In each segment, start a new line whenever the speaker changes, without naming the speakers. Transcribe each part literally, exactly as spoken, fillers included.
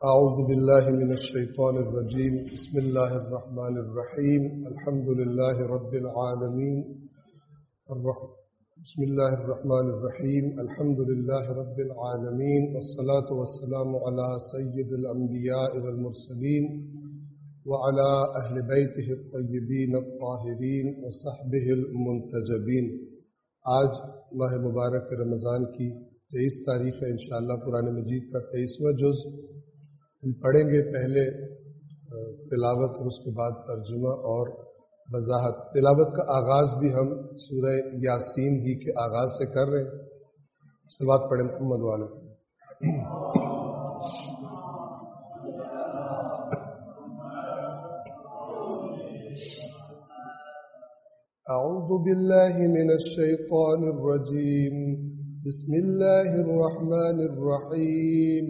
أعوذ بالله من الشيطان الرجيم. بسم الله الرحمن الرحيم. الحمد لله رب العالمين. بسم الله الرحمن الرحيم. الحمد لله رب العالمين، والصلاة والسلام على سيد الأنبياء والمرسلين وعلى أهل بيته الطيبين الطاهرين وصحبه المنتجبين. आज माह मुबारक रमज़ान की तेईस तारीख है। इंशाअल्लाह कुरान मजीद का तेईसवां जुज़ हम पढ़ेंगे। पहले तिलावत और उसके बाद तर्जुमा और वजाहत। तिलावत का आगाज़ भी हम सूरह यासीन ही के आगाज़ से कर रहे हैं। सलावत पढ़ें मोहम्मद वाले। أعوذ بالله من الشيطان الرجيم. بسم الله الرحمن الرحيم.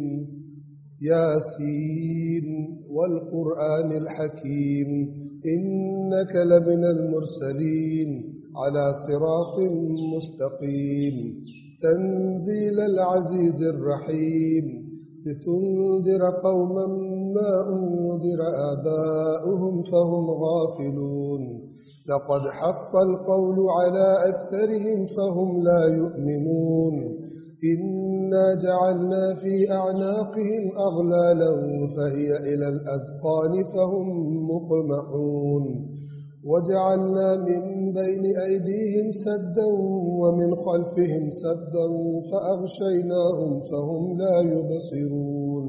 ياسين والقرآن الحكيم إنك لمن المرسلين على صراط مستقيم تنزيل العزيز الرحيم لتنذر قوما ما أنذر آباؤهم فهم غافلون لقد حق القول على أكثرهم فهم لا يؤمنون إنا جعلنا في أعناقهم أغلالا فهي إلى الأذقان فهم مقمحون وجعلنا من بين أيديهم سدا ومن خلفهم سدا فأغشيناهم فهم لا يبصرون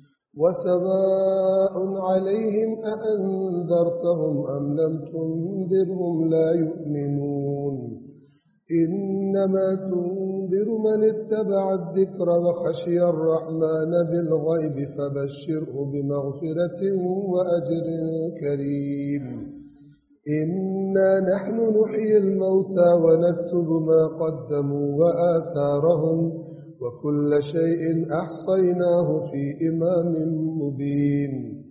وسواء عليهم أأنذرتهم أم لم تنذرهم لا يؤمنون إنما تنذر من اتبع الذكر وخشي الرحمن بالغيب فبشره بمغفرة وأجر كريم. إنا نحن نحيي الموتى ونكتب ما قدموا وآثارهم وكل شيء أحصيناه في إمام مبين.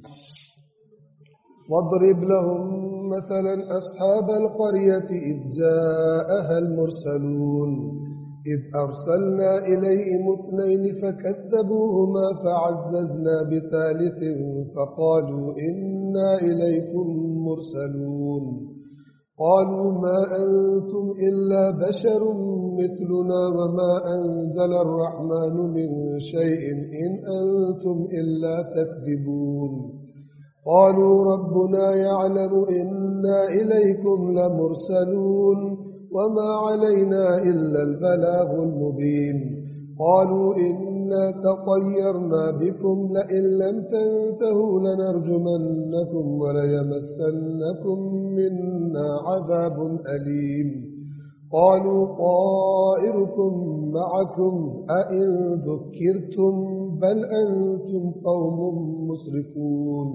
واضرب لهم مثلا أصحاب القرية إذ جاءها المرسلون إذ أرسلنا إليهم اثنين فكذبوهما فعززنا بثالث فقالوا إنا إليكم مرسلون قالوا ما أنتم إلا بشر مثلنا وما أنزل الرحمن من شيء إن أنتم إلا تكذبون قالوا ربنا يعلم إنا إليكم لمرسلون وما علينا إلا البلاغ المبين قالوا إنا تطيرنا بكم لئن لم تنتهوا لنرجمنكم وليمسنكم منا عذاب أليم قالوا طائركم معكم أئن ذكرتم بل أنتم قوم مسرفون.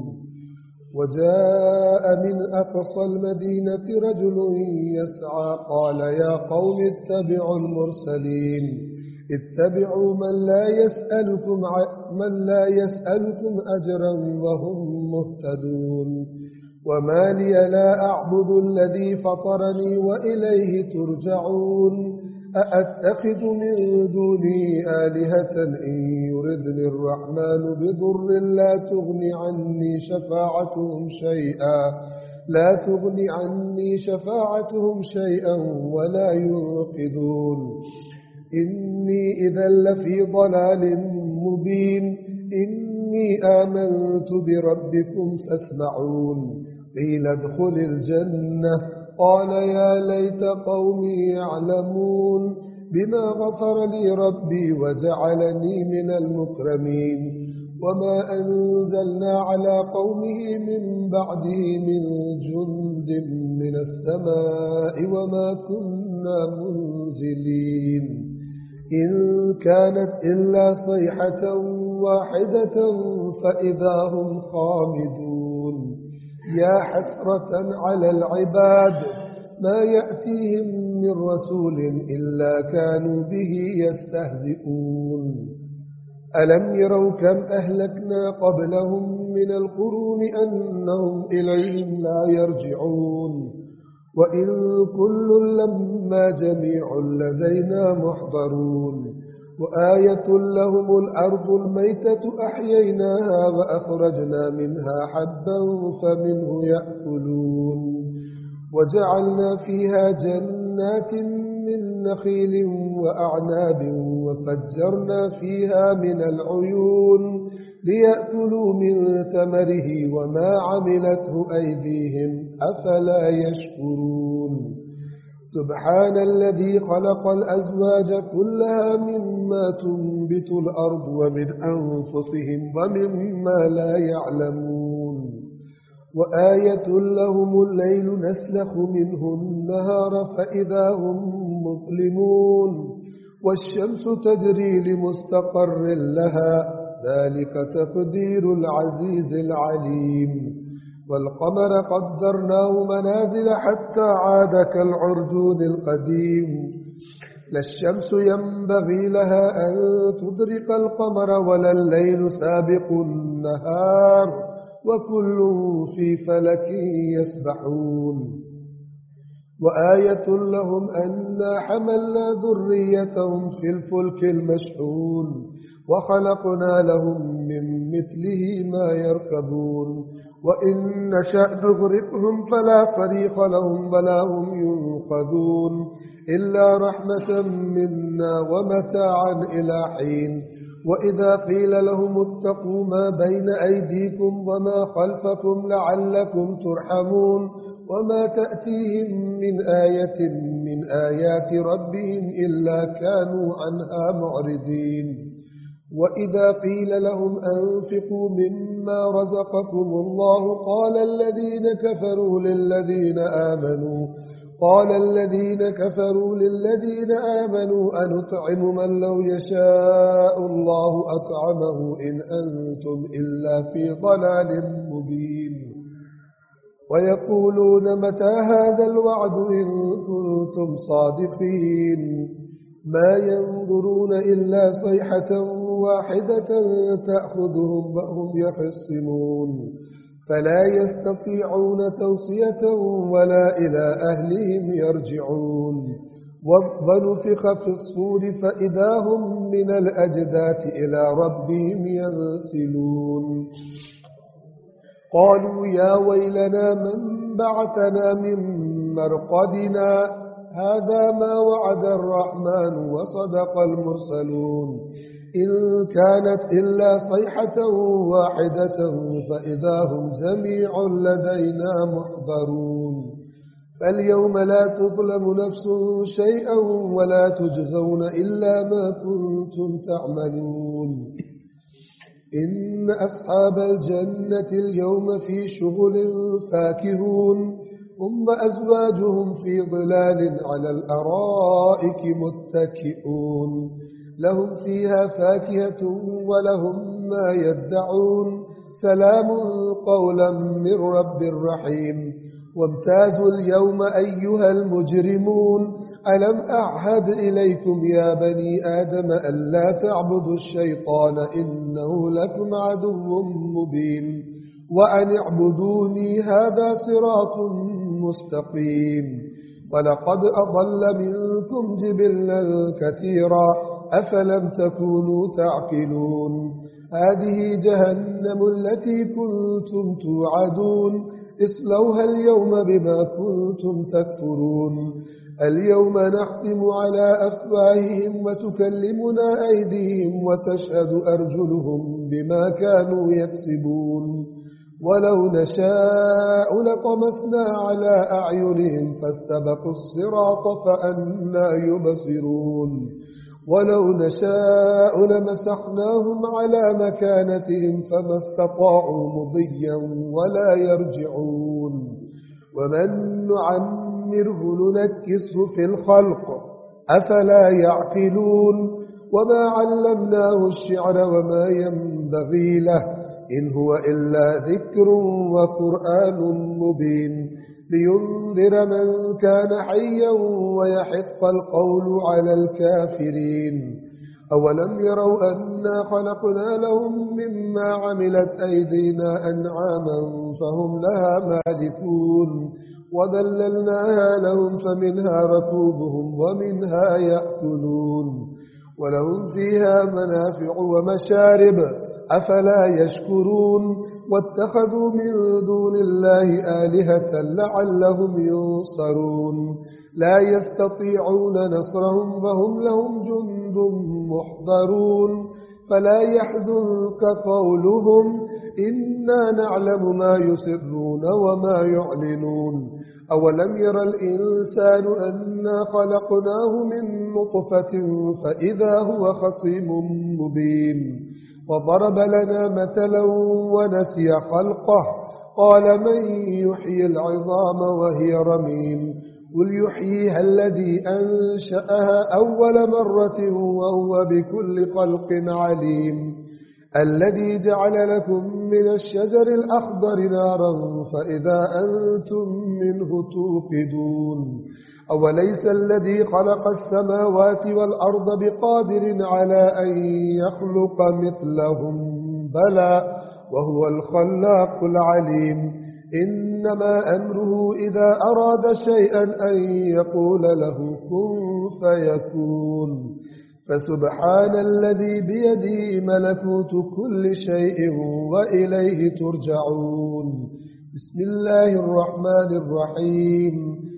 وجاء من أقصى المدينة رجل يسعى قال يا قوم اتبعوا المرسلين اتبعوا من لا يسألكم من لا يسألكم أجرا وهم مهتدون وما لي لا أعبد الذي فطرني وإليه ترجعون أأتخذ من دوني آلهة إن يردني الرحمن بضر لا تغني عني شفاعتهم شيئا لا تغني عني شفاعتهم شيئا ولا ينقذون إني إذا لفي ضلال مبين إني آمنت بربكم فاسمعون قيل ادخل الجنة قال يا ليت قومي يعلمون بما غفر لي ربي وجعلني من المكرمين وما أنزلنا على قومه من بعده من جند من السماء وما كنا منزلين إن كانت إلا صيحة واحدة فإذا هم خامدون يا حسرة على العباد ما يأتيهم من رسول إلا كانوا به يستهزئون ألم يروا كم أهلكنا قبلهم من القرون أنهم إليهم لا يرجعون وإن كل لما جميع لدينا محضرون وآية لهم الأرض الميتة أحييناها وأخرجنا منها حبا فمنه يأكلون وجعلنا فيها جنات من نخيل وأعناب وفجرنا فيها من العيون ليأكلوا من ثمره وما عملته أيديهم أفلا يشكرون سبحان الذي خلق الأزواج كلها مما تنبت الأرض ومن أنفسهم ومما لا يعلمون وآية لهم الليل نسلخ منه النهار فإذا هم مظلمون والشمس تجري لمستقر لها ذلك تقدير العزيز العليم والقمر قدرناه منازل حتى عاد كالعرجون القديم لا الشمس ينبغي لها أن تدرك القمر ولا الليل سابق النهار وكل في فلك يسبحون وآية لهم أنا حملنا ذريتهم في الفلك المشحون وخلقنا لهم من مثله ما يركبون وإن نشأ نغرقهم فلا صريخ لهم ولا هم ينقذون إلا رحمة منا ومتاعا إلى حين وإذا قيل لهم اتقوا ما بين أيديكم وما خلفكم لعلكم ترحمون وما تأتيهم من آية من آيات ربهم إلا كانوا عنها معرضين وإذا قيل لهم أنفقوا مما رزقكم الله قال الذين كفروا للذين آمنوا قال الذين كفروا للذين آمنوا أنطعم من لو يشاء الله أطعمه إن أنتم إلا في ضلال مبين ويقولون متى هذا الوعد إن كنتم صادقين ما ينظرون إلا صيحة واحدة تأخذهم وهم يخصمون فلا يستطيعون توصية ولا إلى أهلهم يرجعون ونفخ في الصور فإذا هم من الأجداث إلى ربهم ينسلون قالوا يا ويلنا من بعثنا من مرقدنا هذا ما وعد الرحمن وصدق المرسلون إن كانت إلا صيحة واحدة فإذا هم جميع لدينا محضرون فاليوم لا تظلم نفس شيئا ولا تجزون إلا ما كنتم تعملون إن أصحاب الجنة اليوم في شغل فاكهون هم أزواجهم في ظلال على الأرائك متكئون لهم فيها فاكهة ولهم ما يدعون سلام قولا من رب رحيم وامتازوا اليوم أيها المجرمون ألم أعهد إليكم يا بني آدم ألا تعبدوا الشيطان إنه لكم عدو مبين وأن اعبدوني هذا صراط مستقيم ولقد أضل منكم جبلا كثيرا أفلم تكونوا تعقلون هذه جهنم التي كنتم توعدون اصلوها اليوم بما كنتم تكفرون اليوم نختم على أفواههم وتكلمنا أيديهم وتشهد أرجلهم بما كانوا يكسبون ولو نشاء لطمسنا على أعينهم فاستبقوا الصراط فأنى يبصرون ولو نشاء لمسخناهم على مكانتهم فما استطاعوا مضيا ولا يرجعون ومن نعمره ننكسه في الخلق أفلا يعقلون وما علمناه الشعر وما ينبغي له إن هو إلا ذكر وقرآن مبين لينذر من كان حيا ويحق القول على الكافرين أولم يروا أنا خلقنا لهم مما عملت أيدينا أنعاما فهم لها مالكون وذللناها لهم فمنها ركوبهم ومنها يأكلون ولهم فيها منافع ومشارب أفلا يشكرون واتخذوا من دون الله آلهة لعلهم ينصرون لا يستطيعون نصرهم وهم لهم جند محضرون فلا يحزنك قولهم إنا نعلم ما يسرون وما يعلنون أولم ير الإنسان أنا خلقناه من نطفة فإذا هو خصيم مبين وضرب لنا مثلا ونسي خلقه قال من يحيي العظام وهي رميم قل يحييها الذي أنشأها أول مرة وهو بكل خلق عليم الذي جعل لكم من الشجر الأخضر نارا فإذا أنتم منه توقدون أوليس الذي خلق السماوات والأرض بقادر على أن يخلق مثلهم بلى وهو الخلاق العليم إنما أمره إذا أراد شيئا أن يقول له كن فيكون فسبحان الذي بيده ملكوت كل شيء وإليه ترجعون بسم الله الرحمن الرحيم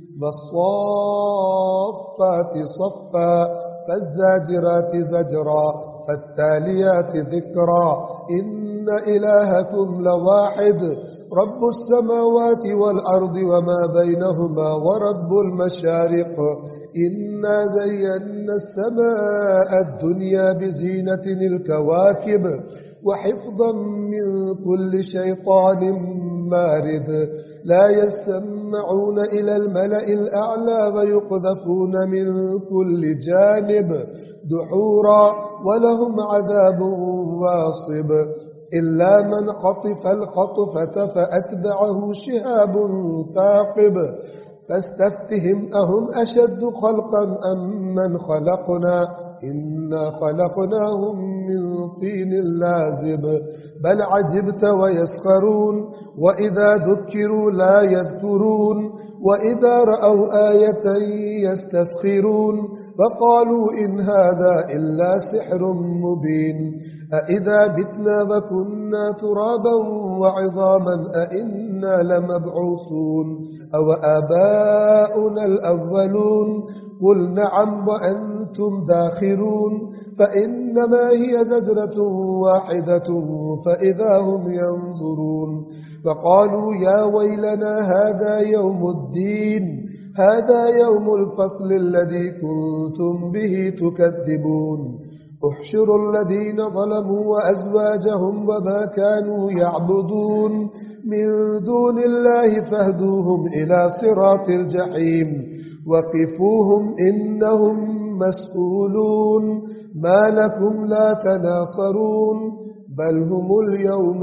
والصافات صفا فالزاجرات زجرا فالتاليات ذكرا إن إلهكم لواحد رب السماوات والأرض وما بينهما ورب المشارق إنا زينا السماء الدنيا بزينة الكواكب وحفظا من كل شيطان مارد لا يسمعون إلى الملأ الأعلى ويقذفون من كل جانب دحورا ولهم عذاب واصب إلا من خطف الخطفة فأتبعه شهاب ثاقب فاستفتهم أهم أشد خلقا أم من خلقنا إنا خلقناهم من طين لازب بل عجبت ويسخرون وإذا ذكروا لا يذكرون وإذا رأوا آية يستسخرون وقالوا إن هذا إلا سحر مبين أإذا بتنا وكنا ترابا وعظاما أإنا لمبعوثون أو آباؤنا الأولون قل نعم وأنتم داخرون فإنما هي زجرة واحدة فإذا هم ينظرون فقالوا يا ويلنا هذا يوم الدين هذا يوم الفصل الذي كنتم به تكذبون احشروا الذين ظلموا وأزواجهم وما كانوا يعبدون من دون الله فاهدوهم إلى صراط الجحيم وقفوهم إنهم مسؤولون ما لكم لا تناصرون بل هم اليوم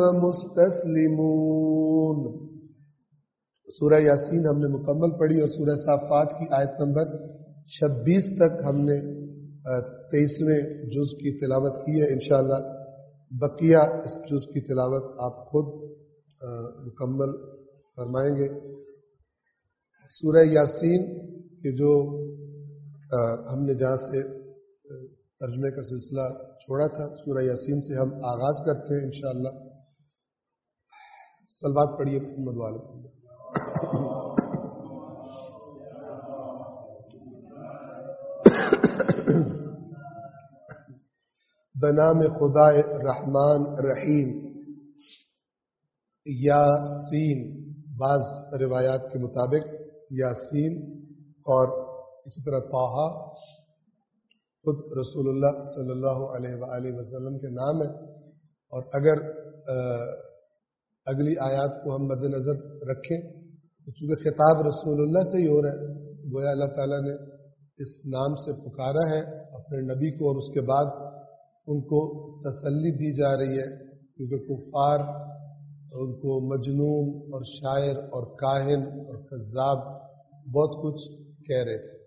مستسلمون سورہ یاسین ہم نے مکمل پڑھی اور سورہ صافات کی آیت نمبر چھبیس تک ہم نے تیئیسویں جز کی تلاوت کی ہے انشاءاللہ بقیہ اس جز کی تلاوت آپ خود مکمل فرمائیں گے سورہ یاسین کہ جو ہم نے جہاں سے ترجمے کا سلسلہ چھوڑا تھا سورہ یاسین سے ہم آغاز کرتے ہیں انشاءاللہ صلوات پڑھیے محمد والے بنام خدا رحمان رحیم یاسین بعض روایات کے مطابق یاسین اور اسی طرح طٰہٰ خود رسول اللہ صلی اللہ علیہ وآلہ وسلم کے نام ہے اور اگر اگلی آیات کو ہم مد نظر رکھیں تو چونکہ خطاب رسول اللہ سے ہی ہو رہا ہے گویا اللہ تعالیٰ نے اس نام سے پکارا ہے اپنے نبی کو اور اس کے بعد ان کو تسلی دی جا رہی ہے کیونکہ کفار ان کو مجنون اور شاعر اور کاہن اور کذاب بہت کچھ کہہ رہے تھے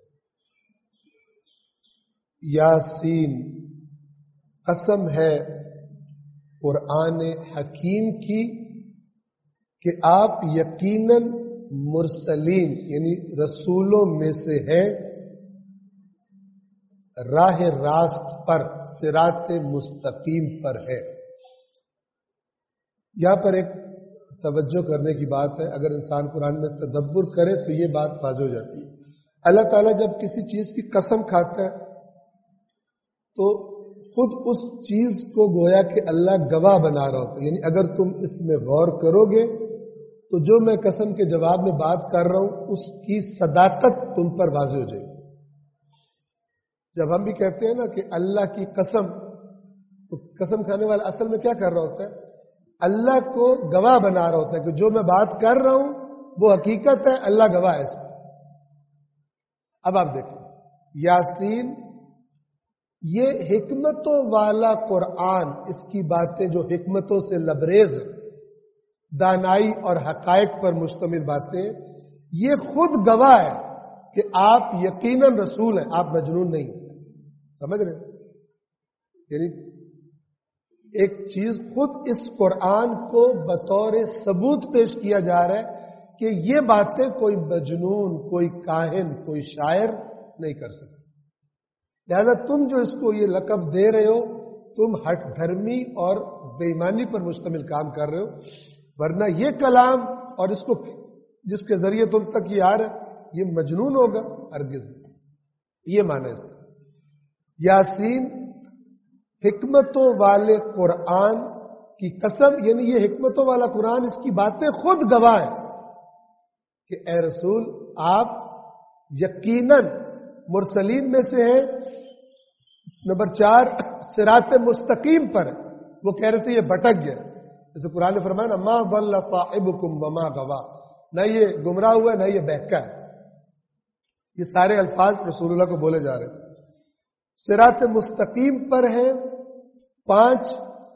یاسین قسم ہے قرآن حکیم کی کہ آپ یقیناً مرسلین یعنی رسولوں میں سے ہیں راہ راست پر، صراط مستقیم پر ہے۔ یہاں پر ایک توجہ کرنے کی بات ہے، اگر انسان قرآن میں تدبر کرے تو یہ بات واضح ہو جاتی ہے۔ اللہ تعالیٰ جب کسی چیز کی قسم کھاتا ہے تو خود اس چیز کو گویا کہ اللہ گواہ بنا رہا ہوتا ہے، یعنی اگر تم اس میں غور کرو گے تو جو میں قسم کے جواب میں بات کر رہا ہوں اس کی صداقت تم پر واضح ہو جائے گی۔ جب ہم بھی کہتے ہیں نا کہ اللہ کی قسم، تو قسم کھانے والا اصل میں کیا کر رہا ہوتا ہے؟ اللہ کو گواہ بنا رہا ہوتا ہے کہ جو میں بات کر رہا ہوں وہ حقیقت ہے، اللہ گواہ ہے اس میں۔ اب آپ دیکھیں یاسین، یہ حکمتوں والا قرآن، اس کی باتیں جو حکمتوں سے لبریز ہیں، دانائی اور حقائق پر مشتمل باتیں، یہ خود گواہ ہے کہ آپ یقیناً رسول ہیں، آپ مجنون نہیں ہیں۔ سمجھ رہے ہیں؟ یعنی ایک چیز خود اس قرآن کو بطور ثبوت پیش کیا جا رہا ہے کہ یہ باتیں کوئی مجنون، کوئی کاہن، کوئی شاعر نہیں کر سکتے۔ لہذا تم جو اس کو یہ لقب دے رہے ہو، تم ہٹ دھرمی اور بے ایمانی پر مشتمل کام کر رہے ہو، ورنہ یہ کلام اور اس کو جس کے ذریعے تم تک یہ آ رہا ہے یہ مجنون ہوگا؟ ہرگز نہیں۔ یہ معنی ہے اس کا۔ یاسین، حکمتوں والے قرآن کی قسم، یعنی یہ حکمتوں والا قرآن، اس کی باتیں خود گواہ ہیں کہ اے رسول آپ یقیناً مرسلین میں سے ہیں۔ نمبر چار، صراط مستقیم پر۔ وہ کہہ رہے تھے یہ بھٹک گیا، جیسے قرآن نے فرمایا نا ما ضل صاحبکم وما غوا، نہ یہ گمراہ ہوا نہ یہ بہکا ہے۔ یہ سارے الفاظ رسول اللہ کو بولے جا رہے تھے۔ صراط مستقیم پر ہے۔ پانچ،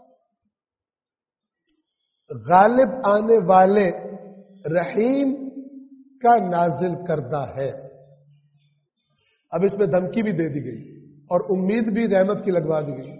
غالب آنے والے رحیم کا نازل کردہ ہے۔ اب اس میں دھمکی بھی دے دی گئی اور امید بھی رحمت کی لگوا دی گئی۔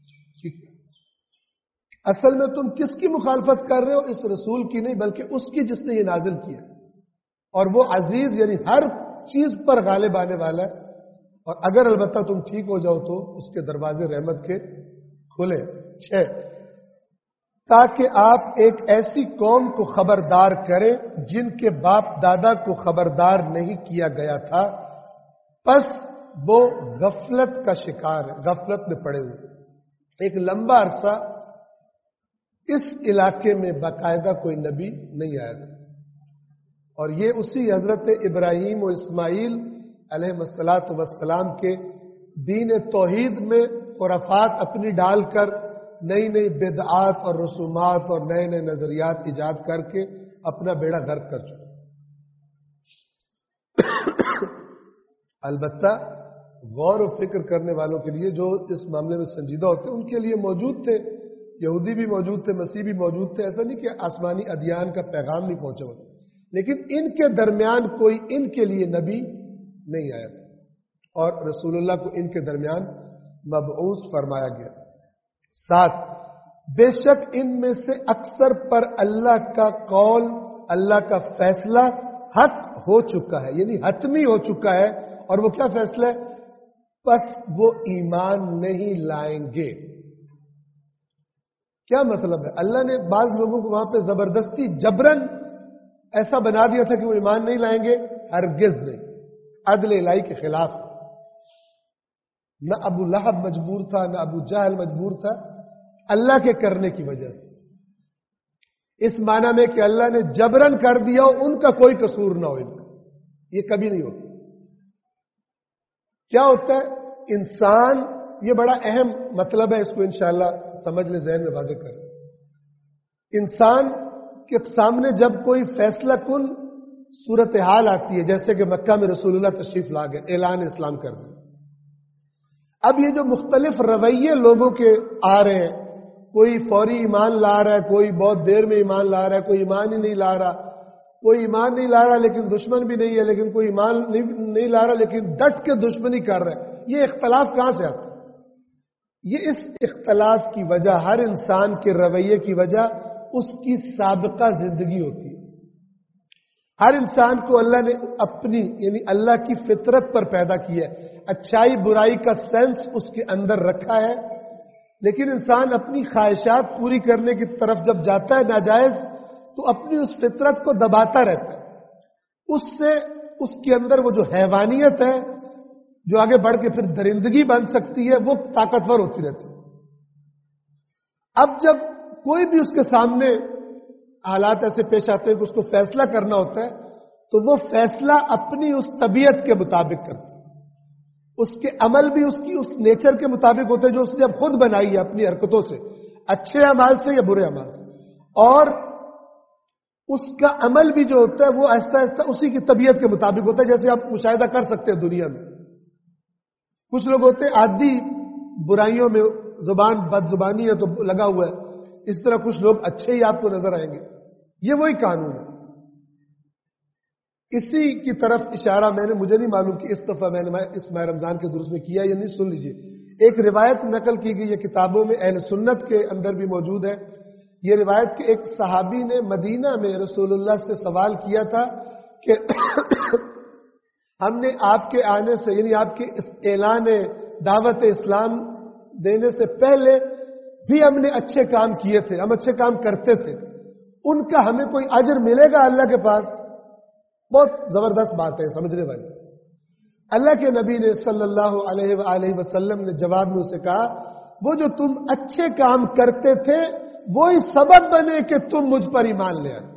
اصل میں تم کس کی مخالفت کر رہے ہو؟ اس رسول کی نہیں، بلکہ اس کی جس نے یہ نازل کیا، اور وہ عزیز یعنی ہر چیز پر غالب آنے والا ہے۔ اور اگر البتہ تم ٹھیک ہو جاؤ تو اس کے دروازے رحمت کے کھلے۔ چھ، تاکہ آپ ایک ایسی قوم کو خبردار کریں جن کے باپ دادا کو خبردار نہیں کیا گیا تھا، پس وہ غفلت کا شکار ہے، غفلت میں پڑے ہوئے۔ ایک لمبا عرصہ اس علاقے میں باقاعدہ کوئی نبی نہیں آیا تھا، اور یہ اسی حضرت ابراہیم و اسماعیل علیہ الصلاۃ والسلام کے دین توحید میں خرافات اپنی ڈال کر نئی نئی بدعات اور رسومات اور نئے نئے نظریات ایجاد کر کے اپنا بیڑا غرق کر چکے۔ البتہ غور و فکر کرنے والوں کے لیے جو اس معاملے میں سنجیدہ ہوتے ہیں ان کے لیے موجود تھے، یہودی بھی موجود تھے، مسیح بھی موجود تھے۔ ایسا نہیں کہ آسمانی ادیان کا پیغام نہیں پہنچا ہوا، لیکن ان کے درمیان کوئی ان کے لیے نبی نہیں آیا تھا، اور رسول اللہ کو ان کے درمیان مبعوث فرمایا گیا۔ ساتھ، بے شک ان میں سے اکثر پر اللہ کا قول، اللہ کا فیصلہ حق ہو چکا ہے، یعنی حتمی ہو چکا ہے۔ اور وہ کیا فیصلہ ہے؟ پس وہ ایمان نہیں لائیں گے۔ کیا مطلب ہے؟ اللہ نے بعض لوگوں کو وہاں پہ زبردستی جبرن ایسا بنا دیا تھا کہ وہ ایمان نہیں لائیں گے؟ ہرگز نہیں، عدل الہی کے خلاف۔ نہ ابو لہب مجبور تھا، نہ ابو جہل مجبور تھا، اللہ کے کرنے کی وجہ سے۔ اس معنی میں کہ اللہ نے جبرن کر دیا، ان کا کوئی قصور نہ ہو، ان کا یہ کبھی نہیں ہوتا۔ کیا ہوتا ہے؟ انسان، یہ بڑا اہم مطلب ہے، اس کو انشاءاللہ سمجھ لیں، ذہن میں واضح کریں۔ انسان کے سامنے جب کوئی فیصلہ کن صورتحال آتی ہے، جیسے کہ مکہ میں رسول اللہ تشریف لا گئے، اعلان اسلام کر دیا، اب یہ جو مختلف رویے لوگوں کے آ رہے ہیں، کوئی فوری ایمان لا رہا ہے، کوئی بہت دیر میں ایمان لا رہا ہے، کوئی ایمان ہی نہیں لا رہا، کوئی ایمان نہیں لا رہا لیکن دشمن بھی نہیں ہے، لیکن کوئی ایمان نہیں لا رہا لیکن ڈٹ کے دشمنی کر رہا ہے۔ یہ اختلاف کہاں سے آتا ہے؟ یہ اس اختلاف کی وجہ، ہر انسان کے رویے کی وجہ اس کی سابقہ زندگی ہوتی ہے۔ ہر انسان کو اللہ نے اپنی یعنی اللہ کی فطرت پر پیدا کیا ہے، اچھائی برائی کا سینس اس کے اندر رکھا ہے، لیکن انسان اپنی خواہشات پوری کرنے کی طرف جب جاتا ہے ناجائز، تو اپنی اس فطرت کو دباتا رہتا ہے، اس سے اس کے اندر وہ جو حیوانیت ہے جو آگے بڑھ کے پھر درندگی بن سکتی ہے، وہ طاقتور ہوتی رہتی ہے۔ اب جب کوئی بھی اس کے سامنے حالات ایسے پیش آتے ہیں کہ اس کو فیصلہ کرنا ہوتا ہے، تو وہ فیصلہ اپنی اس طبیعت کے مطابق کرتا ہے، اس کے عمل بھی اس کی اس نیچر کے مطابق ہوتے ہیں جو اس نے اب خود بنائی ہے اپنی حرکتوں سے، اچھے اعمال سے یا برے اعمال سے، اور اس کا عمل بھی جو ہوتا ہے وہ آہستہ آہستہ اسی کی طبیعت کے مطابق ہوتا ہے۔ جیسے آپ مشاہدہ کر سکتے ہیں دنیا میں کچھ لوگ ہوتے ہیں عادی برائیوں میں، زبان بد زبانی ہے تو لگا ہوا ہے، اس طرح کچھ لوگ اچھے ہی آپ کو نظر آئیں گے، یہ وہی قانون ہے۔ اسی کی طرف اشارہ میں نے مجھے نہیں معلوم کہ اس دفعہ میں نے اس ماہ رمضان کے درس میں کیا یا نہیں، سن لیجئے۔ ایک روایت نقل کی گئی ہے کتابوں میں، اہل سنت کے اندر بھی موجود ہے یہ روایت کہ ایک صحابی نے مدینہ میں رسول اللہ سے سوال کیا تھا کہ ہم نے آپ کے آنے سے یعنی آپ کے اس اعلان دعوت اسلام دینے سے پہلے بھی ہم نے اچھے کام کیے تھے، ہم اچھے کام کرتے تھے، ان کا ہمیں کوئی اجر ملے گا اللہ کے پاس؟ بہت زبردست بات ہے سمجھنے والی۔ اللہ کے نبی نے صلی اللہ علیہ وآلہ وسلم نے جواب میں اسے کہا وہ جو تم اچھے کام کرتے تھے وہی سبب بنے کہ تم مجھ پر ایمان لے آئے۔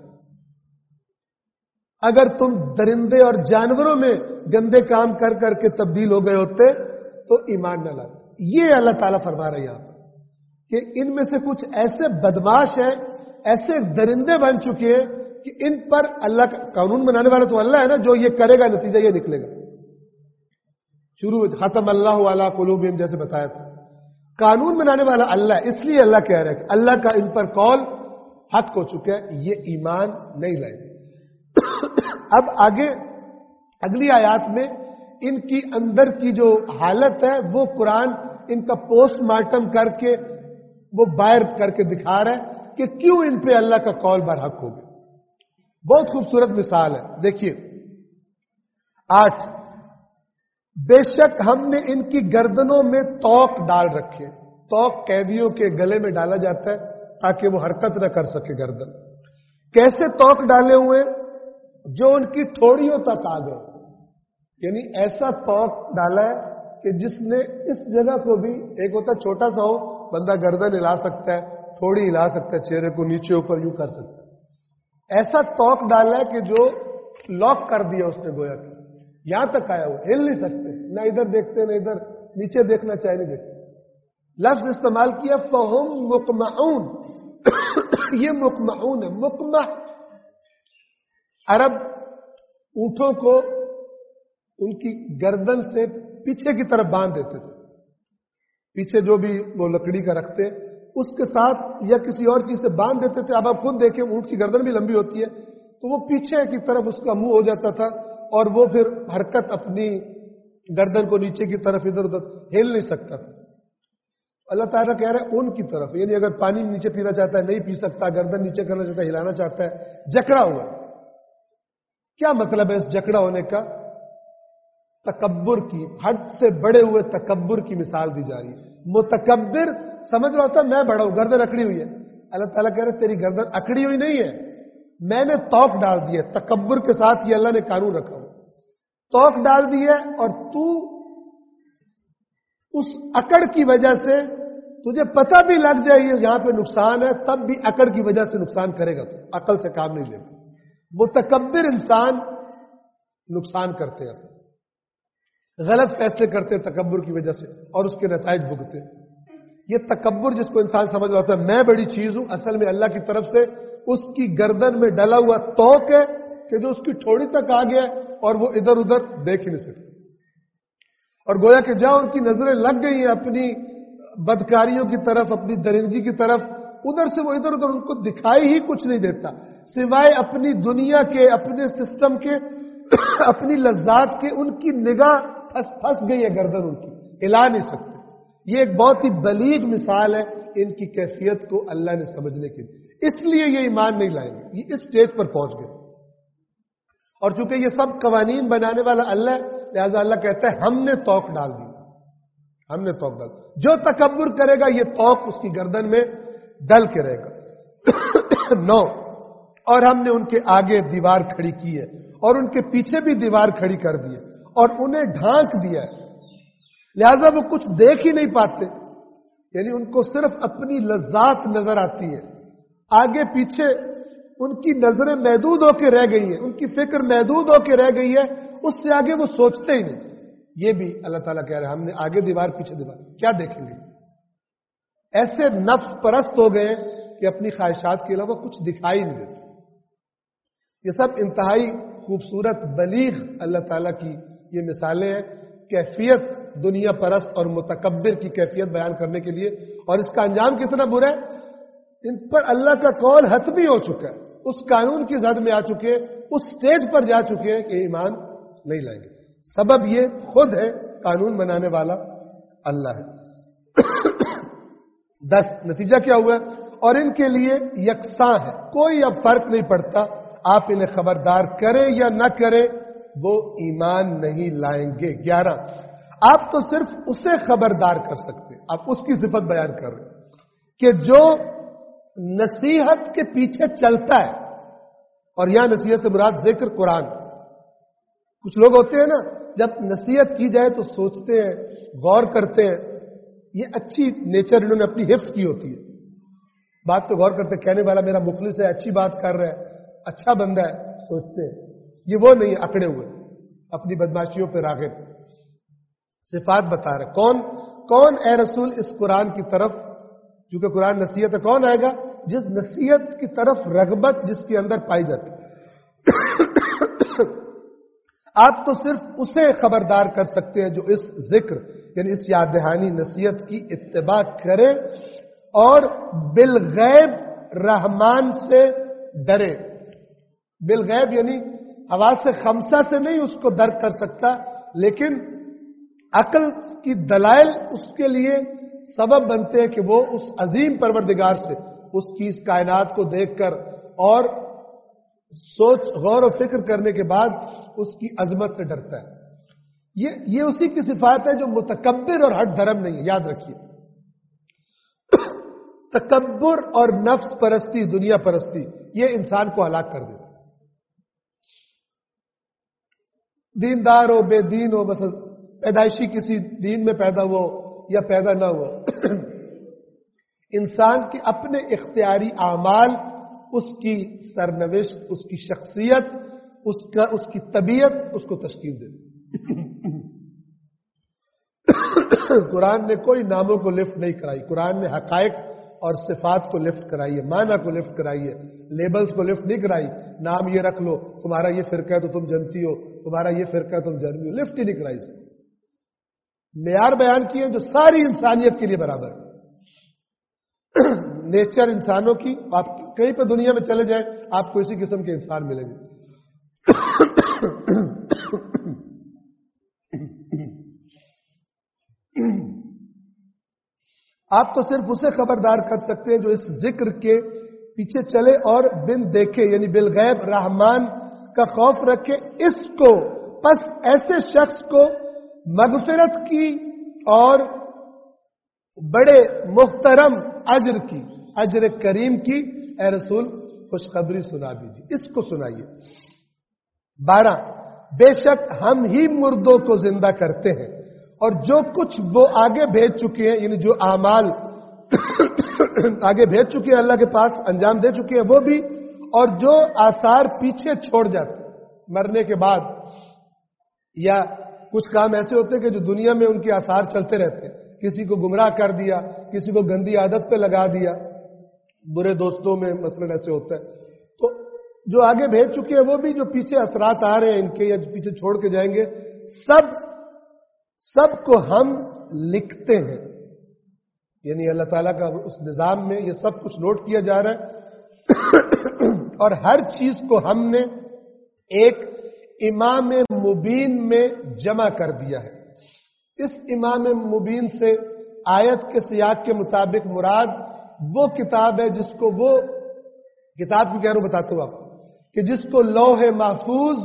اگر تم درندے اور جانوروں میں گندے کام کر کر کے تبدیل ہو گئے ہوتے تو ایمان نہ لاتے۔ یہ اللہ تعالیٰ فرما رہے ہیں یہاں کہ ان میں سے کچھ ایسے بدماش ہیں، ایسے درندے بن چکے ہیں کہ ان پر اللہ کا قانون بنانے والا تو اللہ ہے نا، جو یہ کرے گا نتیجہ یہ نکلے گا۔ شروع ختم اللہ علی قلوبہم جیسے بتایا تھا، قانون بنانے والا اللہ، اس لیے اللہ کہہ رہا ہے کہ اللہ کا ان پر قول حق ہو چکا ہے، یہ ایمان نہیں لائے۔ اب آگے اگلی آیات میں ان کی اندر کی جو حالت ہے وہ قرآن ان کا پوسٹ مارٹم کر کے وہ باہر کر کے دکھا رہا ہے کہ کیوں ان پہ اللہ کا قول برحق ہو گیا۔ بہت خوبصورت مثال ہے، دیکھیے آٹھ، بے شک ہم نے ان کی گردنوں میں توق ڈال رکھے، توق قیدیوں کے گلے میں ڈالا جاتا ہے تاکہ وہ حرکت نہ کر سکے گردن۔ کیسے توق ڈالے ہوئے؟ جو ان کی تھوڑیوں تک آ گئے، یعنی ایسا توق ڈالا ہے کہ جس نے اس جگہ کو بھی، ایک ہوتا چھوٹا سا ہو بندہ گردن ہلا سکتا ہے، تھوڑی ہلا سکتا ہے، چہرے کو نیچے اوپر یوں کر سکتا ہے، ایسا توق ڈالا ہے کہ جو لاک کر دیا اس نے گویا کہ یہاں تک آیا ہوا، ہل نہیں سکتے، نہ ادھر دیکھتے نہ ادھر، نیچے دیکھنا چاہے نہیں دیکھتے۔ لفظ استعمال کیا فہم مقمعون، یہ مقمعون ہے۔ مقمع عرب اونٹوں کو ان کی گردن سے پیچھے کی طرف باندھ دیتے تھے، پیچھے جو بھی وہ لکڑی کا رکھتے اس کے ساتھ یا کسی اور چیز سے باندھ دیتے تھے۔ اب آپ خود دیکھیں اونٹ کی گردن بھی لمبی ہوتی ہے تو وہ پیچھے کی طرف اس کا منہ ہو جاتا تھا اور وہ پھر حرکت اپنی گردن کو نیچے کی طرف ادھر ادھر ہل نہیں سکتا تھا۔ اللہ تعالیٰ کہہ رہا ہے ان کی طرف، یعنی اگر پانی نیچے پینا چاہتا ہے نہیں پی سکتا، گردن نیچے کرنا چاہتا ہے ہلانا چاہتا ہے، جکڑا ہوا۔ کیا مطلب ہے اس جکڑا ہونے کا؟ تکبر کی، حد سے بڑے ہوئے تکبر کی مثال دی جا رہی ہے۔ متکبر سمجھ رہا ہوتا ہے میں بڑا ہوں، گردن اکڑی ہوئی ہے، اللہ تعالیٰ کہہ رہے تیری گردن اکڑی ہوئی نہیں ہے، میں نے توق ڈال دی ہے۔ تکبر کے ساتھ یہ اللہ نے قانون رکھا ہو، توق ڈال دی ہے، اور تو اس اکڑ کی وجہ سے تجھے پتہ بھی لگ جائے یہاں پہ نقصان ہے، تب بھی اکڑ کی وجہ سے نقصان کرے گا، تو عقل سے کام نہیں لے گا۔ متکبر انسان نقصان کرتے ہیں، غلط فیصلے کرتے ہیں تکبر کی وجہ سے اور اس کے نتائج بھگتے ہیں۔ یہ تکبر جس کو انسان سمجھ رہا ہوتا ہے میں بڑی چیز ہوں، اصل میں اللہ کی طرف سے اس کی گردن میں ڈلا ہوا توق ہے کہ جو اس کی ٹھوڑی تک آ گیا اور وہ ادھر ادھر دیکھ ہی نہیں سکتے، اور گویا کہ جہاں ان کی نظریں لگ گئی ہیں اپنی بدکاریوں کی طرف، اپنی درندگی کی طرف، ادھر سے وہ ادھر ادھر ان کو دکھائی ہی کچھ نہیں دیتا سوائے اپنی دنیا کے، اپنے سسٹم کے، اپنی لذات کے۔ ان کی نگاہ پھنس پھنس گئی ہے گردن ان کی، ہلا نہیں سکتے۔ یہ ایک بہت ہی بلیغ مثال ہے ان کی کیفیت کو اللہ نے سمجھنے کے لیے، اس لیے یہ ایمان نہیں لائیں گے، یہ اس سٹیج پر پہنچ گئے۔ اور چونکہ یہ سب قوانین بنانے والا اللہ ہے، لہذا اللہ کہتا ہے ہم نے توق ڈال دی، ہم نے توق ڈال دی۔ جو تکبر کرے گا یہ توق اس کی گردن میں ڈل کے رہے گا۔ نو، اور ہم نے ان کے آگے دیوار کھڑی کی ہے اور ان کے پیچھے بھی دیوار کھڑی کر دی ہے اور انہیں ڈھانک دیا ہے، لہذا وہ کچھ دیکھ ہی نہیں پاتے، یعنی ان کو صرف اپنی لذات نظر آتی ہے، آگے پیچھے ان کی نظریں محدود ہو کے رہ گئی ہیں، ان کی فکر محدود ہو کے رہ گئی ہے، اس سے آگے وہ سوچتے ہی نہیں۔ یہ بھی اللہ تعالیٰ کہہ رہے ہیں ہم نے آگے دیوار پیچھے دیوار، کیا دیکھیں گے؟ ایسے نفس پرست ہو گئے کہ اپنی خواہشات کے علاوہ کچھ دکھائی نہیں دیتے۔ یہ سب انتہائی خوبصورت بلیغ اللہ تعالیٰ کی یہ مثالیں ہیں، کیفیت دنیا پرست اور متکبر کی کیفیت بیان کرنے کے لیے، اور اس کا انجام کتنا برا ہے۔ ان پر اللہ کا قول حتمی ہو چکا ہے، اس قانون کی زد میں آ چکے ہیں، اس سٹیج پر جا چکے ہیں کہ ایمان نہیں لائیں گے۔ سبب یہ خود ہے، قانون بنانے والا اللہ ہے۔ دس، نتیجہ کیا ہوا؟ اور ان کے لیے یکساں ہے، کوئی اب فرق نہیں پڑتا، آپ انہیں خبردار کریں یا نہ کریں وہ ایمان نہیں لائیں گے۔ گیارہ، آپ تو صرف اسے خبردار کر سکتے، آپ اس کی صفت بیان کر رہے ہیں کہ جو نصیحت کے پیچھے چلتا ہے، اور یہاں نصیحت سے مراد ذکر قرآن۔ کچھ لوگ ہوتے ہیں نا، جب نصیحت کی جائے تو سوچتے ہیں، غور کرتے ہیں، یہ اچھی نیچر انہوں نے اپنی حفظ کی ہوتی ہے، بات تو غور کرتے، کہنے والا میرا مخلص ہے، اچھی بات کر رہا ہے، اچھا بندہ ہے، سوچتے ہیں۔ یہ وہ نہیں، اکڑے ہوئے اپنی بدماشیوں پہ راغب۔ صفات بتا رہے کون کون اے رسول اس قرآن کی طرف، چونکہ قرآن نصیحت ہے، کون آئے گا؟ جس نصیحت کی طرف رغبت جس کے اندر پائی جاتی۔ آپ تو صرف اسے خبردار کر سکتے ہیں جو اس ذکر یعنی اس یاد دہانی نصیحت کی اتباع کرے اور بالغیب رحمان سے ڈرے۔ بالغیب یعنی حواس خمسہ سے نہیں اس کو درک کر سکتا، لیکن عقل کی دلائل اس کے لیے سبب بنتے ہیں کہ وہ اس عظیم پروردگار سے، اس کی اس کائنات کو دیکھ کر اور سوچ غور و فکر کرنے کے بعد اس کی عظمت سے ڈرتا ہے۔ یہ یہ اسی کی صفات ہے جو متکبر اور ہٹ دھرم نہیں ہے، یاد رکھیے۔ تکبر اور نفس پرستی، دنیا پرستی، یہ انسان کو ہلاک کر دیتا۔ دیندار ہو، بے دین ہو، بس پیدائشی کسی دین میں پیدا ہو یا پیدا نہ ہو، انسان کے اپنے اختیاری اعمال اس کی سرنوشت، اس کی شخصیت، اس کا اس کی طبیعت اس کو تشکیل دیتی۔ قرآن نے کوئی ناموں کو لفٹ نہیں کرائی، قرآن نے حقائق اور صفات کو لفٹ کرائی ہے، معنی کو لفٹ کرائی ہے، لیبلز کو لفٹ نہیں کرائی۔ نام یہ رکھ لو، تمہارا یہ فرقہ ہے تو تم جنتی ہو، تمہارا یہ فرقہ ہے تم جرمی ہو، لفٹ ہی نہیں کرائی سے۔ معیار بیان کیے جو ساری انسانیت کے لیے برابر ہے۔ نیچر انسانوں کی، آپ کہیں پہ دنیا میں چلے جائیں آپ کو اسی قسم کے انسان ملیں گے۔ آپ تو صرف اسے خبردار کر سکتے ہیں جو اس ذکر کے پیچھے چلے اور بن دیکھے یعنی بالغیب رحمان کا خوف رکھے اس کو، پس ایسے شخص کو مغفرت کی اور بڑے محترم اجر کی، اجر کریم کی اے رسول خوشخبری سنا دیجیے، اس کو سنائیے۔ بارہ، بے شک ہم ہی مردوں کو زندہ کرتے ہیں اور جو کچھ وہ آگے بھیج چکے ہیں یعنی جو اعمال آگے بھیج چکے ہیں اللہ کے پاس انجام دے چکے ہیں وہ بھی، اور جو آثار پیچھے چھوڑ جاتے مرنے کے بعد، یا کچھ کام ایسے ہوتے ہیں کہ جو دنیا میں ان کے آثار چلتے رہتے ہیں، کسی کو گمراہ کر دیا، کسی کو گندی عادت پہ لگا دیا، برے دوستوں میں مثلا ایسے ہوتا ہے، تو جو آگے بھیج چکے ہیں وہ بھی، جو پیچھے اثرات آ رہے ہیں ان کے یا پیچھے چھوڑ کے جائیں گے، سب سب کو ہم لکھتے ہیں، یعنی اللہ تعالیٰ کا اس نظام میں یہ سب کچھ نوٹ کیا جا رہا ہے اور ہر چیز کو ہم نے ایک امام مبین میں جمع کر دیا ہے۔ اس امام مبین سے آیت کے سیاق کے مطابق مراد وہ کتاب ہے جس کو، وہ کتاب کی کہہ رہا ہوں بتاتا ہوں آپ کو، کہ جس کو لوح محفوظ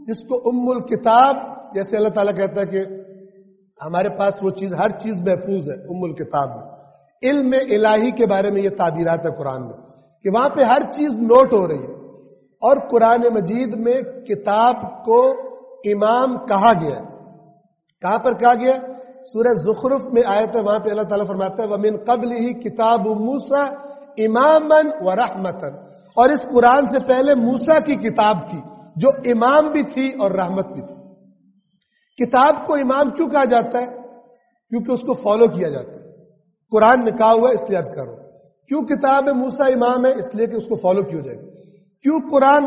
جس کو ام الکتاب، جیسے اللہ تعالیٰ کہتا ہے کہ ہمارے پاس وہ چیز، ہر چیز محفوظ ہے ام الکتاب میں. علم الہی کے بارے میں یہ تعبیرات ہے قرآن میں کہ وہاں پہ ہر چیز نوٹ ہو رہی ہے. اور قرآن مجید میں کتاب کو امام کہا گیا. کہاں پر کہا گیا؟ سورہ زخرف میں آیت ہے، وہاں پہ اللہ تعالیٰ فرماتا ہے وَمِن قَبْلِهِ کتاب موسیٰ اماما ورحمتا، اور اس قرآن سے پہلے موسیٰ کی کتاب تھی جو امام بھی تھی اور رحمت بھی تھی. کتاب کو امام کیوں کہا جاتا ہے؟ کیونکہ اس کو فالو کیا جاتا ہے. قرآن نے کہا ہوا ہے، اس لیے عرض کرو. کیوں کتاب موسیٰ امام ہے؟ اس لیے کہ اس کو فالو کیا جائے گا. کیوں قرآن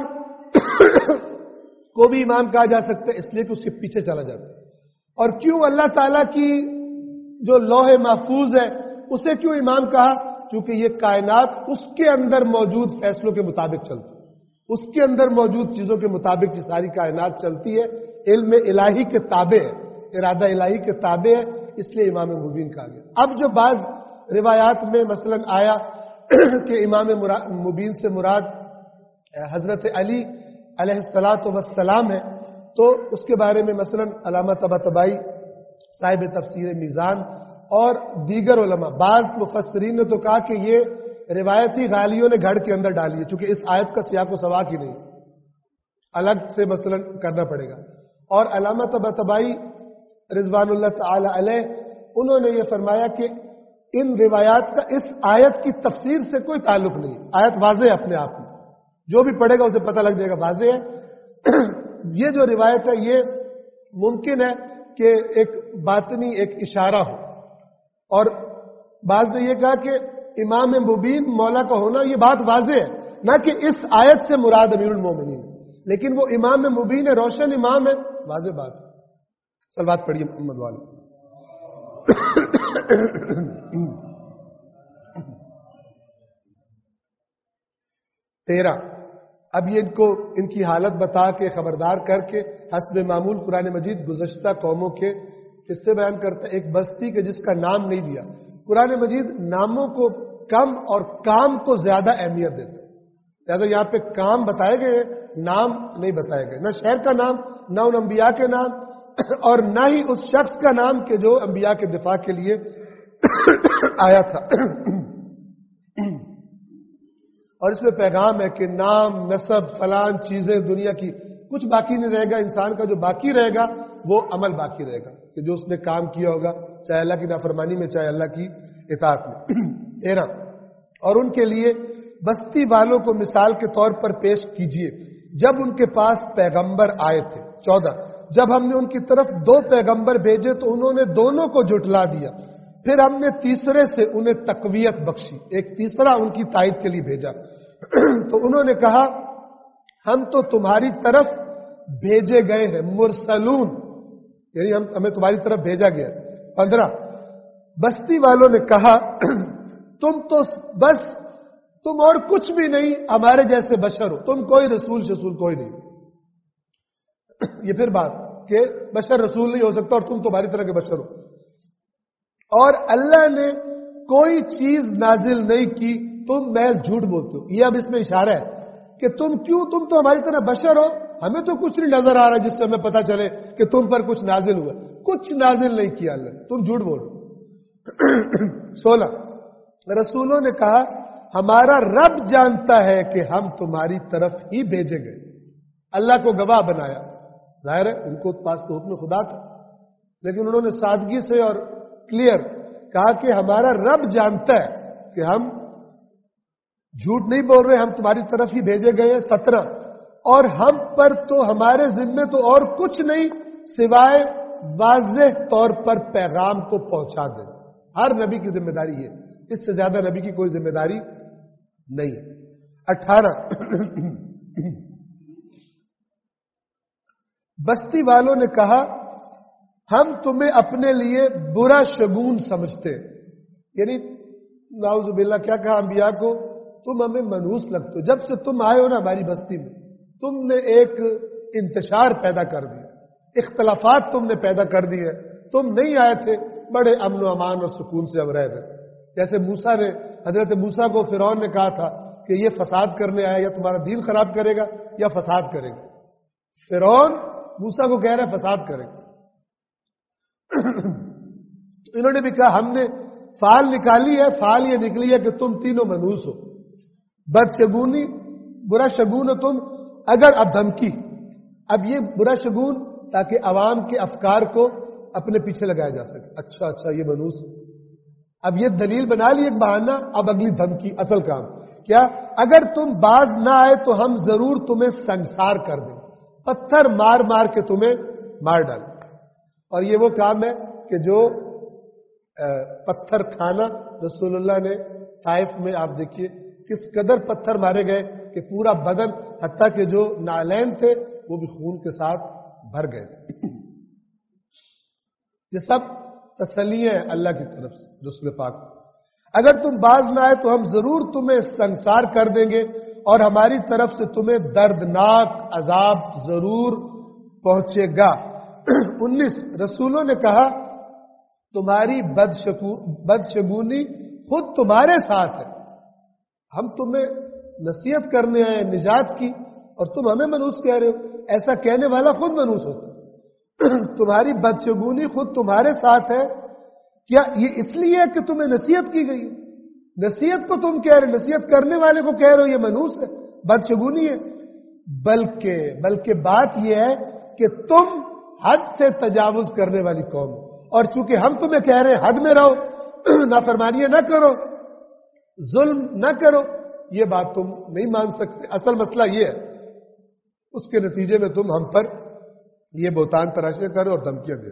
کو بھی امام کہا جا سکتا ہے؟ اس لیے کہ اس کے پیچھے چلا جاتا ہے. اور کیوں اللہ تعالیٰ کی جو لوح محفوظ ہے اسے کیوں امام کہا؟ چونکہ یہ کائنات اس کے اندر موجود فیصلوں کے مطابق چلتی ہے، اس کے اندر موجود چیزوں کے مطابق یہ ساری کائنات چلتی ہے. علم الہی کے تابع ہے، ارادہ الہی کے تابع ہے، اس لیے امام مبین کہا گیا. اب جو بعض روایات میں مثلا آیا کہ امام مبین سے مراد حضرت علی علیہ الصلاۃ والسلام ہے، تو اس کے بارے میں مثلا علامہ طباطبائی صاحب تفسیر میزان اور دیگر علماء، بعض مفسرین نے تو کہا کہ یہ روایتی غالیوں نے گھڑ کے اندر ڈالی ہے، چونکہ اس آیت کا سیاق و سباق ہی نہیں، الگ سے مثلا کرنا پڑے گا. اور علامہ طباطبائی رضوان اللہ تعالی علیہ انہوں نے یہ فرمایا کہ ان روایات کا اس آیت کی تفسیر سے کوئی تعلق نہیں. آیت واضح ہے اپنے آپ میں، جو بھی پڑھے گا اسے پتہ لگ جائے گا واضح ہے. یہ جو روایت ہے یہ ممکن ہے کہ ایک باطنی ایک اشارہ ہو. اور بعض نے یہ کہا کہ امام مبین مولا کا ہونا یہ بات واضح ہے، نہ کہ اس آیت سے مراد امیر المومنین، لیکن وہ امام مبین ہے، روشن امام ہے، واضح بات ہے. صلوات پڑھیے محمد والے. تیرہ، اب یہ ان کو ان کی حالت بتا کے خبردار کر کے حسب معمول قرآن مجید گزشتہ قوموں کے قصے بیان کرتا ہے. ایک بستی کے جس کا نام نہیں دیا. قرآن مجید ناموں کو کم اور کام کو زیادہ اہمیت دیتا ہے. لہٰذا یہاں پہ کام بتائے گئے، نام نہیں بتائے گئے، نہ شہر کا نام، نہ ان انبیاء کے نام، اور نہ ہی اس شخص کا نام کہ جو انبیاء کے دفاع کے لیے آیا تھا. اور اس میں پیغام ہے کہ نام، نسب، فلان چیزیں دنیا کی کچھ باقی نہیں رہے گا. انسان کا جو باقی رہے گا وہ عمل باقی رہے گا کہ جو اس نے کام کیا ہوگا، چاہے اللہ کی نافرمانی میں چاہے اللہ کی اطاعت میں. تیرہ، اور ان کے لیے بستی والوں کو مثال کے طور پر پیش کیجئے جب ان کے پاس پیغمبر آئے تھے. چودہ، جب ہم نے ان کی طرف دو پیغمبر بھیجے تو انہوں نے دونوں کو جھٹلا دیا، پھر ہم نے تیسرے سے انہیں تقویت بخشی، ایک تیسرا ان کی تائید کے لیے بھیجا. تو انہوں نے کہا ہم تو تمہاری طرف بھیجے گئے ہیں، مرسلون، یعنی ہم ہمیں تمہاری طرف بھیجا گیا. پندرہ، بستی والوں نے کہا تم تو بس تم اور کچھ بھی نہیں، ہمارے جیسے بشر ہو، تم کوئی رسول شسول کوئی نہیں. یہ پھر بات کہ بشر رسول نہیں ہو سکتا اور تم تمہاری طرح کے بشر ہو. اور اللہ نے کوئی چیز نازل نہیں کی، تم محض جھوٹ بولتے ہو. یہ اب اس میں اشارہ ہے کہ تم کیوں، تم تو ہماری طرح بشر ہو، ہمیں تو کچھ نہیں نظر آ رہا جس سے ہمیں پتا چلے کہ تم پر کچھ نازل ہوا. کچھ نازل نہیں کیا اللہ نے، تم جھوٹ بول رہے. سولہ، رسولوں نے کہا ہمارا رب جانتا ہے کہ ہم تمہاری طرف ہی بھیجے گئے. اللہ کو گواہ بنایا. ظاہر ہے ان کو پاس تو حکم خدا تھا، لیکن انہوں نے سادگی سے اور کلیئر کہا کہ ہمارا رب جانتا ہے کہ ہم جھوٹ نہیں بول رہے، ہم تمہاری طرف ہی بھیجے گئے ہیں. سترہ، اور ہم پر تو ہمارے ذمے تو اور کچھ نہیں سوائے واضح طور پر پیغام کو پہنچا دیں. ہر نبی کی ذمہ داری ہے، اس سے زیادہ نبی کی کوئی ذمہ داری نہیں. اٹھارہ، بستی والوں نے کہا ہم تمہیں اپنے لیے برا شگون سمجھتے، یعنی نعوذ باللہ کیا کہا انبیاء کو، تم ہمیں منحوس لگتے ہو. جب سے تم آئے ہو نا ہماری بستی میں، تم نے ایک انتشار پیدا کر دیا، اختلافات تم نے پیدا کر دیے. تم نہیں آئے تھے، بڑے امن و امان اور سکون سے اب رہے تھے. جیسے موسیٰ نے، حضرت موسیٰ کو فرعون نے کہا تھا کہ یہ فساد کرنے آیا، یا تمہارا دین خراب کرے گا یا فساد کرے گا. فرعون موسیٰ کو کہہ رہے فساد کریں. انہوں نے بھی کہا ہم نے فعال نکالی ہے، فعال یہ نکلی ہے کہ تم تینوں منحوس ہو، بد شگونی، برا شگون ہو تم. اگر اب دھمکی، اب یہ برا شگون تاکہ عوام کے افکار کو اپنے پیچھے لگایا جا سکے. اچھا اچھا یہ منحوس، اب یہ دلیل بنا لی ایک بہانہ. اب اگلی دھمکی، اصل کام کیا؟ اگر تم باز نہ آئے تو ہم ضرور تمہیں سنسار کر دیں، پتھر مار مار کے تمہیں مار ڈالیں. اور یہ وہ کام ہے کہ جو پتھر کھانا رسول اللہ نے طائف میں، آپ دیکھیے کس قدر پتھر مارے گئے کہ پورا بدن، حتیٰ کہ جو نالین تھے وہ بھی خون کے ساتھ بھر گئے تھے. یہ سب تسلی ہے اللہ کی طرف سے رسول پاک. اگر تم باز نہ آئے تو ہم ضرور تمہیں سنسار کر دیں گے اور ہماری طرف سے تمہیں دردناک عذاب ضرور پہنچے گا. انیس رسولوں نے کہا تمہاری بدشگونی خود تمہارے ساتھ ہے، ہم تمہیں نصیحت کرنے آئے نجات کی اور تم ہمیں منحوس کہہ رہے ہو. ایسا کہنے والا خود منحوس ہوتا. تمہاری بدشگونی خود تمہارے ساتھ ہے. کیا یہ اس لیے کہ تمہیں نصیحت کی گئی؟ نصیحت کو تم کہہ رہے، نصیحت کرنے والے کو کہہ رہے ہو یہ منحوس ہے، بدشگونی ہے. بلکہ بلکہ بات یہ ہے کہ تم حد سے تجاوز کرنے والی قوم، اور چونکہ ہم تمہیں کہہ رہے ہیں حد میں رہو، نافرمانیاں نہ کرو، ظلم نہ کرو، یہ بات تم نہیں مان سکتے. اصل مسئلہ یہ ہے، اس کے نتیجے میں تم ہم پر یہ بہتان تراشیاں کرو اور دھمکیاں دے.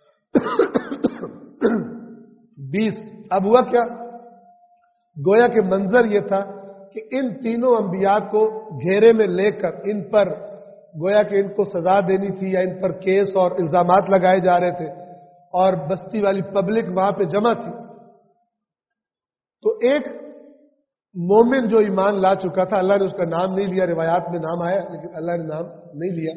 بیس اب ہوا کیا؟ گویا کہ منظر یہ تھا کہ ان تینوں انبیاء کو گھیرے میں لے کر ان پر گویا کہ ان کو سزا دینی تھی، یا ان پر کیس اور الزامات لگائے جا رہے تھے، اور بستی والی پبلک وہاں پہ جمع تھی. تو ایک مومن جو ایمان لا چکا تھا، اللہ نے اس کا نام نہیں لیا، روایات میں نام آیا لیکن اللہ نے نام نہیں لیا.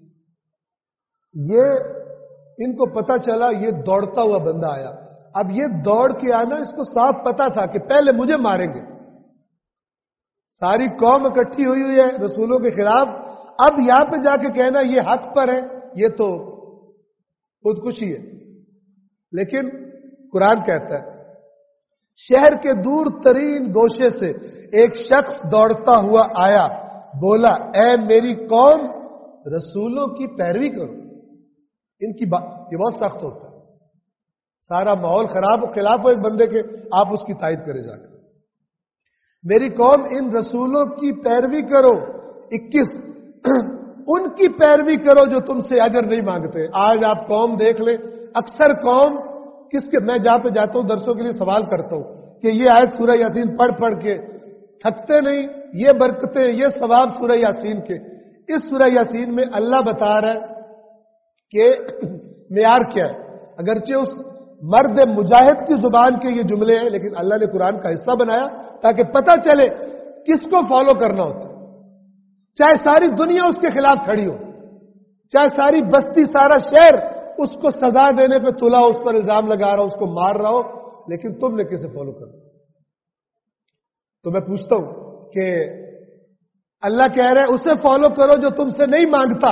یہ ان کو پتا چلا یہ دوڑتا ہوا بندہ آیا. اب یہ دوڑ کے آنا اس کو صاف پتا تھا کہ پہلے مجھے ماریں گے. ساری قوم اکٹھی ہوئی ہوئی ہے رسولوں کے خلاف. اب یہاں پہ جا کے کہنا یہ حق پر ہے، یہ تو خودکشی ہے. لیکن قرآن کہتا ہے شہر کے دور ترین گوشے سے ایک شخص دوڑتا ہوا آیا، بولا اے میری قوم رسولوں کی پیروی کرو. ان کی بات یہ بہت سخت ہوتا ہے. سارا ماحول خراب ہو، خلاف ہو ایک بندے کے، آپ اس کی تائید کرے جا کر. میری قوم ان رسولوں کی پیروی کرو. اکیس ان کی پیروی کرو جو تم سے اجر نہیں مانگتے. آج آپ قوم دیکھ لیں، اکثر قوم کس کے، میں جہاں پہ جاتا ہوں درسوں کے لیے سوال کرتا ہوں کہ یہ آیت سورہ یاسین پڑھ پڑھ کے تھکتے نہیں؟ یہ برکتیں، یہ ثواب سورہ یاسین کے. اس سورہ یاسین میں اللہ بتا رہا ہے کہ معیار کیا ہے. اگرچہ اس مرد مجاہد کی زبان کے یہ جملے ہیں، لیکن اللہ نے قرآن کا حصہ بنایا تاکہ پتہ چلے کس کو فالو کرنا ہوتا ہے. چاہے ساری دنیا اس کے خلاف کھڑی ہو، چاہے ساری بستی، سارا شہر اس کو سزا دینے پہ تلا، اس پر الزام لگا رہا ہو، اس کو مار رہا ہو، لیکن تم نے کسے فالو کرنا؟ تو میں پوچھتا ہوں کہ اللہ کہہ رہے اسے فالو کرو جو تم سے نہیں مانگتا.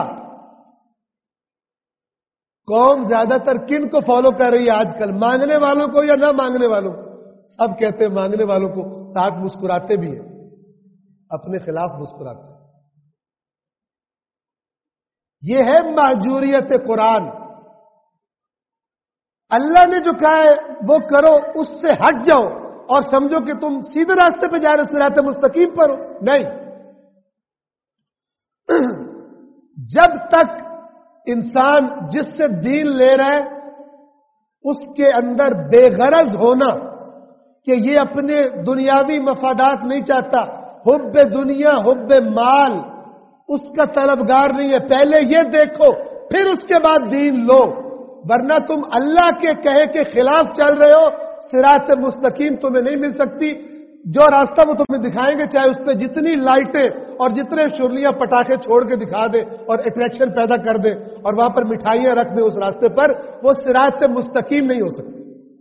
قوم زیادہ تر کن کو فالو کر رہی ہے آج کل؟ مانگنے والوں کو یا نہ مانگنے والوں کو؟ سب کہتے ہیں مانگنے والوں کو، ساتھ مسکراتے بھی ہیں، اپنے خلاف مسکراتے ہیں. یہ ہے مہجوریت قرآن. اللہ نے جو کہا ہے وہ کرو، اس سے ہٹ جاؤ اور سمجھو کہ تم سیدھے راستے پہ جا رہے، صراط مستقیم پر ہو. نہیں، جب تک انسان جس سے دین لے رہا ہے اس کے اندر بے غرض ہونا کہ یہ اپنے دنیاوی مفادات نہیں چاہتا، حب دنیا حب مال اس کا طلبگار نہیں ہے. پہلے یہ دیکھو پھر اس کے بعد دین لو، ورنہ تم اللہ کے کہے کے خلاف چل رہے ہو. صراط مستقیم تمہیں نہیں مل سکتی. جو راستہ وہ تمہیں دکھائیں گے، چاہے اس پہ جتنی لائٹیں اور جتنے شرلیاں پٹاخے چھوڑ کے دکھا دے اور اٹریکشن پیدا کر دے اور وہاں پر مٹھائیاں رکھ دے اس راستے پر، وہ صراط مستقیم نہیں ہو سکتی.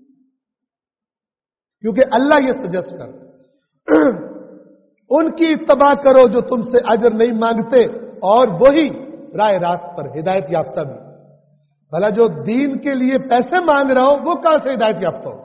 کیونکہ اللہ یہ سجیسٹ کر ان کی اتباع کرو جو تم سے اجر نہیں مانگتے، اور وہی راہ راست پر ہدایت یافتہ بھی. بھلا جو دین کے لیے پیسے مانگ رہا ہو وہ کہاں سے ہدایت یافتہ ہو؟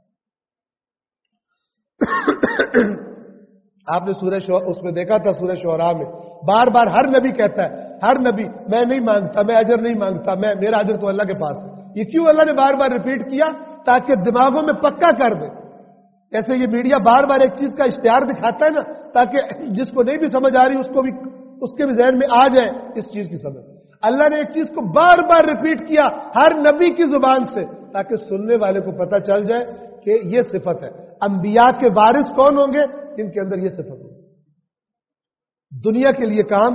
آپ نے سورہ شو اس میں دیکھا تھا، سورہ شعراء میں بار بار ہر نبی کہتا ہے، ہر نبی میں نہیں مانگتا، میں اجر نہیں مانگتا، میں میرا اجر تو اللہ کے پاس ہے. یہ کیوں اللہ نے بار بار ریپیٹ کیا؟ تاکہ دماغوں میں پکا کر دے. جیسے یہ میڈیا بار بار ایک چیز کا اشتہار دکھاتا ہے نا، تاکہ جس کو نہیں بھی سمجھ آ رہی اس کو بھی اس کے بھی ذہن میں آ جائے اس چیز کی سمجھ. اللہ نے ایک چیز کو بار بار ریپیٹ کیا ہر نبی کی زبان سے، تاکہ سننے والے کو پتہ چل جائے کہ یہ صفت ہے. انبیاء کے وارث کون ہوں گے؟ جن کے اندر یہ صفت ہوگی. دنیا کے لیے کام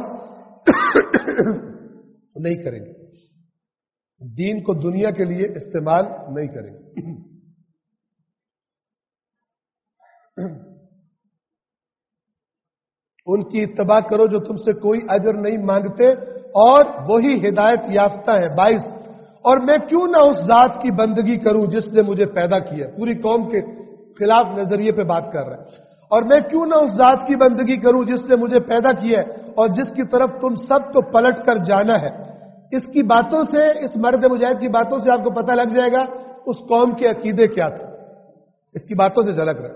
نہیں کریں گے، دین کو دنیا کے لیے استعمال نہیں کریں گے. ان کی اتباع کرو جو تم سے کوئی اجر نہیں مانگتے اور وہی ہدایت یافتہ ہے. بائیس اور میں کیوں نہ اس ذات کی بندگی کروں جس نے مجھے پیدا کیا. پوری قوم کے خلاف نظریے پہ بات کر رہا ہے. اور میں کیوں نہ اس ذات کی بندگی کروں جس نے مجھے پیدا کیا ہے اور جس کی طرف تم سب کو پلٹ کر جانا ہے. اس کی باتوں سے، اس مرد مجاہد کی باتوں سے آپ کو پتہ لگ جائے گا اس قوم کے عقیدے کیا تھے. اس کی باتوں سے جھلک رہا ہے.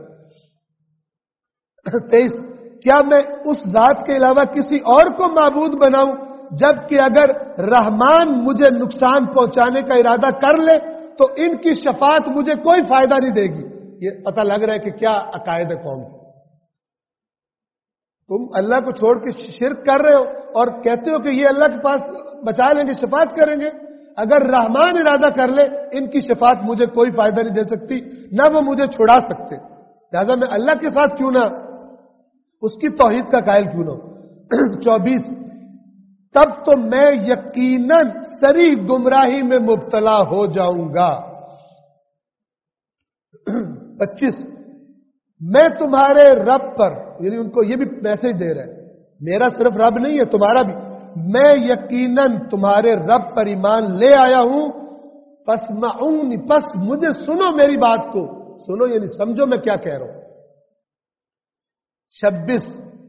تیئیس کیا میں اس ذات کے علاوہ کسی اور کو معبود بناؤں جبکہ اگر رحمان مجھے نقصان پہنچانے کا ارادہ کر لے تو ان کی شفاعت مجھے کوئی فائدہ نہیں دے گی. یہ پتہ لگ رہا ہے کہ کیا عقائد ہے قوم. تم اللہ کو چھوڑ کے شرک کر رہے ہو اور کہتے ہو کہ یہ اللہ کے پاس بچا لیں گے، شفاعت کریں گے. اگر رحمان ارادہ کر لے ان کی شفاعت مجھے کوئی فائدہ نہیں دے سکتی، نہ وہ مجھے چھڑا سکتے. لہذا میں اللہ کے ساتھ کیوں نہ اس کی توحید کا قائل کیوں نہ ہو. چوبیس تب تو میں یقیناً سری گمراہی میں مبتلا ہو جاؤں گا. پچیس میں تمہارے رب پر، یعنی ان کو یہ بھی میسج دے رہا ہے میرا صرف رب نہیں ہے تمہارا بھی، میں یقیناً تمہارے رب پر ایمان لے آیا ہوں. فاسمعونی پس مجھے سنو، میری بات کو سنو، یعنی سمجھو میں کیا کہہ رہا ہوں. چھبیس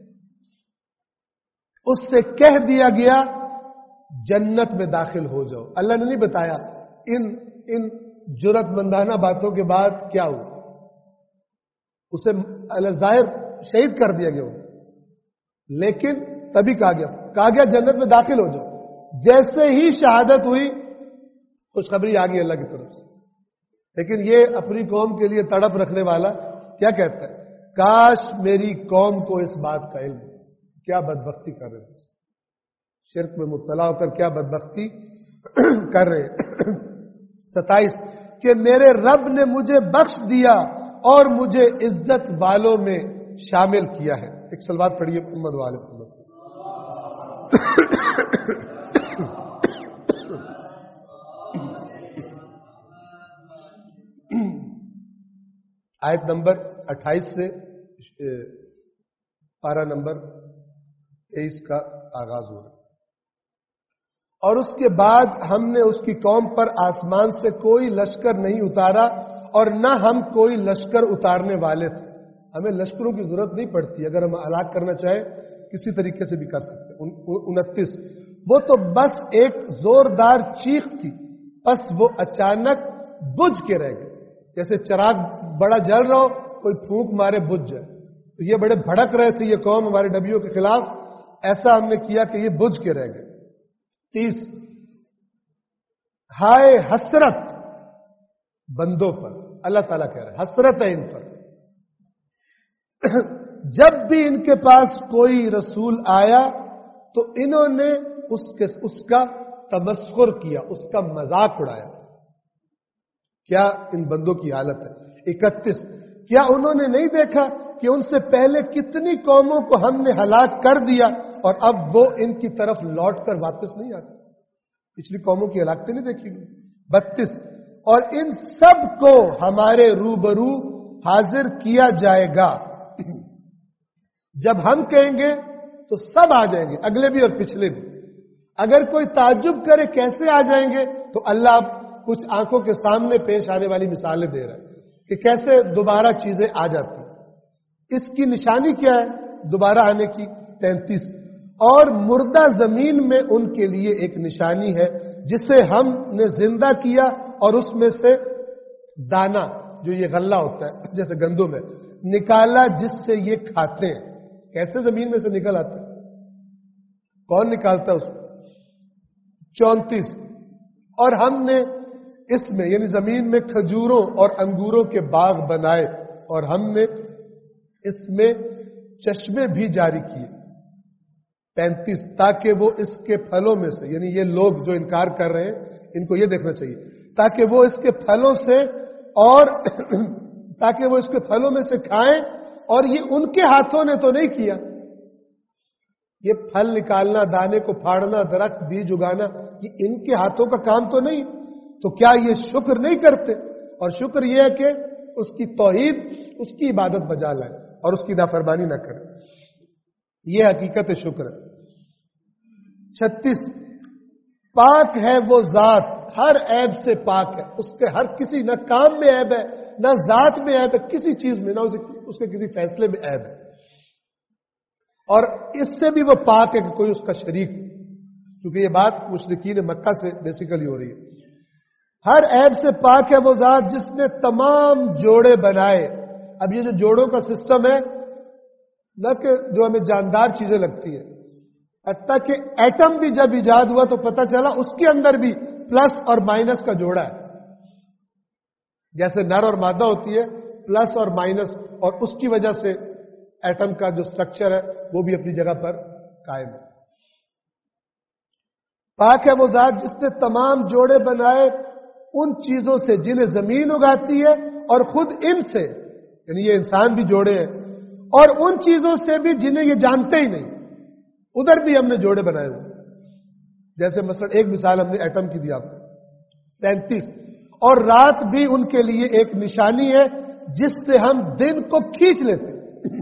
اس سے کہہ دیا گیا جنت میں داخل ہو جاؤ. اللہ نے نہیں بتایا ان ان جرات مندانہ باتوں کے بعد کیا ہوا. اسے ظاہر شہید کر دیا گیا، لیکن تبھی کہا گیا کہا گیا جنت میں داخل ہو جاؤ. جیسے ہی شہادت ہوئی خوشخبری آ گئی اللہ کی طرف سے. لیکن یہ اپنی قوم کے لیے تڑپ رکھنے والا کیا کہتا ہے؟ کاش میری قوم کو اس بات کا علم. کیا بدبختی کر رہے ہیں، شرک میں مبتلا ہو کر کیا بدبختی کر رہے ہیں. ستائیس کہ میرے رب نے مجھے بخش دیا اور مجھے عزت والوں میں شامل کیا ہے. ایک سلوات پڑھیے محمد والے محمد. آیت نمبر اٹھائیس سے پارہ نمبر تیئیس کا آغاز ہو رہا ہے. اور اس کے بعد ہم نے اس کی قوم پر آسمان سے کوئی لشکر نہیں اتارا اور نہ ہم کوئی لشکر اتارنے والے تھے. ہمیں لشکروں کی ضرورت نہیں پڑتی، اگر ہم ہلاک کرنا چاہیں کسی طریقے سے بھی کر سکتے. انتیس وہ تو بس ایک زوردار چیخ تھی، بس وہ اچانک بجھ کے رہ گئے. جیسے چراغ بڑا جل رہا ہو، کوئی پھونک مارے بجھ جائے. تو یہ بڑے بھڑک رہے تھے یہ قوم ہمارے نبیوں کے خلاف، ایسا ہم نے کیا کہ یہ بجھ کے رہ گئے. تیس ہائے حسرت بندوں پر، اللہ تعالیٰ کہہ رہے ہیں حسرت ہے ان پر، جب بھی ان کے پاس کوئی رسول آیا تو انہوں نے اس کے اس کا تمسخر کیا، اس کا مذاق اڑایا. کیا ان بندوں کی حالت ہے. اکتیس کیا انہوں نے نہیں دیکھا کہ ان سے پہلے کتنی قوموں کو ہم نے ہلاک کر دیا اور اب وہ ان کی طرف لوٹ کر واپس نہیں آتے. پچھلی قوموں کی ہلاکتیں نہیں دیکھی گئی. بتیس اور ان سب کو ہمارے روبرو حاضر کیا جائے گا. جب ہم کہیں گے تو سب آ جائیں گے، اگلے بھی اور پچھلے بھی. اگر کوئی تعجب کرے کیسے آ جائیں گے تو اللہ اب کچھ آنکھوں کے سامنے پیش آنے والی مثالیں دے رہا ہے کہ کیسے دوبارہ چیزیں آ جاتی. اس کی نشانی کیا ہے دوبارہ آنے کی. تینتیس اور مردہ زمین میں ان کے لیے ایک نشانی ہے جسے ہم نے زندہ کیا اور اس میں سے دانا جو یہ غلہ ہوتا ہے جیسے گندم ہے نکالا جس سے یہ کھاتے ہیں. کیسے زمین میں سے نکل آتے ہیں؟ کون نکالتا ہے اس کو؟ چونتیس. اور ہم نے اس میں یعنی زمین میں کھجوروں اور انگوروں کے باغ بنائے اور ہم نے اس میں چشمے بھی جاری کیے. پینتیس. تاکہ وہ اس کے پھلوں میں سے یعنی یہ لوگ جو انکار کر رہے ہیں ان کو یہ دیکھنا چاہیے تاکہ وہ اس کے پھلوں سے اور تاکہ وہ اس کے پھلوں میں سے کھائیں. اور یہ ان کے ہاتھوں نے تو نہیں کیا. یہ پھل نکالنا دانے کو پھاڑنا درخت بیج اگانا یہ ان کے ہاتھوں کا کام تو نہیں. تو کیا یہ شکر نہیں کرتے؟ اور شکر یہ ہے کہ اس کی توحید اس کی عبادت بجا لائے اور اس کی نافرمانی نہ کرے. یہ حقیقت شکر ہے. چھتیس. پاک ہے وہ ذات ہر عیب سے پاک ہے. اس کے ہر کسی نہ کام میں عیب ہے نہ ذات میں عیب ہے کسی چیز میں نہ اس کے کسی فیصلے میں عیب ہے. اور اس سے بھی وہ پاک ہے کہ کوئی اس کا شریک. کیونکہ یہ بات مشرکین مکہ سے بیسیکلی ہو رہی ہے. ہر عیب سے پاک ہے وہ ذات جس نے تمام جوڑے بنائے. اب یہ جو جوڑوں کا سسٹم ہے نہ کہ جو ہمیں جاندار چیزیں لگتی ہیں حتیٰ کہ ایٹم بھی جب ایجاد ہوا تو پتہ چلا اس کے اندر بھی پلس اور مائنس کا جوڑا ہے. جیسے نر اور مادہ ہوتی ہے پلس اور مائنس اور اس کی وجہ سے ایٹم کا جو سٹرکچر ہے وہ بھی اپنی جگہ پر قائم ہے. پاک ہے وہ ذات جس نے تمام جوڑے بنائے ان چیزوں سے جنہیں زمین اگاتی ہے اور خود ان سے یعنی یہ انسان بھی جوڑے ہیں اور ان چیزوں سے بھی جنہیں یہ جانتے ہی نہیں ادھر بھی ہم نے جوڑے بنائے ہوئے. جیسے مثلا ایک مثال ہم نے ایٹم کی دی آپ کو. سینتیس. اور رات بھی ان کے لیے ایک نشانی ہے جس سے ہم دن کو کھینچ لیتے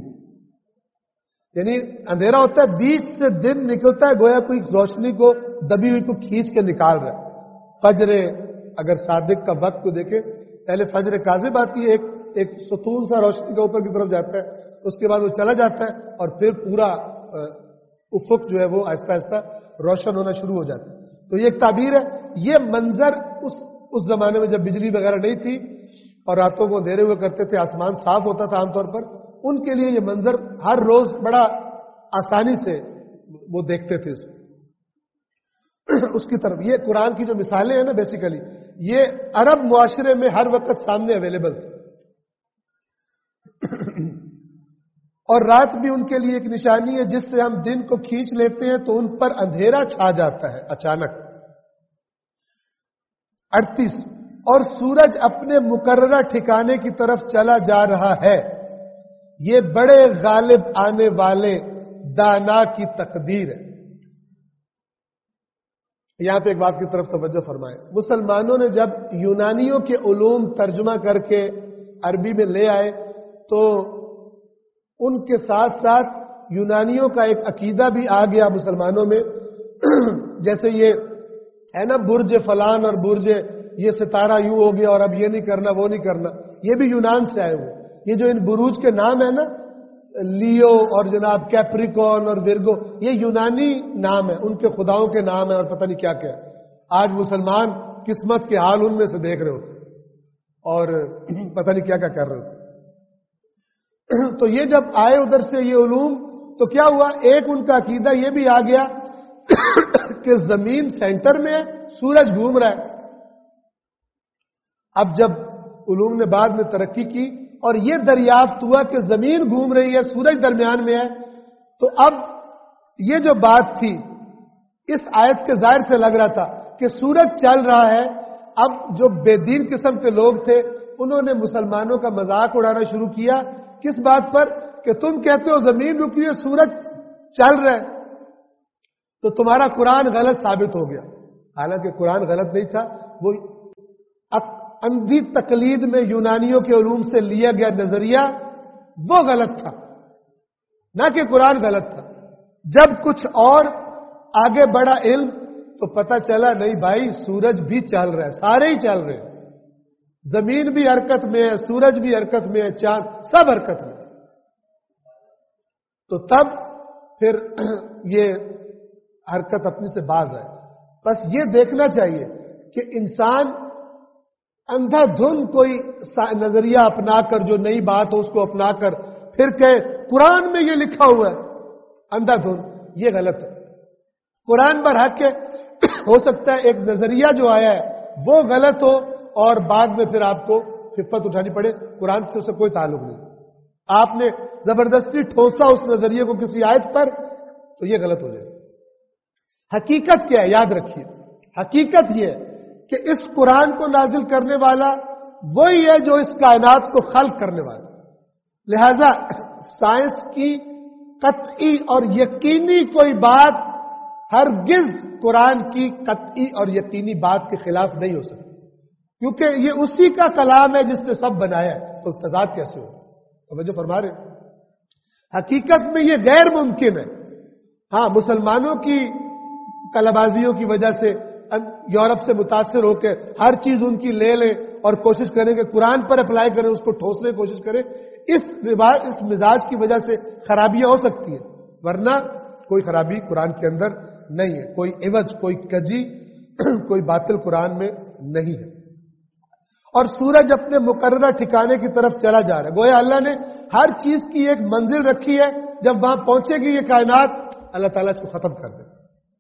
یعنی اندھیرا ہوتا ہے بیچ سے دن نکلتا ہے گویا کوئی روشنی کو دبی ہوئی کو کھینچ کے نکال رہا ہے. فجر اگر صادق کا وقت کو دیکھیں پہلے فجر کاذب آتی ہے ایک ایک ستون سا روشنی کا اوپر کی طرف جاتا ہے اس کے بعد وہ چلا جاتا ہے اور پھر پورا افق جو ہے وہ آہستہ آہستہ روشن ہونا شروع ہو جاتا ہے. تو یہ ایک تعبیر ہے. یہ منظر اس اس زمانے میں جب بجلی وغیرہ نہیں تھی اور راتوں کو اندھیرے ہوئے کرتے تھے آسمان صاف ہوتا تھا عام طور پر ان کے لیے یہ منظر ہر روز بڑا آسانی سے وہ دیکھتے تھے اس اس کی طرف. یہ قرآن کی جو مثالیں ہیں نا بیسیکلی یہ عرب معاشرے میں ہر وقت سامنے اویلیبل تھی. اور رات بھی ان کے لیے ایک نشانی ہے جس سے ہم دن کو کھینچ لیتے ہیں تو ان پر اندھیرا چھا جاتا ہے اچانک. اڑتیس. اور سورج اپنے مقررہ ٹھکانے کی طرف چلا جا رہا ہے یہ بڑے غالب آنے والے دانا کی تقدیر ہے. یہاں پہ ایک بات کی طرف توجہ فرمائیں. مسلمانوں نے جب یونانیوں کے علوم ترجمہ کر کے عربی میں لے آئے تو ان کے ساتھ ساتھ یونانیوں کا ایک عقیدہ بھی آ گیا مسلمانوں میں. جیسے یہ ہے نا برج فلان اور برج یہ ستارہ یوں ہو گیا اور اب یہ نہیں کرنا وہ نہیں کرنا یہ بھی یونان سے آئے ہوئے. یہ جو ان بروج کے نام ہے نا لیو اور جناب کیپریکون اور ورگو یہ یونانی نام ہے ان کے خداؤں کے نام ہے اور پتہ نہیں کیا کیا. آج مسلمان قسمت کے حال ان میں سے دیکھ رہے ہوتے اور پتہ نہیں کیا کیا کر رہے ہوتے. تو یہ جب آئے ادھر سے یہ علوم تو کیا ہوا ایک ان کا عقیدہ یہ بھی آ گیا کہ زمین سینٹر میں ہے سورج گھوم رہا ہے. اب جب علوم نے بعد میں ترقی کی اور یہ دریافت ہوا کہ زمین گھوم رہی ہے سورج درمیان میں ہے تو اب یہ جو بات تھی اس آیت کے ظاہر سے لگ رہا تھا کہ سورج چل رہا ہے. اب جو بے دین قسم کے لوگ تھے انہوں نے مسلمانوں کا مذاق اڑانا شروع کیا. کس بات پر کہ تم کہتے ہو زمین رکی ہے سورج چل رہا ہے تو تمہارا قرآن غلط ثابت ہو گیا. حالانکہ قرآن غلط نہیں تھا وہ اندھی تقلید میں یونانیوں کے علوم سے لیا گیا نظریہ وہ غلط تھا نہ کہ قرآن غلط تھا. جب کچھ اور آگے بڑھا علم تو پتہ چلا نہیں بھائی سورج بھی چل رہا ہے سارے ہی چل رہے ہیں زمین بھی حرکت میں ہے سورج بھی حرکت میں ہے چاند سب حرکت میں. تو تب پھر یہ حرکت اپنی سے باز آئے. بس یہ دیکھنا چاہیے کہ انسان اندھا دھن کوئی نظریہ اپنا کر، جو نئی بات ہو اس کو اپنا کر پھر کہ قرآن میں یہ لکھا ہوا ہے، اندھا دھن، یہ غلط ہے. قرآن پر حق ہے، ہو سکتا ہے ایک نظریہ جو آیا ہے وہ غلط ہو اور بعد میں پھر آپ کو خفت اٹھانی پڑے. قرآن سے اسے کوئی تعلق نہیں. آپ نے زبردستی ٹھوسا اس نظریے کو کسی آیت پر تو یہ غلط ہو جائے. حقیقت کیا ہے یاد رکھیے، حقیقت یہ ہے کہ اس قرآن کو نازل کرنے والا وہی ہے جو اس کائنات کو خلق کرنے والا. لہذا سائنس کی قطعی اور یقینی کوئی بات ہرگز قرآن کی قطعی اور یقینی بات کے خلاف نہیں ہو سکتی، کیونکہ یہ اسی کا کلام ہے جس نے سب بنایا ہے. تو تضاد کیسے ہو؟ توجہ فرما رہے. حقیقت میں یہ غیر ممکن ہے. ہاں، مسلمانوں کی کلبازیوں کی وجہ سے یورپ سے متاثر ہو کے ہر چیز ان کی لے لیں اور کوشش کریں کہ قرآن پر اپلائی کریں، اس کو ٹھوسنے کی کوشش کریں. اس اس مزاج کی وجہ سے خرابیاں ہو سکتی ہیں، ورنہ کوئی خرابی قرآن کے اندر نہیں ہے. کوئی عوج، کوئی کجی، کوئی باطل قرآن میں نہیں ہے. اور سورج اپنے مقررہ ٹھکانے کی طرف چلا جا رہا ہے. گویا اللہ نے ہر چیز کی ایک منزل رکھی ہے، جب وہاں پہنچے گی یہ کائنات اللہ تعالیٰ اس کو ختم کر دے.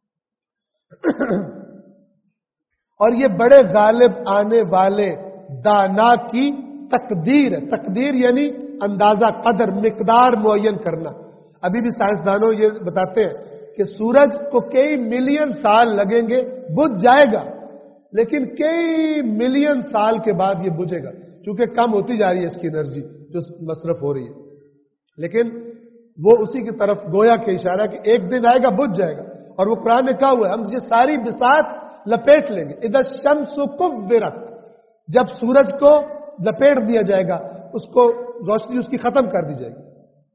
اور یہ بڑے غالب آنے والے دانا کی تقدیر ہے. تقدیر یعنی اندازہ، قدر، مقدار معین کرنا. ابھی بھی سائنسدانوں یہ بتاتے ہیں کہ سورج کو کئی ملین سال لگیں گے، بجھ جائے گا، لیکن کئی ملین سال کے بعد یہ بجھے گا، چونکہ کم ہوتی جا رہی ہے اس کی انرجی جو مصرف ہو رہی ہے. لیکن وہ اسی کی طرف گویا کے اشارہ کہ ایک دن آئے گا، بجھ جائے گا. اور وہ قرآن نے کہا ہوا ہے ہم یہ ساری بساط لپیٹ لیں گے. اذا الشمس کورت، جب سورج کو لپیٹ دیا جائے گا، اس کو روشنی اس کی ختم کر دی جائے گی.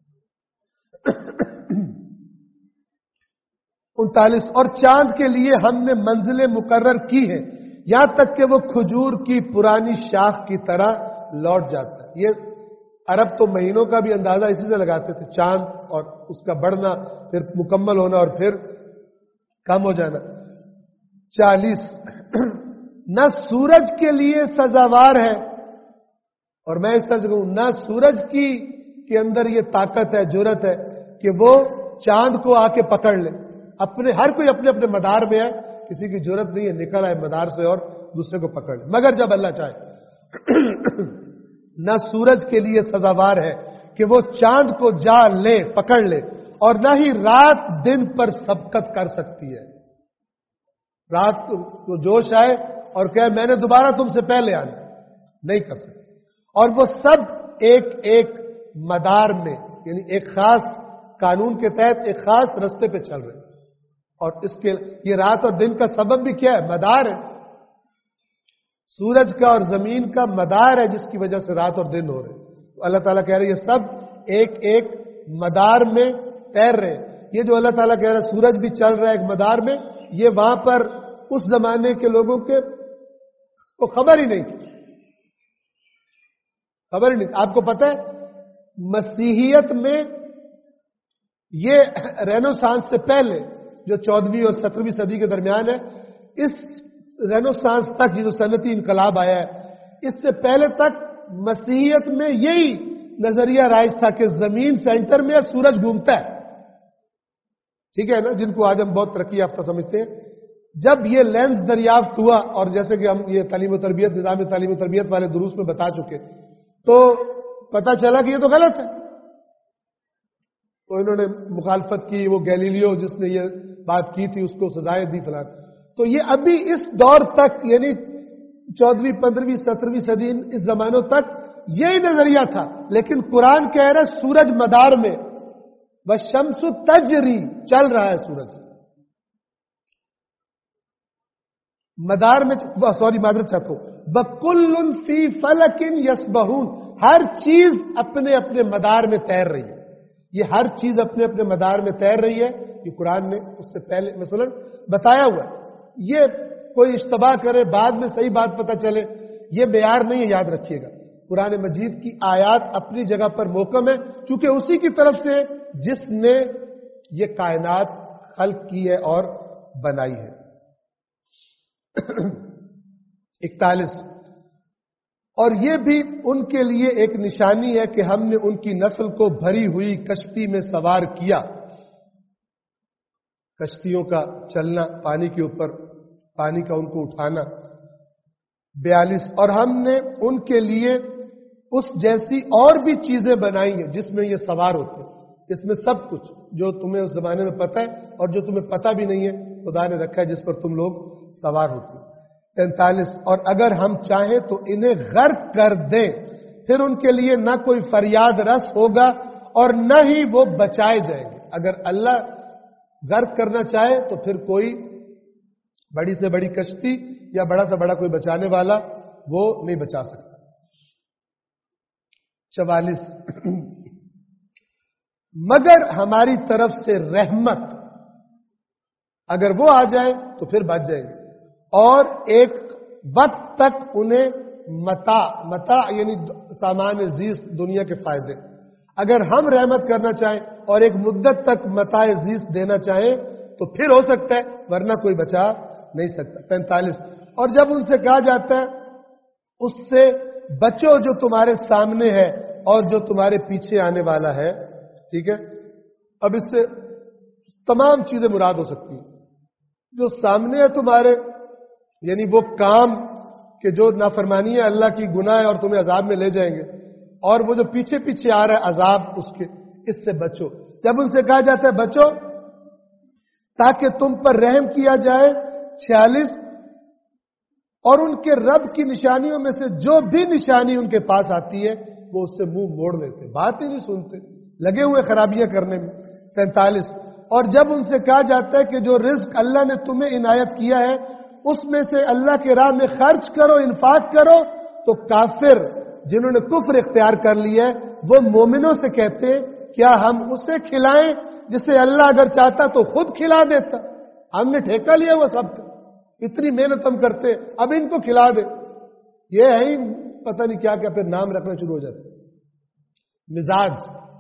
انتالیس، اور چاند کے لیے ہم نے منزلیں مقرر کی ہیں یہاں تک کہ وہ کھجور کی پرانی شاخ کی طرح لوٹ جاتا ہے. یہ عرب تو مہینوں کا بھی اندازہ اسی سے لگاتے تھے، چاند اور اس کا بڑھنا، پھر مکمل ہونا اور پھر کم ہو جانا. چالیس، نہ سورج کے لیے سزاوار ہے، اور میں اس طرح سے کہوں نہ سورج کی کے اندر یہ طاقت ہے، جرت ہے کہ وہ چاند کو آ کے پکڑ لے. اپنے ہر کوئی اپنے اپنے مدار میں ہے، کسی کی جرت نہیں ہے نکل آئے مدار سے اور دوسرے کو پکڑ لے، مگر جب اللہ چاہے. نہ سورج کے لیے سزاوار ہے کہ وہ چاند کو جا لے، پکڑ لے، اور نہ ہی رات دن پر سبقت کر سکتی ہے. رات کو جوش آئے اور کہے میں نے دوبارہ تم سے پہلے آنا، نہیں کر سکتے. اور وہ سب ایک ایک مدار میں، یعنی ایک خاص قانون کے تحت ایک خاص رستے پہ چل رہے ہیں. اور اس کے یہ رات اور دن کا سبب بھی کیا ہے؟ مدار ہے. سورج کا اور زمین کا مدار ہے جس کی وجہ سے رات اور دن ہو رہے ہیں. تو اللہ تعالیٰ کہہ رہے ہیں یہ سب ایک ایک مدار میں تیر رہے ہیں. یہ جو اللہ تعالیٰ کہہ رہا ہے سورج بھی چل رہا ہے ایک مدار میں، یہ وہاں پر اس زمانے کے لوگوں کے کو خبر ہی نہیں تھی. خبر ہی نہیں تھی. آپ کو پتہ ہے مسیحیت میں یہ رینوسانس سے پہلے جو چودہویں اور سترہویں صدی کے درمیان ہے، اس رینوسانس تک جو صنعتی انقلاب آیا ہے، اس سے پہلے تک مسیحیت میں یہی نظریہ رائج تھا کہ زمین سینٹر میں سورج گھومتا ہے. ٹھیک ہے نا، جن کو آج ہم بہت ترقی یافتہ سمجھتے ہیں. جب یہ لینس دریافت ہوا، اور جیسے کہ ہم یہ تعلیم و تربیت نظام تعلیم و تربیت والے دروس میں بتا چکے، تو پتا چلا کہ یہ تو غلط ہے. تو انہوں نے مخالفت کی. وہ گیلیلیو جس نے یہ بات کی تھی اس کو سزائیں دی فلان. تو یہ ابھی اس دور تک، یعنی چودہویں پندرہویں سترہویں صدی، اس زمانوں تک یہی نظریہ تھا. لیکن قرآن کہہ رہا ہے سورج مدار میں، والشمس تجری، چل رہا ہے سورج مدار میں. سوری معذرت چاہتا ہوں، وَكُلٌّ فِي فَلَكٍ يَسْبَحُونَ، ہر چیز اپنے اپنے مدار میں تیر رہی ہے. یہ ہر چیز اپنے اپنے مدار میں تیر رہی ہے. یہ قرآن نے اس سے پہلے مثلا بتایا ہوا ہے. یہ کوئی اشتباہ کرے بعد میں صحیح بات پتہ چلے، یہ معیار نہیں ہے، یاد رکھیے گا. قرآن مجید کی آیات اپنی جگہ پر محکم ہے، چونکہ اسی کی طرف سے جس نے یہ کائنات خلق کی ہے اور بنائی ہے۔ اکتالیس، اور یہ بھی ان کے لیے ایک نشانی ہے کہ ہم نے ان کی نسل کو بھری ہوئی کشتی میں سوار کیا، کشتیوں کا چلنا، پانی کے اوپر پانی کا ان کو اٹھانا۔ بیالیس، اور ہم نے ان کے لیے اس جیسی اور بھی چیزیں بنائی ہیں جس میں یہ سوار ہوتے ہیں، اس میں سب کچھ جو تمہیں اس زمانے میں پتہ ہے اور جو تمہیں پتہ بھی نہیں ہے خدا نے رکھا ہے جس پر تم لوگ سوار ہوتے ہیں۔ تینتالیس، اور اگر ہم چاہیں تو انہیں غرق کر دیں، پھر ان کے لیے نہ کوئی فریاد رس ہوگا اور نہ ہی وہ بچائے جائیں گے۔ اگر اللہ غرق کرنا چاہے تو پھر کوئی بڑی سے بڑی کشتی یا بڑا سے بڑا کوئی بچانے والا وہ نہیں بچا سکتا۔ چوالیس، مگر ہماری طرف سے رحمت، اگر وہ آ جائے تو پھر بچ جائیں گے، اور ایک وقت تک انہیں متاع متاع یعنی سامان زیست دنیا کے فائدے، اگر ہم رحمت کرنا چاہیں اور ایک مدت تک متاع زیست دینا چاہیں تو پھر ہو سکتا ہے، ورنہ کوئی بچا نہیں سکتا۔ پینتالیس، اور جب ان سے کہا جاتا ہے اس سے بچو جو تمہارے سامنے ہے اور جو تمہارے پیچھے آنے والا ہے، ٹھیک ہے، اب اس سے تمام چیزیں مراد ہو سکتی ہیں۔ جو سامنے ہے تمہارے یعنی وہ کام کہ جو نافرمانی ہے اللہ کی گناہ ہے اور تمہیں عذاب میں لے جائیں گے، اور وہ جو پیچھے پیچھے آ رہا ہے عذاب اس کے، اس سے بچو۔ جب ان سے کہا جاتا ہے بچو تاکہ تم پر رحم کیا جائے، چھیالیس، اور ان کے رب کی نشانیوں میں سے جو بھی نشانی ان کے پاس آتی ہے وہ اس سے منہ موڑ لیتے، بات ہی نہیں سنتے، لگے ہوئے خرابیاں کرنے میں۔ سینتالیس، اور جب ان سے کہا جاتا ہے کہ جو رزق اللہ نے تمہیں عنایت کیا ہے اس میں سے اللہ کے راہ میں خرچ کرو، انفاق کرو، تو کافر جنہوں نے کفر اختیار کر لیا ہے وہ مومنوں سے کہتے ہیں کیا ہم اسے کھلائیں جسے اللہ اگر چاہتا تو خود کھلا دیتا، ہم نے ٹھیکہ لیا وہ سب کا، اتنی محنت ہم کرتے اب ان کو کھلا دے، یہ ہے ہی پتہ نہیں کیا کیا، پھر نام رکھنا شروع ہو جاتا۔ مزاج،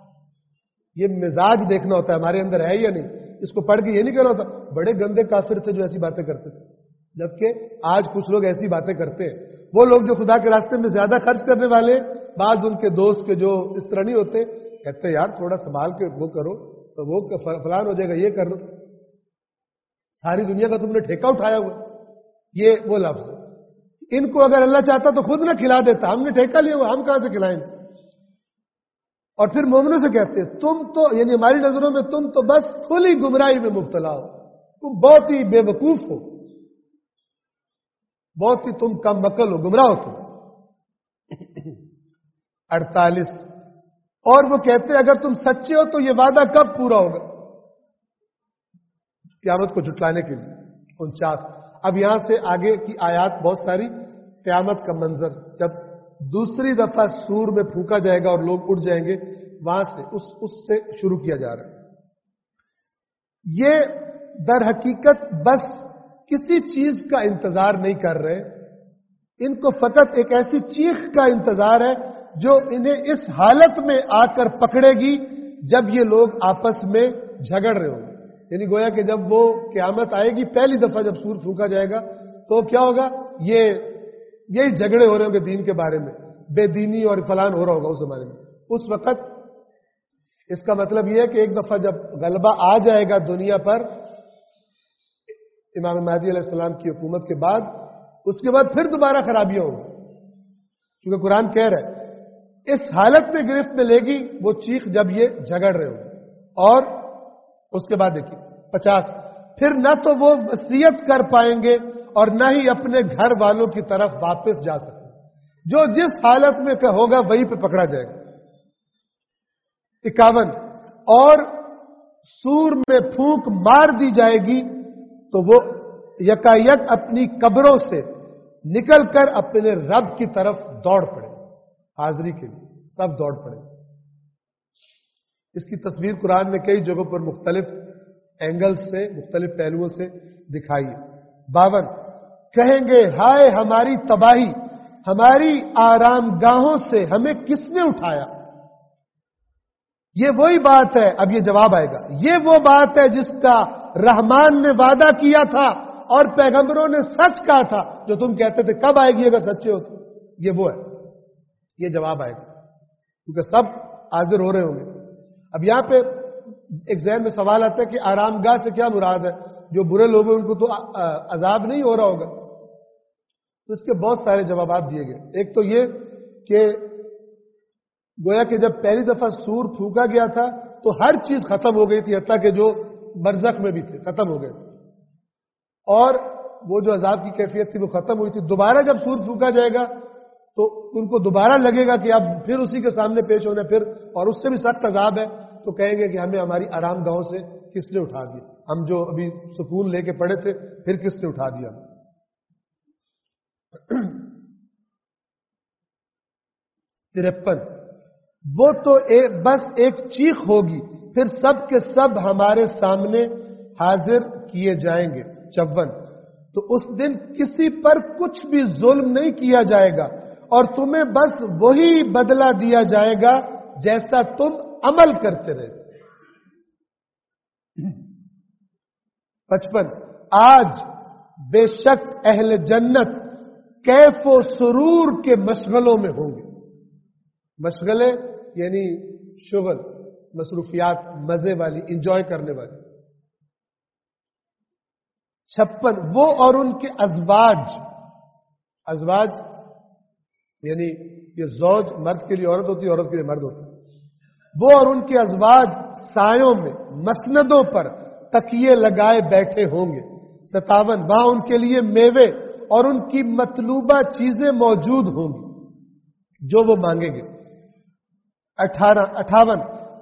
یہ مزاج دیکھنا ہوتا ہے ہمارے اندر ہے یا نہیں، اس کو پڑھ کے یہ نہیں کہنا ہوتا بڑے گندے کافر تھے جو ایسی باتیں کرتے تھے، جبکہ آج کچھ لوگ ایسی باتیں کرتے ہیں۔ وہ لوگ جو خدا کے راستے میں زیادہ خرچ کرنے والے، بعض ان کے دوست کے جو اس طرح نہیں ہوتے، کہتے ہیں یار تھوڑا سنبھال کے وہ کرو تو وہ فلان ہو جائے گا، یہ کر لو، ساری دنیا کا تم نے ٹھیکہ اٹھایا ہوا، یہ وہ لفظ ہے۔ ان کو اگر اللہ چاہتا تو خود نہ کھلا دیتا، ہم نے ٹھیکہ لیا ہوا، ہم کہاں سے کھلائیں گے؟ اور پھر مومنوں سے کہتے ہیں تم تو یعنی ہماری نظروں میں تم تو بس کھلی گمراہی میں مبتلا ہو، تم بہت ہی بے وقوف ہو، بہت ہی تم کم عقل ہو، گمراہ ہو تم۔ اڑتالیس، اور وہ کہتے ہیں اگر تم سچے ہو تو یہ وعدہ کب پورا ہوگا؟ قیامت کو جھٹلانے کے لیے۔ انچاس، اب یہاں سے آگے کی آیات بہت ساری، قیامت کا منظر جب دوسری دفعہ سور میں پھونکا جائے گا اور لوگ اٹھ جائیں گے، وہاں سے اس اس سے شروع کیا جا رہا ہے۔ یہ در حقیقت بس کسی چیز کا انتظار نہیں کر رہے، ان کو فقط ایک ایسی چیخ کا انتظار ہے جو انہیں اس حالت میں آ کر پکڑے گی جب یہ لوگ آپس میں جھگڑ رہے ہوں گے، یعنی گویا کہ جب وہ قیامت آئے گی پہلی دفعہ جب سور پھونکا جائے گا تو کیا ہوگا، یہ یہی جھگڑے ہو رہے ہوں گے دین کے بارے میں، بے دینی اور فلان ہو رہا ہوگا اس زمانے میں۔ اس وقت اس کا مطلب یہ ہے کہ ایک دفعہ جب غلبہ آ جائے گا دنیا پر امام مہدی علیہ السلام کی حکومت کے بعد، اس کے بعد پھر دوبارہ خرابیاں ہوں گی، کیونکہ قرآن کہہ رہا ہے اس حالت میں گرفت میں لے گی وہ چیخ جب یہ جھگڑ رہے ہوں گے۔ اور اس کے بعد دیکھیے پچاس، پھر نہ تو وہ وصیت کر پائیں گے اور نہ ہی اپنے گھر والوں کی طرف واپس جا سکیں، جو جس حالت میں ہوگا وہیں پہ پکڑا جائے گا۔ اکاون، اور سور میں پھونک مار دی جائے گی تو وہ یکا یک اپنی قبروں سے نکل کر اپنے رب کی طرف دوڑ پڑے، حاضری کے لیے سب دوڑ پڑے۔ اس کی تصویر قرآن نے کئی جگہوں پر مختلف اینگل سے مختلف پہلوؤں سے دکھائی ہے۔ باون، کہیں گے ہائے ہماری تباہی، ہماری آرام گاہوں سے ہمیں کس نے اٹھایا؟ یہ وہی بات ہے. اب یہ جواب آئے گا. یہ وہ بات ہے جس کا رحمان نے وعدہ کیا تھا اور پیغمبروں نے سچ کہا تھا, جو تم کہتے تھے کب آئے گی اگر سچے ہوتے. یہ وہ ہے. یہ جواب آئے گا کیونکہ سب حاضر ہو رہے ہوں گے. اب یہاں پہ ایک ذہن میں سوال آتا ہے کہ آرام گاہ سے کیا مراد ہے؟ جو برے لوگ ہیں ان کو تو عذاب نہیں ہو رہا ہوگا. تو اس کے بہت سارے جوابات دیے گئے. ایک تو یہ کہ گویا کہ جب پہلی دفعہ سور پھونکا گیا تھا تو ہر چیز ختم ہو گئی تھی, حتیٰ کہ جو برزخ میں بھی تھے ختم ہو گئے, اور وہ جو عذاب کی کیفیت تھی وہ ختم ہوئی تھی. دوبارہ جب سور پھونکا جائے گا تو ان کو دوبارہ لگے گا کہ اب پھر اسی کے سامنے پیش ہونا, پھر اور اس سے بھی سخت عذاب ہے. تو کہیں گے کہ ہمیں ہماری آرام گاہوں سے کس نے اٹھا دیا, ہم جو ابھی سکون لے کے پڑے تھے پھر کس نے اٹھا دیا. ترپن, وہ تو ایک بس ایک چیخ ہوگی پھر سب کے سب ہمارے سامنے حاضر کیے جائیں گے. چون, تو اس دن کسی پر کچھ بھی ظلم نہیں کیا جائے گا اور تمہیں بس وہی بدلہ دیا جائے گا جیسا تم عمل کرتے رہے. پچپن, آج بے شک اہل جنت کیف و سرور کے مشغلوں میں ہوں گے. مشغلے یعنی شغل, مصروفیات, مزے والی, انجوائے کرنے والی. چھپن, وہ اور ان کے ازواج. ازواج یعنی یہ زوج مرد کے لیے عورت ہوتی ہے, عورت کے لیے مرد ہوتی ہے. وہ اور ان کے ازواج سایوں میں مسندوں پر تکیے لگائے بیٹھے ہوں گے. ستاون, وہاں ان کے لیے میوے اور ان کی مطلوبہ چیزیں موجود ہوں گی جو وہ مانگیں گے. اٹھارہ اٹھاون,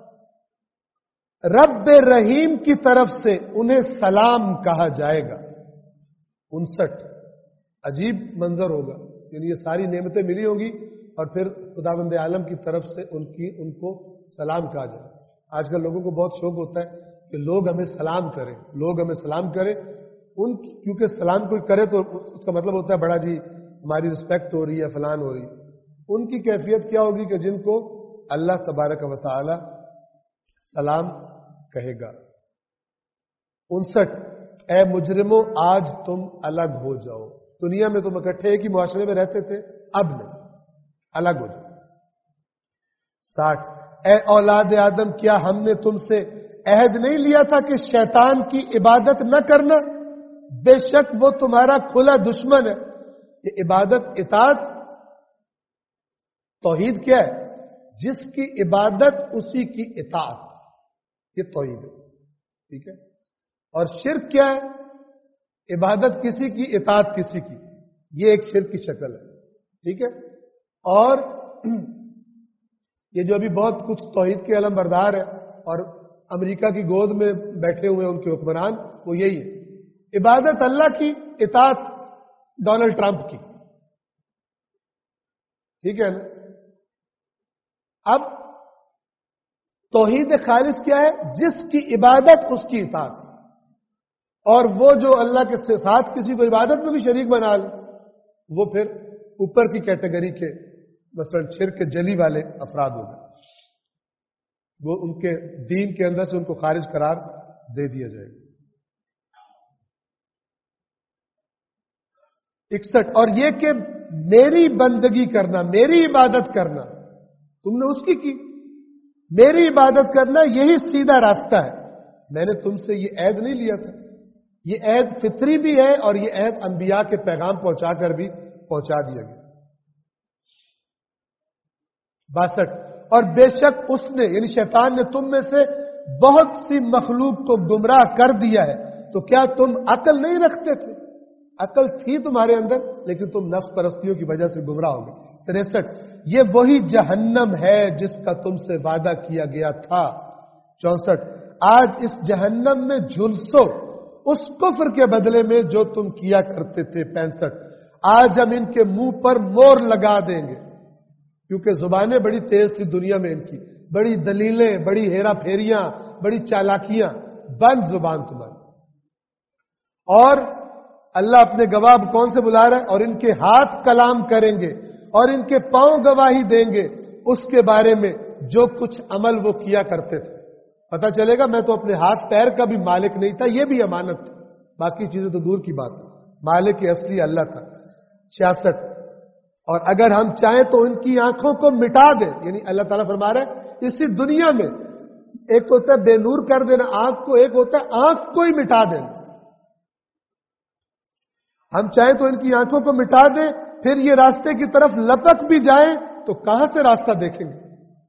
رب رحیم کی طرف سے انہیں سلام کہا جائے گا. انسٹھ, عجیب منظر ہوگا, یعنی یہ ساری نعمتیں ملی ہوں گی اور پھر خداوند عالم کی طرف سے ان کی ان کو سلام کہا جائے. آج کل لوگوں کو بہت شوق ہوتا ہے کہ لوگ ہمیں سلام کریں, لوگ ہمیں سلام کریں. ان کیونکہ سلام کوئی کرے تو اس کا مطلب ہوتا ہے بڑا جی ہماری رسپیکٹ ہو رہی ہے, فلان ہو رہی ہے. ان کی کیفیت کیا ہوگی کہ جن کو اللہ تبارک و تعالی سلام کہے گا. انسٹھ, اے مجرموں آج تم الگ ہو جاؤ. دنیا میں تم اکٹھے ایک ہی معاشرے میں رہتے تھے, اب نہیں, الگ ہو جاؤ. ساٹھ, اے اولاد آدم کیا ہم نے تم سے عہد نہیں لیا تھا کہ شیطان کی عبادت نہ کرنا؟ بے شک وہ تمہارا کھلا دشمن ہے. یہ عبادت اطاعت توحید کیا ہے؟ جس کی عبادت اسی کی اطاعت, یہ توحید ہے. ٹھیک ہے. اور شرک کیا ہے؟ عبادت کسی کی اطاعت کسی کی, یہ ایک شرک کی شکل ہے. ٹھیک ہے. اور یہ جو ابھی بہت کچھ توحید کے علم بردار ہے اور امریکہ کی گود میں بیٹھے ہوئے ان کے حکمران, وہ یہی ہے, عبادت اللہ کی, اطاعت ڈونلڈ ٹرمپ کی. ٹھیک ہے نا. اب توحید خالص کیا ہے؟ جس کی عبادت اس کی اطاعت, اور وہ جو اللہ کے ساتھ کسی کو عبادت میں بھی شریک بنا لے وہ پھر اوپر کی کیٹیگری کے مثلا شرک کے جلی والے افراد ہو گئے. وہ ان کے دین کے اندر سے ان کو خارج قرار دے دیا جائے گا. اکسٹھ, اور یہ کہ میری بندگی کرنا, میری عبادت کرنا, تم نے اس کی کی, میری عبادت کرنا یہی سیدھا راستہ ہے. میں نے تم سے یہ عہد نہیں لیا تھا. یہ عہد فطری بھی ہے اور یہ عہد انبیاء کے پیغام پہنچا کر بھی پہنچا دیا گیا. باسٹھ, اور بے شک اس نے یعنی شیطان نے تم میں سے بہت سی مخلوق کو گمراہ کر دیا ہے, تو کیا تم عقل نہیں رکھتے تھے؟ عقل تھی تمہارے اندر لیکن تم نفس پرستیوں کی وجہ سے گمراہ ہو گئے. تریسٹھ, یہ وہی جہنم ہے جس کا تم سے وعدہ کیا گیا تھا. چونسٹھ, آج اس جہنم میں جھلسو اس کفر کے بدلے میں جو تم کیا کرتے تھے. پینسٹھ, آج ہم ان کے منہ پر مور لگا دیں گے, کیونکہ زبانیں بڑی تیز تھی دنیا میں ان کی, بڑی دلیلیں, بڑی ہیرا پھیریاں, بڑی چالاکیاں. بند زبان تمہاری. اور اللہ اپنے گواہ کون سے بلا رہا ہے؟ اور ان کے ہاتھ کلام کریں گے اور ان کے پاؤں گواہی دیں گے اس کے بارے میں جو کچھ عمل وہ کیا کرتے تھے. پتہ چلے گا میں تو اپنے ہاتھ پیر کا بھی مالک نہیں تھا، یہ بھی امانت تھی، باقی چیزیں تو دور کی بات ہے، مالک اصلی اللہ تھا. چھیاسٹھ اور اگر ہم چاہیں تو ان کی آنکھوں کو مٹا دیں، یعنی اللہ تعالیٰ فرما رہے ہیں اسی دنیا میں ایک تو ہوتا ہے بے نور کر دینا آنکھ کو، ایک ہوتا ہے آنکھ کو ہی مٹا دینا. ہم چاہیں تو ان کی آنکھوں کو مٹا دیں، پھر یہ راستے کی طرف لپک بھی جائیں تو کہاں سے راستہ دیکھیں گے.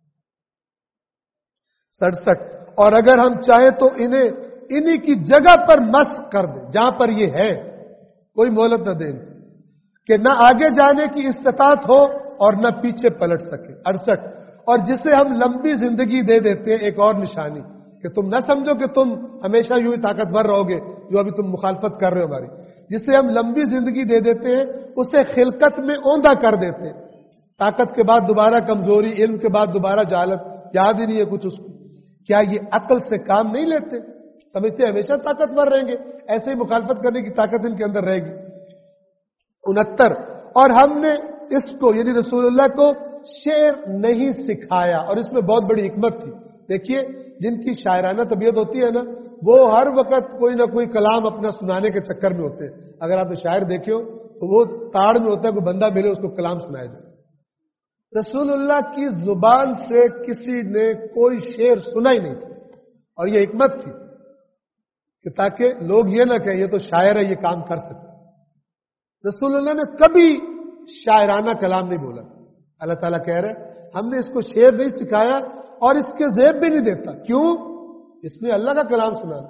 سڑسٹھ اور اگر ہم چاہیں تو انہیں انہی کی جگہ پر مسخ کر دیں جہاں پر یہ ہے، کوئی مہلت نہ دیں کہ نہ آگے جانے کی استطاعت ہو اور نہ پیچھے پلٹ سکے. اڑسٹھ اور جسے ہم لمبی زندگی دے دیتے ہیں، ایک اور نشانی کہ تم نہ سمجھو کہ تم ہمیشہ یوں ہی طاقتور رہو گے جو ابھی تم مخالفت کر رہے ہو ہماری. جسے ہم لمبی زندگی دے دیتے ہیں اسے خلقت میں اوندا کر دیتے ہیں، طاقت کے بعد دوبارہ کمزوری، علم کے بعد دوبارہ جہالت، یاد ہی نہیں ہے کچھ اس کو. کیا یہ عقل سے کام نہیں لیتے؟ سمجھتے ہمیشہ طاقتور رہیں گے، ایسے ہی مخالفت کرنے کی طاقت ان کے اندر رہے گی. انہتر اور ہم نے اس کو یعنی رسول اللہ کو شعر نہیں سکھایا، اور اس میں بہت بڑی حکمت تھی. دیکھیے جن کی شاعرانہ طبیعت ہوتی ہے نا، وہ ہر وقت کوئی نہ کوئی کلام اپنا سنانے کے چکر میں ہوتے ہیں. اگر آپ نے شاعر دیکھے ہو تو وہ تاڑ میں ہوتا ہے، کوئی بندہ ملے اس کو کلام سنایا جائے. رسول اللہ کی زبان سے کسی نے کوئی شعر سنا ہی نہیں تھا، اور یہ حکمت تھی کہ تاکہ لوگ یہ نہ کہیں یہ تو شاعر ہے، یہ کام کر سکتے. رسول اللہ نے کبھی شاعرانہ کلام نہیں بولا. اللہ تعالیٰ کہہ رہے ہم نے اس کو شعر نہیں سکھایا اور اس کے زیب بھی نہیں دیتا. کیوں؟ اس نے اللہ کا کلام سنانا.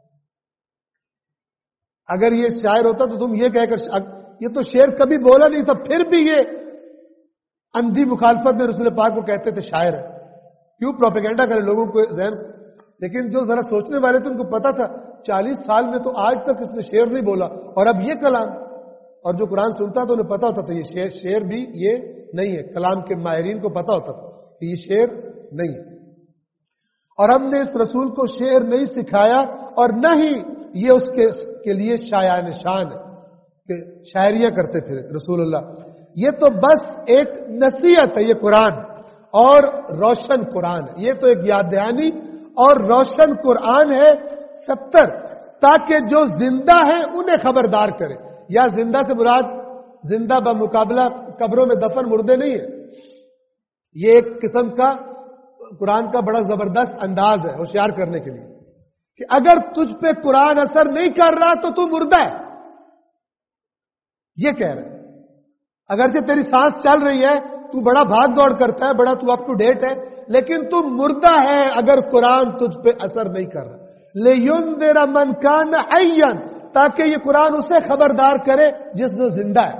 اگر یہ شاعر ہوتا تو تم یہ کہہ کر یہ تو شعر کبھی بولا نہیں تھا، پھر بھی یہ اندھی مخالفت میں رسول پاک کو کہتے تھے شاعر ہے. کیوں پروپیگنڈا کرے لوگوں کو ذہن. لیکن جو ذرا سوچنے والے تھے ان کو پتا تھا چالیس سال میں تو آج تک اس نے شعر نہیں بولا، اور اب یہ کلام. اور جو قرآن سنتا تو انہیں پتا ہوتا تھا یہ شعر شعر بھی یہ نہیں ہے. کلام کے ماہرین کو پتا ہوتا تھا کہ یہ شعر نہیں ہے. اور ہم نے اس رسول کو شعر نہیں سکھایا، اور نہ ہی یہ اس کے کے لیے شایع نشان ہے کہ شاعریاں کرتے پھر رسول اللہ. یہ تو بس ایک نصیحت ہے، یہ قرآن اور روشن قرآن ہے. یہ تو ایک یاد دہانی اور روشن قرآن ہے. ستر تاکہ جو زندہ ہیں انہیں خبردار کرے. یا زندہ سے مراد زندہ بمقابلہ قبروں میں دفن مردے نہیں ہے. یہ ایک قسم کا قرآن کا بڑا زبردست انداز ہے ہوشیار کرنے کے لیے کہ اگر تجھ پہ قرآن اثر نہیں کر رہا تو تو مردہ ہے. یہ کہہ رہے اگرچہ تیری سانس چل رہی ہے، تو بڑا بھاگ دوڑ کرتا ہے، بڑا تو اپ ٹو ڈیٹ ہے، لیکن تو مردہ ہے اگر قرآن تجھ پہ اثر نہیں کر رہا. لِيُنذِرَ مَنْ كَانَ حَيًّا تاکہ یہ قرآن اسے خبردار کرے جس جو زندہ ہے،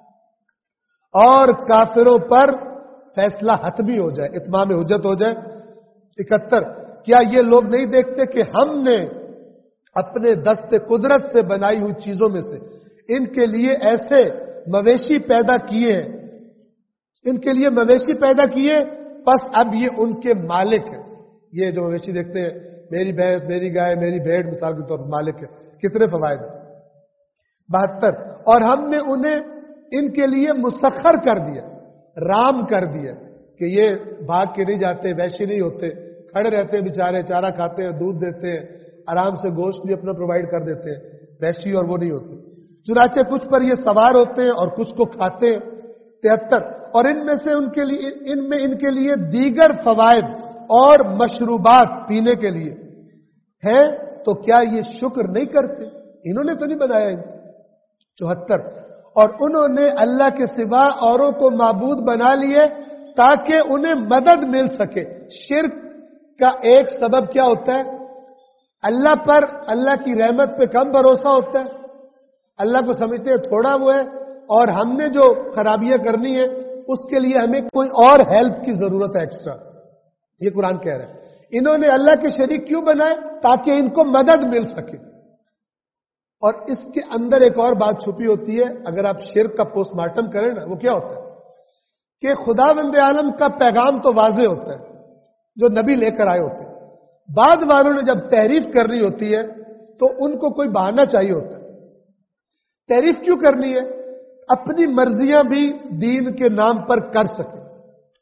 اور کافروں پر فیصلہ حتمی ہو جائے، اتمام حجت ہو جائے. اکہتر کیا یہ لوگ نہیں دیکھتے کہ ہم نے اپنے دست قدرت سے بنائی ہوئی چیزوں میں سے ان کے لیے ایسے مویشی پیدا کیے ہیں، ان کے لیے مویشی پیدا کیے، بس اب یہ ان کے مالک ہیں. یہ جو مویشی دیکھتے ہیں میری بھینس، میری گائے، میری بھیڑ مثال کے طور پر مالک ہے. کتنے فوائد ہیں. بہتر اور ہم نے انہیں ان کے لیے مسخر کر دیا، رام کر دیا کہ یہ بھاگ کے نہیں جاتے، ویشی نہیں ہوتے، کھڑے رہتے ہیں بیچارے، چارہ کھاتے ہیں، دودھ دیتے ہیں، آرام سے گوشت بھی اپنا پرووائڈ کر دیتے ہیں، ویشی اور وہ نہیں ہوتے. چنانچہ کچھ پر یہ سوار ہوتے ہیں اور کچھ کو کھاتے ہیں. تہتر اور ان میں سے ان کے لیے ان میں ان کے لیے دیگر فوائد اور مشروبات پینے کے لیے ہیں، تو کیا یہ شکر نہیں کرتے؟ انہوں نے تو نہیں بنایا ان. چوہتر اور انہوں نے اللہ کے سوا اوروں کو معبود بنا لیے تاکہ انہیں مدد مل سکے. شرک کا ایک سبب کیا ہوتا ہے؟ اللہ پر، اللہ کی رحمت پہ کم بھروسہ ہوتا ہے. اللہ کو سمجھتے ہیں تھوڑا وہ ہے، اور ہم نے جو خرابیاں کرنی ہے اس کے لیے ہمیں کوئی اور ہیلپ کی ضرورت ہے ایکسٹرا. یہ قرآن کہہ رہا ہے انہوں نے اللہ کے شریک کیوں بنائے؟ تاکہ ان کو مدد مل سکے. اور اس کے اندر ایک اور بات چھپی ہوتی ہے، اگر آپ شرک کا پوسٹ مارٹم کریں نا، وہ کیا ہوتا ہے کہ خدا بند عالم کا پیغام تو واضح ہوتا ہے جو نبی لے کر آئے ہوتے ہیں. بعد والوں نے جب تعریف کرنی ہوتی ہے تو ان کو کوئی بہانہ چاہیے ہوتا ہے. تعریف کیوں کرنی ہے؟ اپنی مرضیاں بھی دین کے نام پر کر سکے.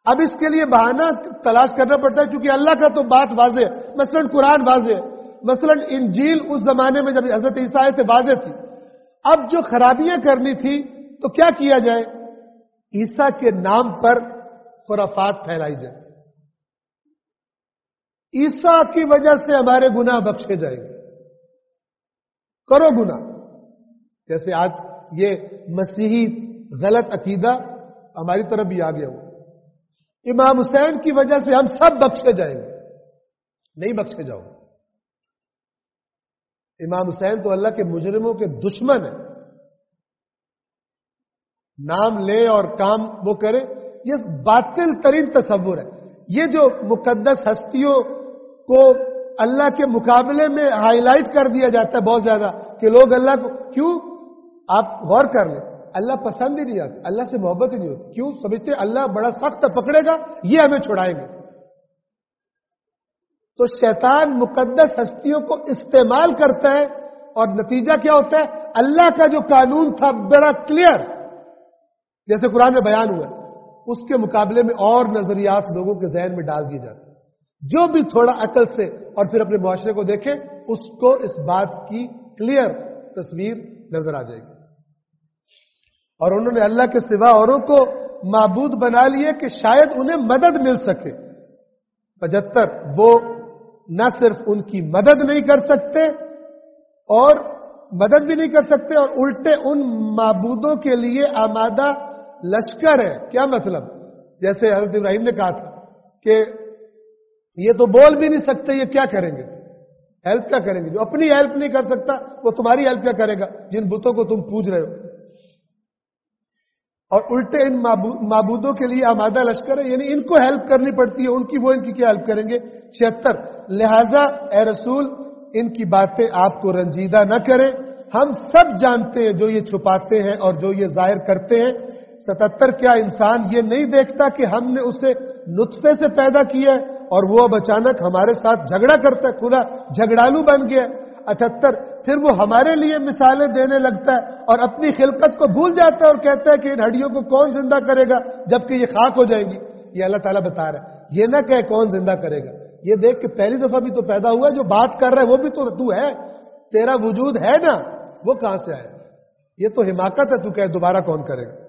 اب اس کے لیے بہانہ تلاش کرنا پڑتا ہے کیونکہ اللہ کا تو بات واضح ہے. مثلا قرآن واضح ہے, مثلا انجیل اس زمانے میں جب حضرت عیسیٰ آئے تھے واضح تھی. اب جو خرابیاں کرنی تھی تو کیا کیا جائے؟ عیسیٰ کے نام پر خرافات پھیلائی جائے. عیسیٰ کی وجہ سے ہمارے گناہ بخشے جائیں گے. کرو گناہ. جیسے آج یہ مسیحی غلط عقیدہ ہماری طرف بھی آ گیا ہو, امام حسین کی وجہ سے ہم سب بخشے جائیں گے. نہیں بخشے جاؤ. امام حسین تو اللہ کے مجرموں کے دشمن ہیں. نام لے اور کام وہ کرے, یہ باطل ترین تصور ہے. یہ جو مقدس ہستیوں کو اللہ کے مقابلے میں ہائی لائٹ کر دیا جاتا ہے بہت زیادہ کہ لوگ اللہ کو, کیوں آپ غور کر لیں, اللہ پسند ہی نہیں آتی, اللہ سے محبت ہی نہیں ہوتی. کیوں سمجھتے اللہ بڑا سخت پکڑے گا, یہ ہمیں چھڑائیں گے. تو شیطان مقدس ہستیوں کو استعمال کرتا ہے اور نتیجہ کیا ہوتا ہے؟ اللہ کا جو قانون تھا بڑا کلیئر, جیسے قرآن میں بیان ہوا, اس کے مقابلے میں اور نظریات لوگوں کے ذہن میں ڈال دیے جاتے ہیں. جو بھی تھوڑا عقل سے اور پھر اپنے معاشرے کو دیکھے, اس کو اس بات کی کلیئر تصویر نظر آ جائے گی. اور انہوں نے اللہ کے سوا اوروں کو معبود بنا لیے کہ شاید انہیں مدد مل سکے. پچہتر, وہ نہ صرف ان کی مدد نہیں کر سکتے اور مدد بھی نہیں کر سکتے, اور الٹے ان معبودوں کے لیے آمادہ لشکر ہے. کیا مطلب؟ جیسے حضرت ابراہیم نے کہا تھا کہ یہ تو بول بھی نہیں سکتے, یہ کیا کریں گے؟ ہیلپ کیا کریں گے؟ جو اپنی ہیلپ نہیں کر سکتا وہ تمہاری ہیلپ کیا کرے گا جن بتوں کو تم پوج رہے ہو؟ اور الٹے ان معبودوں کے لیے آمادہ لشکر ہے, یعنی ان کو ہیلپ کرنی پڑتی ہے, ان کی وہ ان کی کیا ہیلپ کریں گے؟ چھہتر, لہذا اے رسول ان کی باتیں آپ کو رنجیدہ نہ کریں, ہم سب جانتے ہیں جو یہ چھپاتے ہیں اور جو یہ ظاہر کرتے ہیں. ستتر, کیا انسان یہ نہیں دیکھتا کہ ہم نے اسے نطفے سے پیدا کیا ہے اور وہ اب اچانک ہمارے ساتھ جھگڑا کرتا ہے, خدا جھگڑالو بن گیا. اٹھہتر, پھر وہ ہمارے لیے مثالیں دینے لگتا ہے اور اپنی خلقت کو بھول جاتا ہے اور کہتا ہے کہ ان ہڈیوں کو کون زندہ کرے گا جبکہ یہ خاک ہو جائیں گی. یہ اللہ تعالیٰ بتا رہا ہے, یہ نہ کہ کون زندہ کرے گا, یہ دیکھ کہ پہلی دفعہ بھی تو پیدا ہوا ہے, جو بات کر رہا ہے وہ بھی تو تو ہے, تیرا وجود ہے نا, وہ کہاں سے آیا؟ یہ تو حماقت ہے, تو کہ دوبارہ کون کرے گا.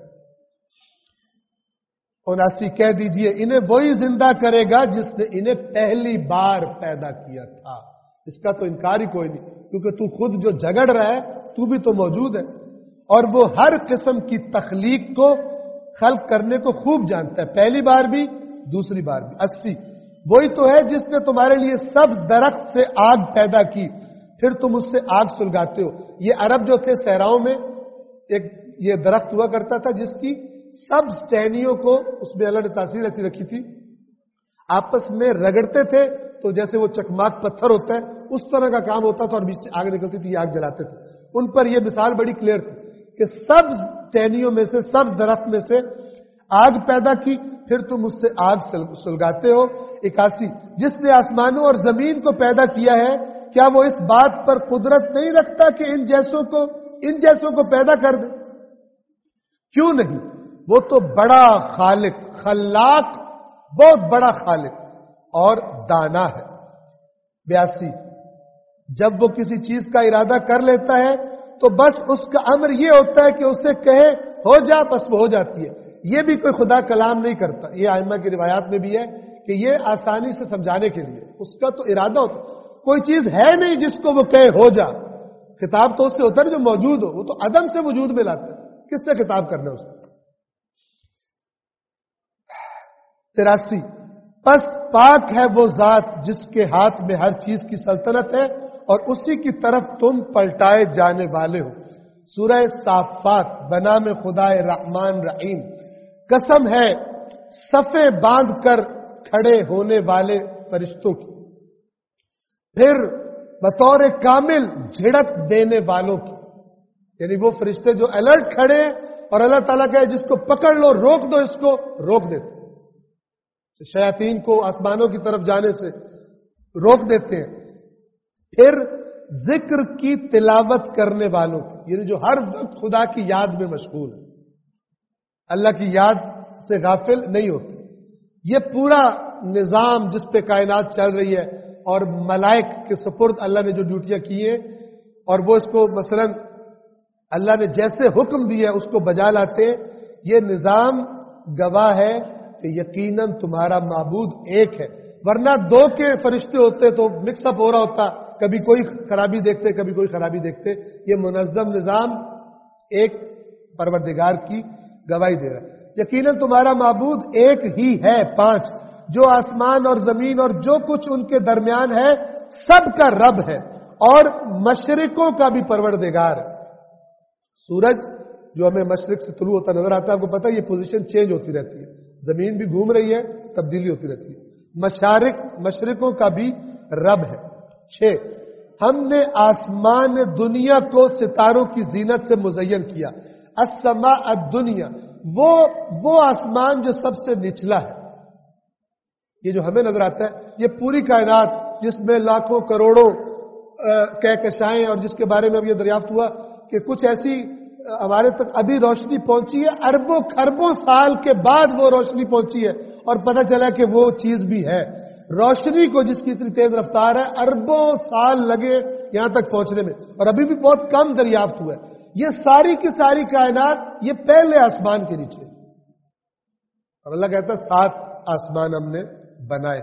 اناسی, کہہ دیجئے انہیں وہی زندہ کرے گا جس نے انہیں پہلی بار پیدا کیا تھا. اس کا تو انکار ہی کوئی نہیں, کیونکہ تو خود جو جھگڑ رہا ہے تو بھی تو موجود ہے, اور وہ ہر قسم کی تخلیق کو خلق کرنے کو خوب جانتا ہے, پہلی بار بھی دوسری بار بھی. اسی, وہی تو ہے جس نے تمہارے لیے سبز درخت سے آگ پیدا کی پھر تم اس سے آگ سلگاتے ہو. یہ عرب جو تھے صحراؤں میں ایک یہ درخت ہوا کرتا تھا جس کی سبز ٹہنیوں کو اس میں اللہ نے تاثیر ایسی رکھی تھی, آپس میں رگڑتے تھے تو جیسے وہ چکماک پتھر ہوتا ہے اس طرح کا کام ہوتا تھا اور بیچ سے آگ نکلتی تھی, یہ آگ جلاتے تھے. ان پر یہ مثال بڑی کلیئر تھی کہ سبز ٹہنیوں میں سے, سبز درخت میں سے آگ پیدا کی پھر تم اس سے آگ سلگاتے ہو. اکاسی, جس نے آسمانوں اور زمین کو پیدا کیا ہے کیا وہ اس بات پر قدرت نہیں رکھتا کہ ان جیسوں کو ان جیسوں کو پیدا کر دے؟ کیوں نہیں, وہ تو بڑا خالق, خلاق, بہت بڑا خالق اور دانا ہے. بیاسی, جب وہ کسی چیز کا ارادہ کر لیتا ہے تو بس اس کا امر یہ ہوتا ہے کہ اسے کہے ہو جا, بس وہ ہو جاتی ہے. یہ بھی کوئی خدا کلام نہیں کرتا, یہ ائمہ کی روایات میں بھی ہے کہ یہ آسانی سے سمجھانے کے لیے, اس کا تو ارادہ ہوتا. کوئی چیز ہے نہیں جس کو وہ کہے ہو جا, خطاب تو اس سے ہوتا ہے جو موجود ہو, وہ تو عدم سے وجود میں لاتا ہے, کس سے خطاب کرنا اس کو. تراسی, پس پاک ہے وہ ذات جس کے ہاتھ میں ہر چیز کی سلطنت ہے اور اسی کی طرف تم پلٹائے جانے والے ہو. سورہ صافات, بنام خدا رحمان رحیم, قسم ہے صفیں باندھ کر کھڑے ہونے والے فرشتوں کی, پھر بطور کامل جھڑک دینے والوں کی. یعنی وہ فرشتے جو الرٹ کھڑے ہیں اور اللہ تعالیٰ کہے جس کو پکڑ لو, روک دو, اس کو روک دیتے, شیاطین کو آسمانوں کی طرف جانے سے روک دیتے ہیں. پھر ذکر کی تلاوت کرنے والوں کی, یعنی جو ہر وقت خدا کی یاد میں مشغول ہے, اللہ کی یاد سے غافل نہیں ہوتے. یہ پورا نظام جس پہ کائنات چل رہی ہے اور ملائک کے سپرد اللہ نے جو ڈیوٹیاں کی ہیں اور وہ اس کو مثلا اللہ نے جیسے حکم دیا اس کو بجا لاتے ہیں، یہ نظام گواہ ہے کہ یقیناً تمہارا معبود ایک ہے، ورنہ دو کے فرشتے ہوتے تو مکس اپ ہو رہا ہوتا، کبھی کوئی خرابی دیکھتے کبھی کوئی خرابی دیکھتے۔ یہ منظم نظام ایک پروردگار کی گواہی دے رہا ہے، یقیناً تمہارا معبود ایک ہی ہے، پانچ، جو آسمان اور زمین اور جو کچھ ان کے درمیان ہے سب کا رب ہے اور مشرقوں کا بھی پروردگار ہے۔ سورج جو ہمیں مشرق سے طلوع ہوتا نظر آتا ہے، آپ کو پتہ ہے یہ پوزیشن چینج ہوتی رہتی ہے، زمین بھی گھوم رہی ہے، تبدیلی ہوتی رہتی ہے۔ مشارق مشرقوں کا بھی رب ہے۔ چھ، ہم نے آسمان دنیا کو ستاروں کی زینت سے مزین کیا۔ السماء الدنیا، وہ وہ آسمان جو سب سے نچلا ہے، یہ جو ہمیں نظر آتا ہے، یہ پوری کائنات جس میں لاکھوں کروڑوں کہکشائیں اور جس کے بارے میں اب یہ دریافت ہوا کہ کچھ ایسی ہمارے تک ابھی روشنی پہنچی ہے، اربوں خربوں سال کے بعد وہ روشنی پہنچی ہے اور پتہ چلا کہ وہ چیز بھی ہے۔ روشنی کو جس کی اتنی تیز رفتار ہے، اربوں سال لگے یہاں تک پہنچنے میں اور ابھی بھی بہت کم دریافت ہوا ہے۔ یہ ساری کی ساری کائنات یہ پہلے آسمان کے نیچے، اور اللہ کہتا ہے سات آسمان ہم نے بنائے۔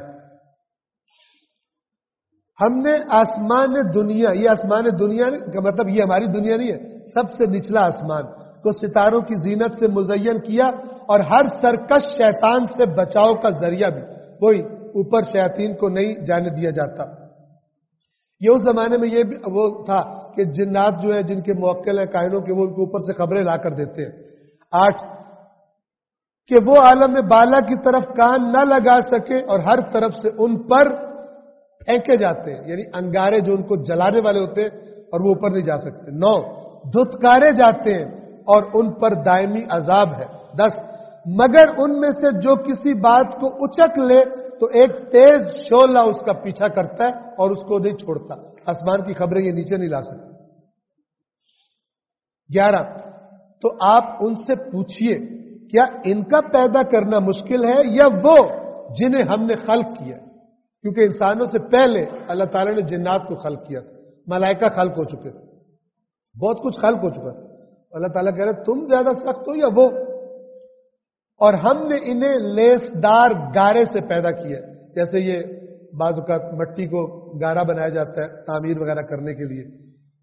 ہم نے آسمان دنیا، یہ آسمان دنیا کا مطلب یہ ہماری دنیا نہیں ہے، سب سے نچلا آسمان کو ستاروں کی زینت سے مزین کیا اور ہر سرکش شیطان سے بچاؤ کا ذریعہ بھی، کوئی اوپر شیاطین کو نہیں جانے دیا جاتا۔ یہ اس زمانے میں یہ بھی وہ تھا کہ جنات جو ہے جن کے موکل ہیں کائنوں کے، وہ ان کے اوپر سے خبریں لا کر دیتے ہیں۔ آٹھ، کہ وہ عالم بالا کی طرف کان نہ لگا سکے اور ہر طرف سے ان پر پھینکے جاتے ہیں، یعنی انگارے جو ان کو جلانے والے ہوتے ہیں اور وہ اوپر نہیں جا سکتے۔ نو، دھتکارے جاتے ہیں اور ان پر دائمی عذاب ہے۔ دس، مگر ان میں سے جو کسی بات کو اچک لے تو ایک تیز شعلہ اس کا پیچھا کرتا ہے اور اس کو نہیں چھوڑتا۔ آسمان کی خبریں یہ نیچے نہیں لا سکتے۔ گیارہ، تو آپ ان سے پوچھئے کیا ان کا پیدا کرنا مشکل ہے یا وہ جنہیں ہم نے خلق کیا؟ کیونکہ انسانوں سے پہلے اللہ تعالیٰ نے جنات کو خلق کیا، ملائکہ خلق ہو چکے، بہت کچھ خلق ہو چکا۔ اللہ تعالیٰ کہہ رہے تم زیادہ سخت ہو یا وہ؟ اور ہم نے انہیں لیسدار گارے سے پیدا کیا، جیسے یہ بعض اوقات مٹی کو گارا بنایا جاتا ہے تعمیر وغیرہ کرنے کے لیے۔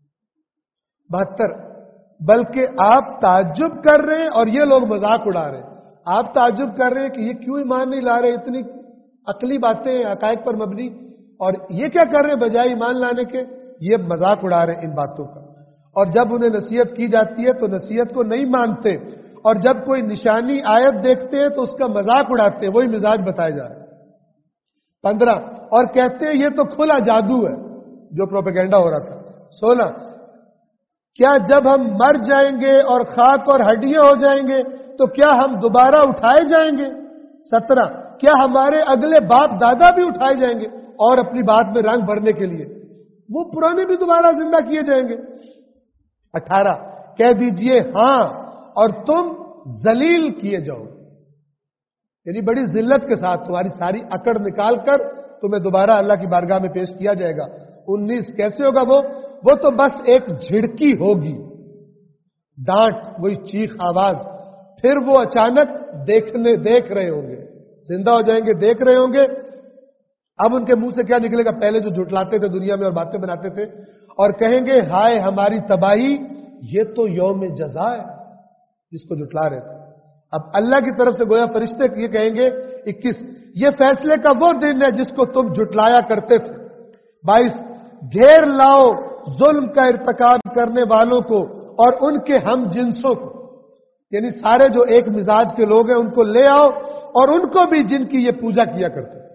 بہتر، بلکہ آپ تعجب کر رہے ہیں اور یہ لوگ مذاق اڑا رہے ہیں۔ آپ تعجب کر رہے ہیں کہ یہ کیوں ایمان نہیں لا رہے، اتنی عقلی باتیں حقائق پر مبنی، اور یہ کیا کر رہے ہیں بجائے ایمان لانے کے، یہ مذاق اڑا رہے ہیں ان باتوں کا۔ اور جب انہیں نصیحت کی جاتی ہے تو نصیحت کو نہیں مانتے، اور جب کوئی نشانی آیت دیکھتے ہیں تو اس کا مذاق اڑاتے ہیں، وہی مزاج بتائے جا رہے ہیں۔ پندرہ، اور کہتے ہیں یہ تو کھلا جادو ہے، جو پروپیگنڈا ہو رہا تھا۔ سولہ، کیا جب ہم مر جائیں گے اور خاک اور ہڈیاں ہو جائیں گے تو کیا ہم دوبارہ اٹھائے جائیں گے؟ سترہ، کیا ہمارے اگلے باپ دادا بھی اٹھائے جائیں گے اور اپنی بات میں رنگ بھرنے کے لیے وہ پرانے بھی دوبارہ زندہ کیے جائیں گے؟ اٹھارہ، کہہ دیجئے ہاں اور تم ذلیل کیے جاؤ، یعنی بڑی ذلت کے ساتھ تمہاری ساری اکڑ نکال کر تمہیں دوبارہ اللہ کی بارگاہ میں پیش کیا جائے گا۔ انیس، کیسے ہوگا وہ وہ تو بس ایک جھڑکی ہوگی، ڈانٹ، وہی چیخ آواز، پھر وہ اچانک دیکھنے دیکھ رہے ہوں گے، زندہ ہو جائیں گے، دیکھ رہے ہوں گے۔ اب ان کے منہ سے کیا نکلے گا؟ پہلے جو جھٹلاتے تھے دنیا میں اور باتیں بناتے تھے، اور کہیں گے ہائے ہماری تباہی، یہ تو یوم جزا ہے جس کو جھٹلا رہے تھے۔ اب اللہ کی طرف سے گویا فرشتے یہ کہیں گے، اکیس، یہ فیصلے کا وہ دن ہے جس کو تم جھٹلایا کرتے تھے۔ بائیس، گھیر لاؤ ظلم کا ارتکاب کرنے والوں کو اور ان کے ہم جنسوں کو، یعنی سارے جو ایک مزاج کے لوگ ہیں ان کو لے آؤ اور ان کو بھی جن کی یہ پوجا کیا کرتے تھے۔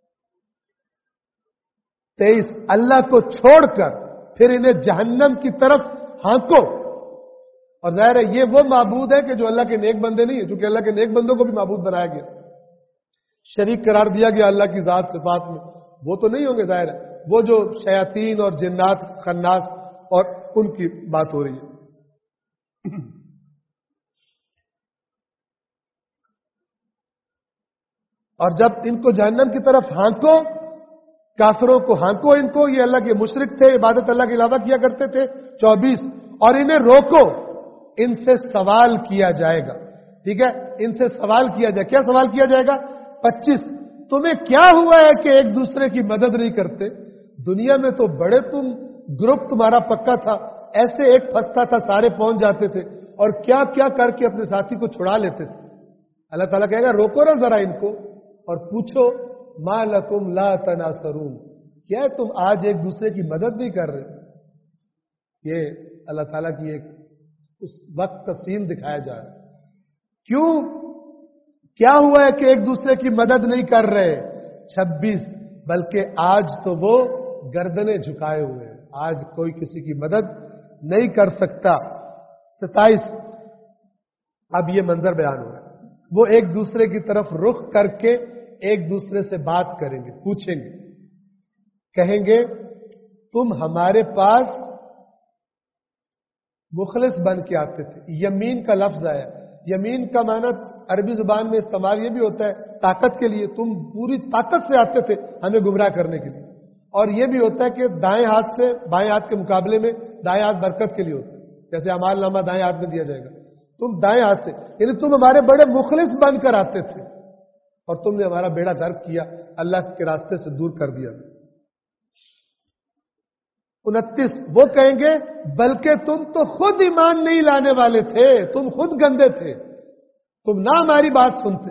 تیئیس، اللہ کو چھوڑ کر پھر انہیں جہنم کی طرف ہانکو، اور ظاہر ہے یہ وہ معبود ہے کہ جو اللہ کے نیک بندے نہیں ہے، چونکہ اللہ کے نیک بندوں کو بھی معبود بنایا گیا، شریک قرار دیا گیا اللہ کی ذات صفات میں، وہ تو نہیں ہوں گے ظاہر ہے، وہ جو شیاطین اور جنات خناس اور ان کی بات ہو رہی ہے۔ اور جب ان کو جہنم کی طرف ہانکو، کافروں کو ہانکو، ان کو، یہ اللہ کے مشرک تھے، عبادت اللہ کے علاوہ کیا کرتے تھے، چوبیس، اور انہیں روکو، ان سے سوال کیا جائے گا. ٹھیک ہے، ان سے سوال کیا جائے. کیا سوال کیا جائے گا؟ پچیس، تمہیں کیا ہوا ہے کہ ایک دوسرے کی مدد نہیں کرتے؟ دنیا میں تو بڑے تم گروپ تمہارا پکا تھا، ایسے ایک پھنستا تھا سارے پہنچ جاتے تھے، اور کیا کیا کر کے اپنے ساتھی کو چھڑا لیتے تھے. اللہ تعالیٰ کہے گا روکو نا ذرا ان کو اور پوچھو ما لکم لا تناصرون، کیا تم آج ایک دوسرے کی مدد نہیں کر رہے؟ یہ اللہ تعالیٰ کی ایک اس وقت کا سین دکھایا جا رہا ہے. کیوں؟ کیا ہوا ہے کہ ایک دوسرے کی مدد نہیں کر رہے؟ چھبیس، بلکہ آج تو وہ گردنیں جھکائے ہوئے ہیں، آج کوئی کسی کی مدد نہیں کر سکتا. ستائیس، اب یہ منظر بیان ہو رہا ہے. وہ ایک دوسرے کی طرف رخ کر کے ایک دوسرے سے بات کریں گے، پوچھیں گے، کہیں گے تم ہمارے پاس مخلص بن کے آتے تھے. یمین کا لفظ آیا. یمین کا معنی عربی زبان میں استعمال یہ بھی ہوتا ہے طاقت کے لیے، تم پوری طاقت سے آتے تھے ہمیں گمراہ کرنے کے لیے. اور یہ بھی ہوتا ہے کہ دائیں ہاتھ سے بائیں ہاتھ کے مقابلے میں دائیں ہاتھ برکت کے لیے ہوتا ہے، جیسے اعمال نامہ دائیں ہاتھ میں دیا جائے گا، تم دائیں ہاتھ سے، یعنی تم ہمارے بڑے مخلص بن کر آتے تھے اور تم نے ہمارا بیڑا غرق کیا، اللہ کے راستے سے دور کر دیا. انتیس، وہ کہیں گے بلکہ تم تو خود ایمان نہیں لانے والے تھے، تم خود گندے تھے، تم نہ ہماری بات سنتے.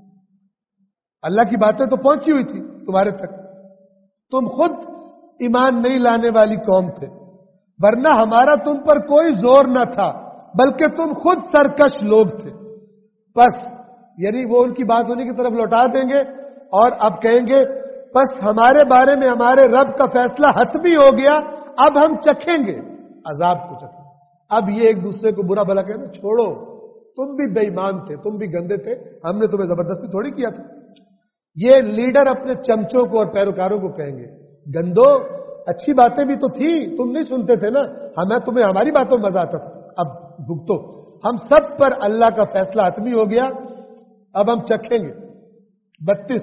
اللہ کی باتیں تو پہنچی ہوئی تھی تمہارے تک، تم خود ایمان نہیں لانے والی قوم تھے، ورنہ ہمارا تم پر کوئی زور نہ تھا، بلکہ تم خود سرکش لوگ تھے. بس یعنی وہ ان کی بات ہونے کی طرف لوٹا دیں گے اور اب کہیں گے بس ہمارے بارے میں ہمارے رب کا فیصلہ حتمی ہو گیا، اب ہم چکھیں گے عذاب کو چکھیں. اب یہ ایک دوسرے کو برا بھلا کہنا چھوڑو، تم بھی بے ایمان تھے، تم بھی گندے تھے، ہم نے تمہیں زبردستی تھوڑی کیا تھا. یہ لیڈر اپنے چمچوں کو اور پیروکاروں کو کہیں گے گندو، اچھی باتیں بھی تو تھی، تم نہیں سنتے تھے نا، ہمیں تمہیں ہماری باتوں میں مزہ آتا تھا، اب بھگتو. ہم سب پر اللہ کا فیصلہ حتمی ہو گیا، اب ہم چکھیں گے. بتیس،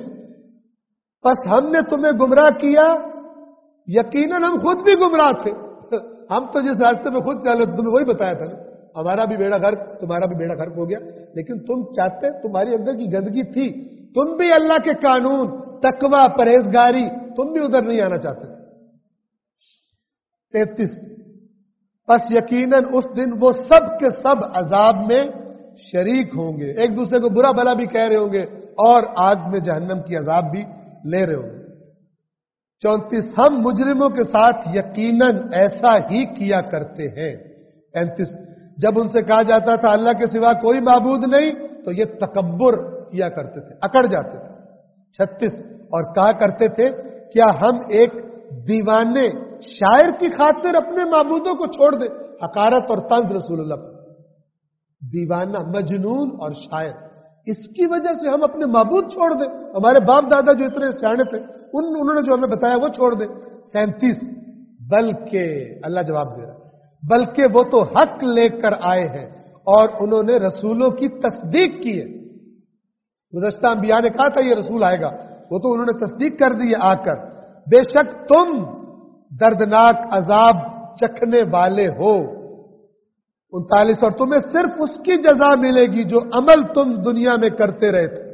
بس ہم نے تمہیں گمراہ کیا، یقیناً ہم خود بھی گمراہ تھے، ہم تو جس راستے میں خود چلے تھے تمہیں وہی بتایا تھا نا، ہمارا بھی بیڑا غرق، تمہارا بھی بیڑا غرق ہو گیا، لیکن تم چاہتے، تمہاری اندر کی گندگی تھی، تم بھی اللہ کے قانون، تقوی، پرہیزگاری، تم بھی ادھر نہیں آنا چاہتے تھے. تینتیس، بس یقیناً اس دن وہ سب کے سب عذاب میں شریک ہوں گے، ایک دوسرے کو برا بھلا بھی کہہ رہے ہوں گے اور آگ میں جہنم کی عذاب بھی لے رہے ہوں گے. چونتیس، ہم مجرموں کے ساتھ یقیناً ایسا ہی کیا کرتے ہیں. پینتیس، جب ان سے کہا جاتا تھا اللہ کے سوا کوئی معبود نہیں تو یہ تکبر کیا کرتے تھے، اکڑ جاتے تھے. چھتیس، اور کہا کرتے تھے کیا ہم ایک دیوانے شاعر کی خاطر اپنے معبودوں کو چھوڑ دیں. حقارت اور طنز رسول اللہ پر. دیوانہ، مجنون اور شاعر، اس کی وجہ سے ہم اپنے معبود چھوڑ دیں، ہمارے باپ دادا جو اتنے سیانے تھے ان انہوں نے جو ہمیں بتایا وہ چھوڑ دیں. سینتیس، بلکہ اللہ جواب دے رہا ہے، بلکہ وہ تو حق لے کر آئے ہیں اور انہوں نے رسولوں کی تصدیق کی ہے. گزشتہ انبیاء نے کہا تھا یہ رسول آئے گا، وہ تو انہوں نے تصدیق کر دی ہے آ کر. بے شک تم دردناک عذاب چکھنے والے ہو. انتالیس، اور تمہیں صرف اس کی جزا ملے گی جو عمل تم دنیا میں کرتے رہے تھے.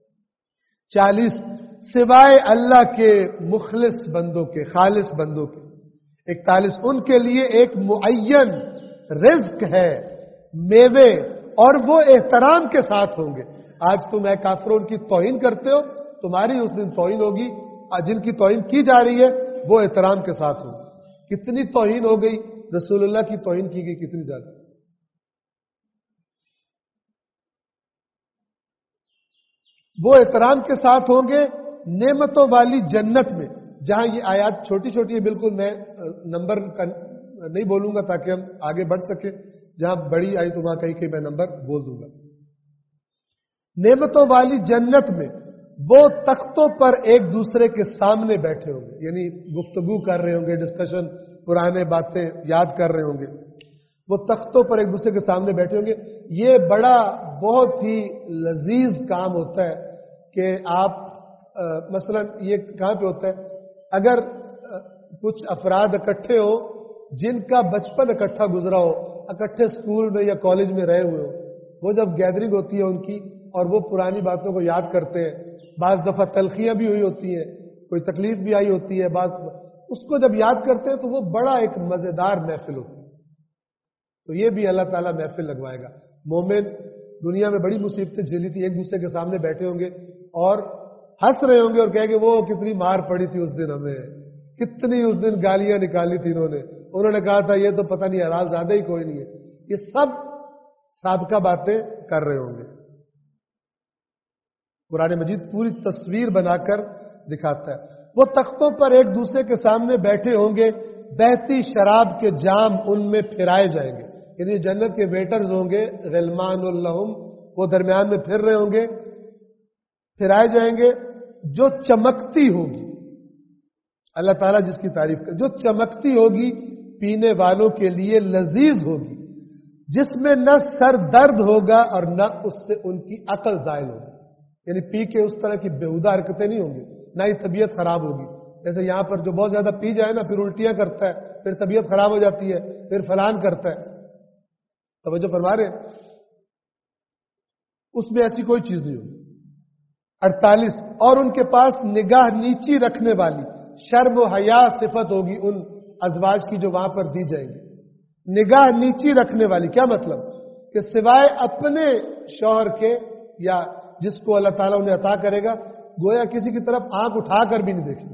چالیس، سوائے اللہ کے مخلص بندوں کے، خالص بندوں کے. اکتالیس، ان کے لیے ایک معین رزق ہے، میوے، اور وہ احترام کے ساتھ ہوں گے. آج تم اے کافروں کی توہین کرتے ہو، تمہاری اس دن توہین ہوگی. جن کی توہین کی جا رہی ہے وہ احترام کے ساتھ ہوگی. کتنی توہین ہو گئی، رسول اللہ کی توہین کی گئی کتنی زیادہ. وہ احترام کے ساتھ ہوں گے نعمتوں والی جنت میں. جہاں یہ آیات چھوٹی چھوٹی ہے، بالکل میں نمبر نہیں بولوں گا تاکہ ہم آگے بڑھ سکیں. جہاں بڑی آئی تو وہاں کہیں کہ میں نمبر بول دوں گا. نعمتوں والی جنت میں وہ تختوں پر ایک دوسرے کے سامنے بیٹھے ہوں گے، یعنی گفتگو کر رہے ہوں گے، ڈسکشن، پرانے باتیں یاد کر رہے ہوں گے. وہ تختوں پر ایک دوسرے کے سامنے بیٹھے ہوں گے. یہ بڑا بہت ہی لذیذ کام ہوتا ہے کہ آپ مثلا یہ کہاں پہ ہوتا ہے، اگر کچھ افراد اکٹھے ہو جن کا بچپن اکٹھا گزرا ہو، اکٹھے اسکول میں یا کالج میں رہے ہوئے ہو، وہ جب گیدرنگ ہوتی ہے ان کی اور وہ پرانی باتوں کو یاد کرتے ہیں، بعض دفعہ تلخیاں بھی ہوئی ہوتی ہیں، کوئی تکلیف بھی آئی ہوتی ہے، بعض اس کو جب یاد کرتے ہیں تو وہ بڑا ایک مزیدار محفل ہوتی ہے. تو یہ بھی اللہ تعالیٰ محفل لگوائے گا. مومن دنیا میں بڑی مصیبتیں جھیلی تھی، ایک دوسرے کے سامنے بیٹھے ہوں گے اور ہنس رہے ہوں گے اور کہیں گے وہ کتنی مار پڑی تھی اس دن، ہمیں کتنی اس دن گالیاں نکالی تھی انہوں نے، انہوں نے کہا تھا یہ تو پتہ نہیں حلال زیادہ ہی کوئی نہیں ہے. یہ سب سابقہ باتیں کر رہے ہوں گے. قرآن مجید پوری تصویر بنا کر دکھاتا ہے. وہ تختوں پر ایک دوسرے کے سامنے بیٹھے ہوں گے، بہتی شراب کے جام ان میں پھرائے جائیں گے. یعنی جنت کے ویٹرز ہوں گے غلمان اللہم، وہ درمیان میں پھر رہے ہوں گے، پھرائے جائیں گے جو چمکتی ہوگی. اللہ تعالیٰ جس کی تعریف کر، جو چمکتی ہوگی پینے والوں کے لیے لذیذ ہوگی، جس میں نہ سر درد ہوگا اور نہ اس سے ان کی عقل زائل ہوگی. یعنی پی کے اس طرح کی بےہودہ حرکتیں نہیں ہوں گی، نہ ہی طبیعت خراب ہوگی. جیسے یہاں پر جو بہت زیادہ پی جائے نا پھر الٹیاں کرتا ہے، پھر طبیعت خراب ہو جاتی ہے، پھر فلان کرتا ہے. توجہ فرما رہے ہیں؟ اس میں ایسی کوئی چیز نہیں ہوگی. اڑتالیس، اور ان کے پاس نگاہ نیچی رکھنے والی شرم و حیا صفت ہوگی ان ازواج کی جو وہاں پر دی جائیں گی. نگاہ نیچی رکھنے والی کیا مطلب؟ کہ سوائے اپنے شوہر کے یا جس کو اللہ تعالیٰ انہیں عطا کرے گا، گویا کسی کی طرف آنکھ اٹھا کر بھی نہیں دیکھیں.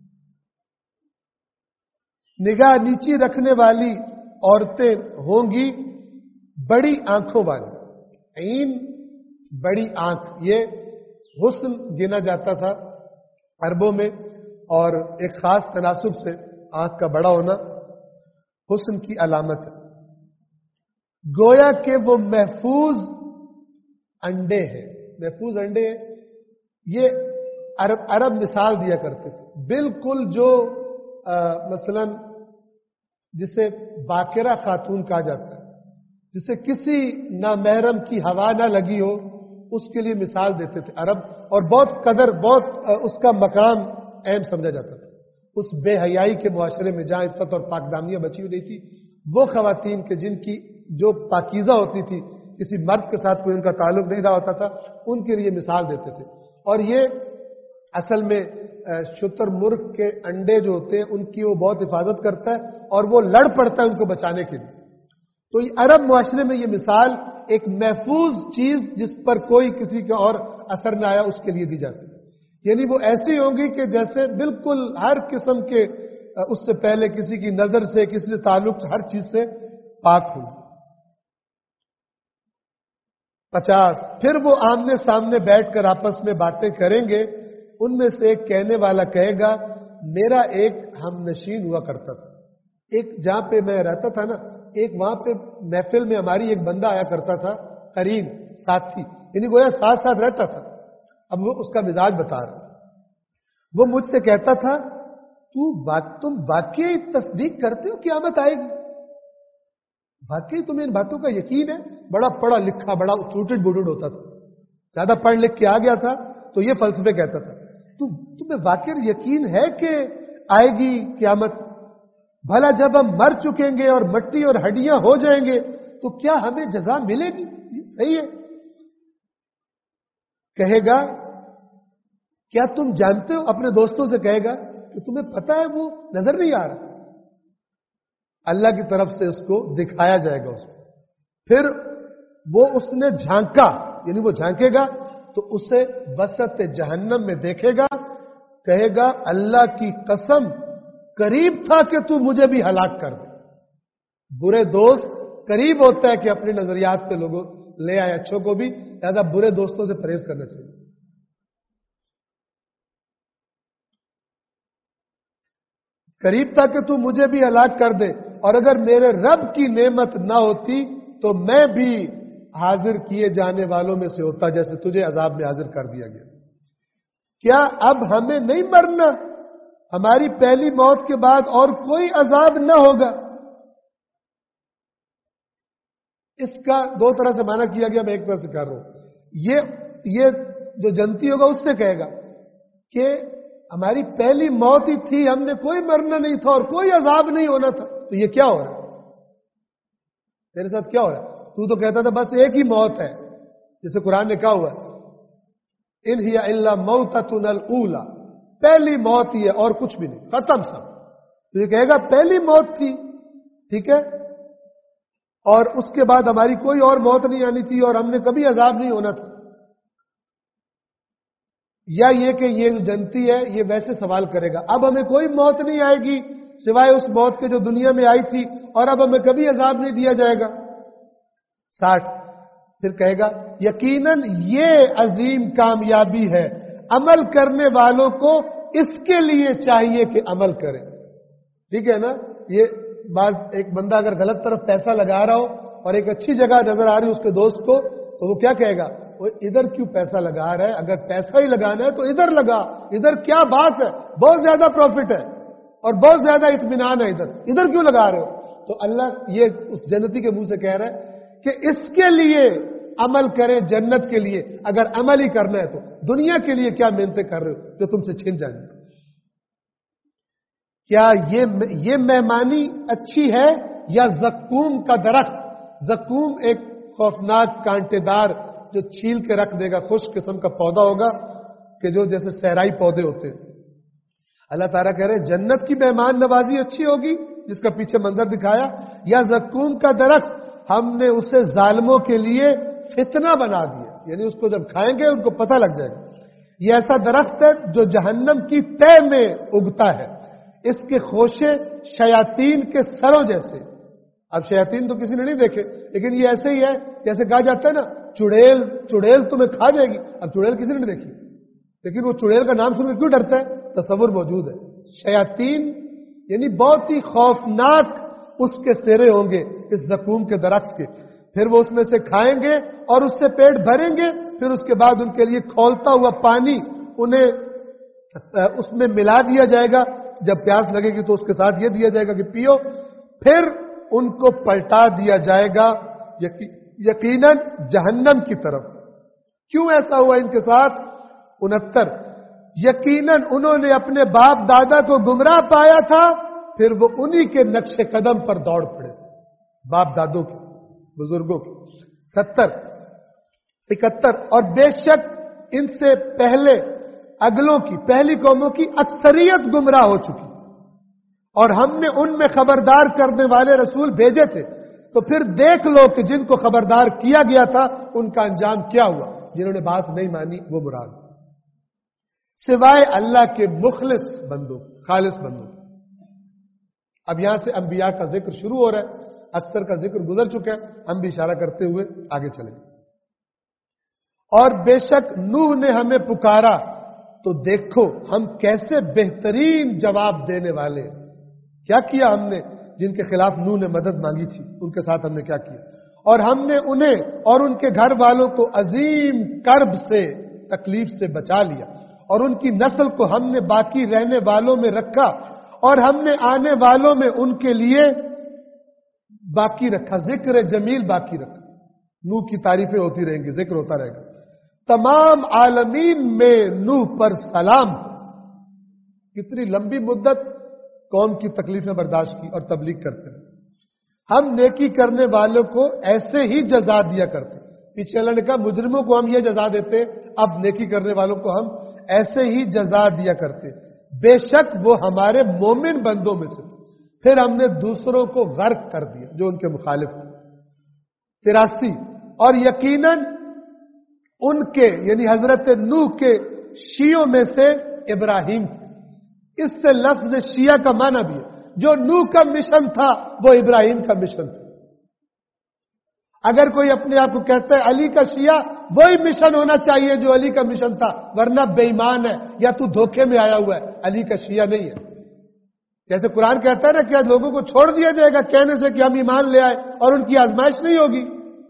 نگاہ نیچی رکھنے والی عورتیں ہوں گی بڑی آنکھوں والی. عین بڑی آنکھ، یہ حسن گنا جاتا تھا عربوں میں، اور ایک خاص تناسب سے آنکھ کا بڑا ہونا حسن کی علامت ہے. گویا کہ وہ محفوظ انڈے ہیں. محفوظ انڈے ہیں، یہ عرب عرب مثال دیا کرتے تھے. بالکل جو مثلا جسے باقرہ خاتون کہا جاتا ہے، جسے کسی نامحرم کی ہوا نہ لگی ہو، اس کے لیے مثال دیتے تھے عرب. اور بہت قدر، بہت اس کا مقام اہم سمجھا جاتا تھا. اس بے حیائی کے معاشرے میں جہاں عفت اور پاک دامیاں بچی ہوئی نہیں تھی، وہ خواتین کے جن کی جو پاکیزہ ہوتی تھی، کسی مرد کے ساتھ کوئی ان کا تعلق نہیں رہا ہوتا تھا، ان کے لیے مثال دیتے تھے. اور یہ اصل میں شتر مرغ کے انڈے جو ہوتے ہیں ان کی وہ بہت حفاظت کرتا ہے اور وہ لڑ پڑتا ہے ان کو بچانے کے لیے. تو یہ عرب معاشرے میں یہ مثال ایک محفوظ چیز جس پر کوئی کسی کا اور اثر نہ آیا اس کے لیے دی جاتی ہے. یعنی وہ ایسی ہوں گی کہ جیسے بالکل ہر قسم کے اس سے پہلے کسی کی نظر سے، کسی سے تعلق سے، ہر چیز سے پاک ہوں. پچاس، پھر وہ آمنے سامنے بیٹھ کر آپس میں باتیں کریں گے. ان میں سے ایک کہنے والا کہے گا میرا ایک ہم نشین ہوا کرتا تھا. ایک جہاں پہ میں رہتا تھا نا، ایک وہاں پہ محفل میں ہماری ایک بندہ آیا کرتا تھا، قرین ساتھی، یعنی گویا ساتھ ساتھ رہتا تھا. اب وہ اس کا مزاج بتا رہا. وہ مجھ سے کہتا تھا تو تم واقعی تصدیق کرتے ہو قیامت آئے گی؟ واقعی تمہیں ان باتوں کا یقین ہے؟ بڑا پڑھا لکھا، بڑا سوٹڈ بوٹڈ ہوتا تھا، زیادہ پڑھ لکھ کے آ گیا تھا، تو یہ فلسفے کہتا تھا. تو تمہیں واقعی یقین ہے کہ آئے گی قیامت؟ بھلا جب ہم مر چکیں گے اور مٹی اور ہڈیاں ہو جائیں گے تو کیا ہمیں جزا ملے گی؟ یہ صحیح ہے. کہے گا کیا تم جانتے ہو، اپنے دوستوں سے کہے گا کہ تمہیں پتا ہے وہ نظر نہیں آ رہا. اللہ کی طرف سے اس کو دکھایا جائے گا. اس کو پھر وہ اس نے جھانکا، یعنی وہ جھانکے گا تو اسے وسط جہنم میں دیکھے گا، کہے گا اللہ کی قسم قریب تھا کہ تو مجھے بھی ہلاک کر دے. برے دوست قریب ہوتا ہے کہ اپنے نظریات پہ لوگوں لے آئے، اچھوں کو بھی. زیادہ برے دوستوں سے پرہیز کرنا چاہیے. قریب تھا کہ تو مجھے بھی ہلاک کر دے، اور اگر میرے رب کی نعمت نہ ہوتی تو میں بھی حاضر کیے جانے والوں میں سے ہوتا، جیسے تجھے عذاب میں حاضر کر دیا گیا. کیا اب ہمیں نہیں مرنا؟ ہماری پہلی موت کے بعد اور کوئی عذاب نہ ہوگا؟ اس کا دو طرح سے معنی کیا گیا، میں ایک طرح سے کر رہا ہوں. یہ یہ جو جنتی ہوگا اس سے کہے گا کہ ہماری پہلی موت ہی تھی، ہم نے کوئی مرنا نہیں تھا اور کوئی عذاب نہیں ہونا تھا، تو یہ کیا ہو رہا ہے؟ تیرے ساتھ کیا ہو رہا ہے؟ تو تو کہتا تھا بس ایک ہی موت ہے، جیسے قرآن نے کہا ہوا ہے ان ہی الا موتتنا الاولی، پہلی موت ہی ہے اور کچھ بھی نہیں، ختم سب۔ تو یہ کہے گا پہلی موت تھی، ٹھیک ہے، اور اس کے بعد ہماری کوئی اور موت نہیں آنی تھی اور ہم نے کبھی عذاب نہیں ہونا تھا۔ یا یہ کہ یہ جو جنتی ہے یہ ویسے سوال کرے گا اب ہمیں کوئی موت نہیں آئے گی سوائے اس موت کے جو دنیا میں آئی تھی، اور اب ہمیں کبھی عذاب نہیں دیا جائے گا۔ ساٹھ پھر کہے گا یقیناً یہ عظیم کامیابی ہے، عمل کرنے والوں کو اس کے لیے چاہیے کہ عمل کرے۔ ٹھیک ہے نا؟ یہ بعض ایک بندہ اگر غلط طرف پیسہ لگا رہا ہو اور ایک اچھی جگہ نظر آ رہی اس کے دوست کو، تو وہ کیا کہے گا؟ وہ ادھر کیوں پیسہ لگا رہا ہے؟ اگر پیسہ ہی لگانا ہے تو ادھر لگا، ادھر کیا بات ہے، بہت زیادہ پروفٹ ہے اور بہت زیادہ اطمینان ہے، ادھر ادھر کیوں لگا رہے ہو؟ تو اللہ یہ اس جنتی کے منہ سے کہہ رہا ہے کہ اس کے لیے عمل کریں، جنت کے لیے۔ اگر عمل ہی کرنا ہے تو دنیا کے لیے کیا محنتیں کر رہے ہو جو تم سے چھن جائیں گے؟ کیا یہ یہ مہمانی اچھی ہے یا زقوم کا درخت؟ زقوم ایک خوفناک کانٹے دار جو چھیل کے رکھ دے گا، خشک قسم کا پودا ہوگا کہ جو جیسے صحرائی پودے ہوتے ہیں۔ اللہ تعالیٰ کہہ رہے جنت کی مہمان نوازی اچھی ہوگی جس کا پیچھے منظر دکھایا، یا زقوم کا درخت ہم نے اسے ظالموں کے لیے فتنہ بنا دیا، یعنی اس کو جب کھائیں گے ان کو پتہ لگ جائے گا۔ یہ ایسا درخت ہے جو جہنم کی تہ میں اگتا ہے، اس کے خوشے شیاطین کے سروں جیسے۔ اب شیاطین تو کسی نے نہیں دیکھے، لیکن یہ ایسے ہی ہے جیسے کہا جاتا ہے نا چڑیل چڑیل تمہیں کھا جائے گی۔ اب چڑیل کسی نے نہیں دیکھی، لیکن وہ چڑیل کا نام سن کے کیوں ڈرتا ہے؟ تصور موجود ہے۔ شیاطین یعنی بہت ہی خوفناک اس کے سرے ہوں گے اس زقوم کے درخت کے، پھر وہ اس میں سے کھائیں گے اور اس سے پیٹ بھریں گے، پھر اس کے بعد ان کے لیے کھولتا ہوا پانی انہیں اس میں ملا دیا جائے گا، جب پیاس لگے گی تو اس کے ساتھ یہ دیا جائے گا کہ پیو، پھر ان کو پلٹا دیا جائے گا یقیناً جہنم کی طرف۔ کیوں ایسا ہوا ان کے ساتھ؟ انہتر یقیناً انہوں نے اپنے باپ دادا کو گمراہ پایا تھا، پھر وہ انہی کے نقش قدم پر دوڑ پڑے، باپ دادوں کے، بزرگوں کے۔ ستر اکہتر اور بے شک ان سے پہلے اگلوں کی، پہلی قوموں کی اکثریت گمراہ ہو چکی، اور ہم نے ان میں خبردار کرنے والے رسول بھیجے تھے، تو پھر دیکھ لو کہ جن کو خبردار کیا گیا تھا ان کا انجام کیا ہوا۔ جنہوں نے بات نہیں مانی وہ مراد سوائے اللہ کے مخلص بندوں، خالص بندوں۔ اب یہاں سے انبیاء کا ذکر شروع ہو رہا ہے، اکثر کا ذکر گزر چکا ہے، ہم بھی اشارہ کرتے ہوئے آگے چلیں۔ اور بے شک نوح نے ہمیں پکارا تو دیکھو ہم کیسے بہترین جواب دینے والے ہیں۔ کیا کیا ہم نے؟ جن کے خلاف نوح نے مدد مانگی تھی ان کے ساتھ ہم نے کیا کیا؟ اور ہم نے انہیں اور ان کے گھر والوں کو عظیم کرب سے، تکلیف سے بچا لیا، اور ان کی نسل کو ہم نے باقی رہنے والوں میں رکھا، اور ہم نے آنے والوں میں ان کے لیے باقی رکھا، ذکر جمیل باقی رکھا۔ نوح کی تعریفیں ہوتی رہیں گی، ذکر ہوتا رہے گا۔ تمام عالمین میں نوح پر سلام۔ کتنی لمبی مدت قوم کی تکلیفیں برداشت کی اور تبلیغ کرتے ہیں۔ ہم نیکی کرنے والوں کو ایسے ہی جزا دیا کرتے، پیچھے اللہ نے کہا مجرموں کو ہم یہ جزا دیتے، اب نیکی کرنے والوں کو ہم ایسے ہی جزا دیا کرتے، بے شک وہ ہمارے مومن بندوں میں سے۔ پھر ہم نے دوسروں کو غرق کر دیا جو ان کے مخالف تھے۔ تراسی اور یقیناً ان کے یعنی حضرت نوح کے شیعوں میں سے ابراہیم تھے۔ اس سے لفظ شیعہ کا معنی بھی ہے، جو نوح کا مشن تھا وہ ابراہیم کا مشن تھا۔ اگر کوئی اپنے آپ کو کہتا ہے علی کا شیعہ، وہی مشن ہونا چاہیے جو علی کا مشن تھا، ورنہ بے ایمان ہے یا تو دھوکے میں آیا ہوا ہے، علی کا شیعہ نہیں ہے۔ جیسے قرآن کہتا ہے نا کہ لوگوں کو چھوڑ دیا جائے گا کہنے سے کہ ہم ایمان لے آئے اور ان کی آزمائش نہیں ہوگی۔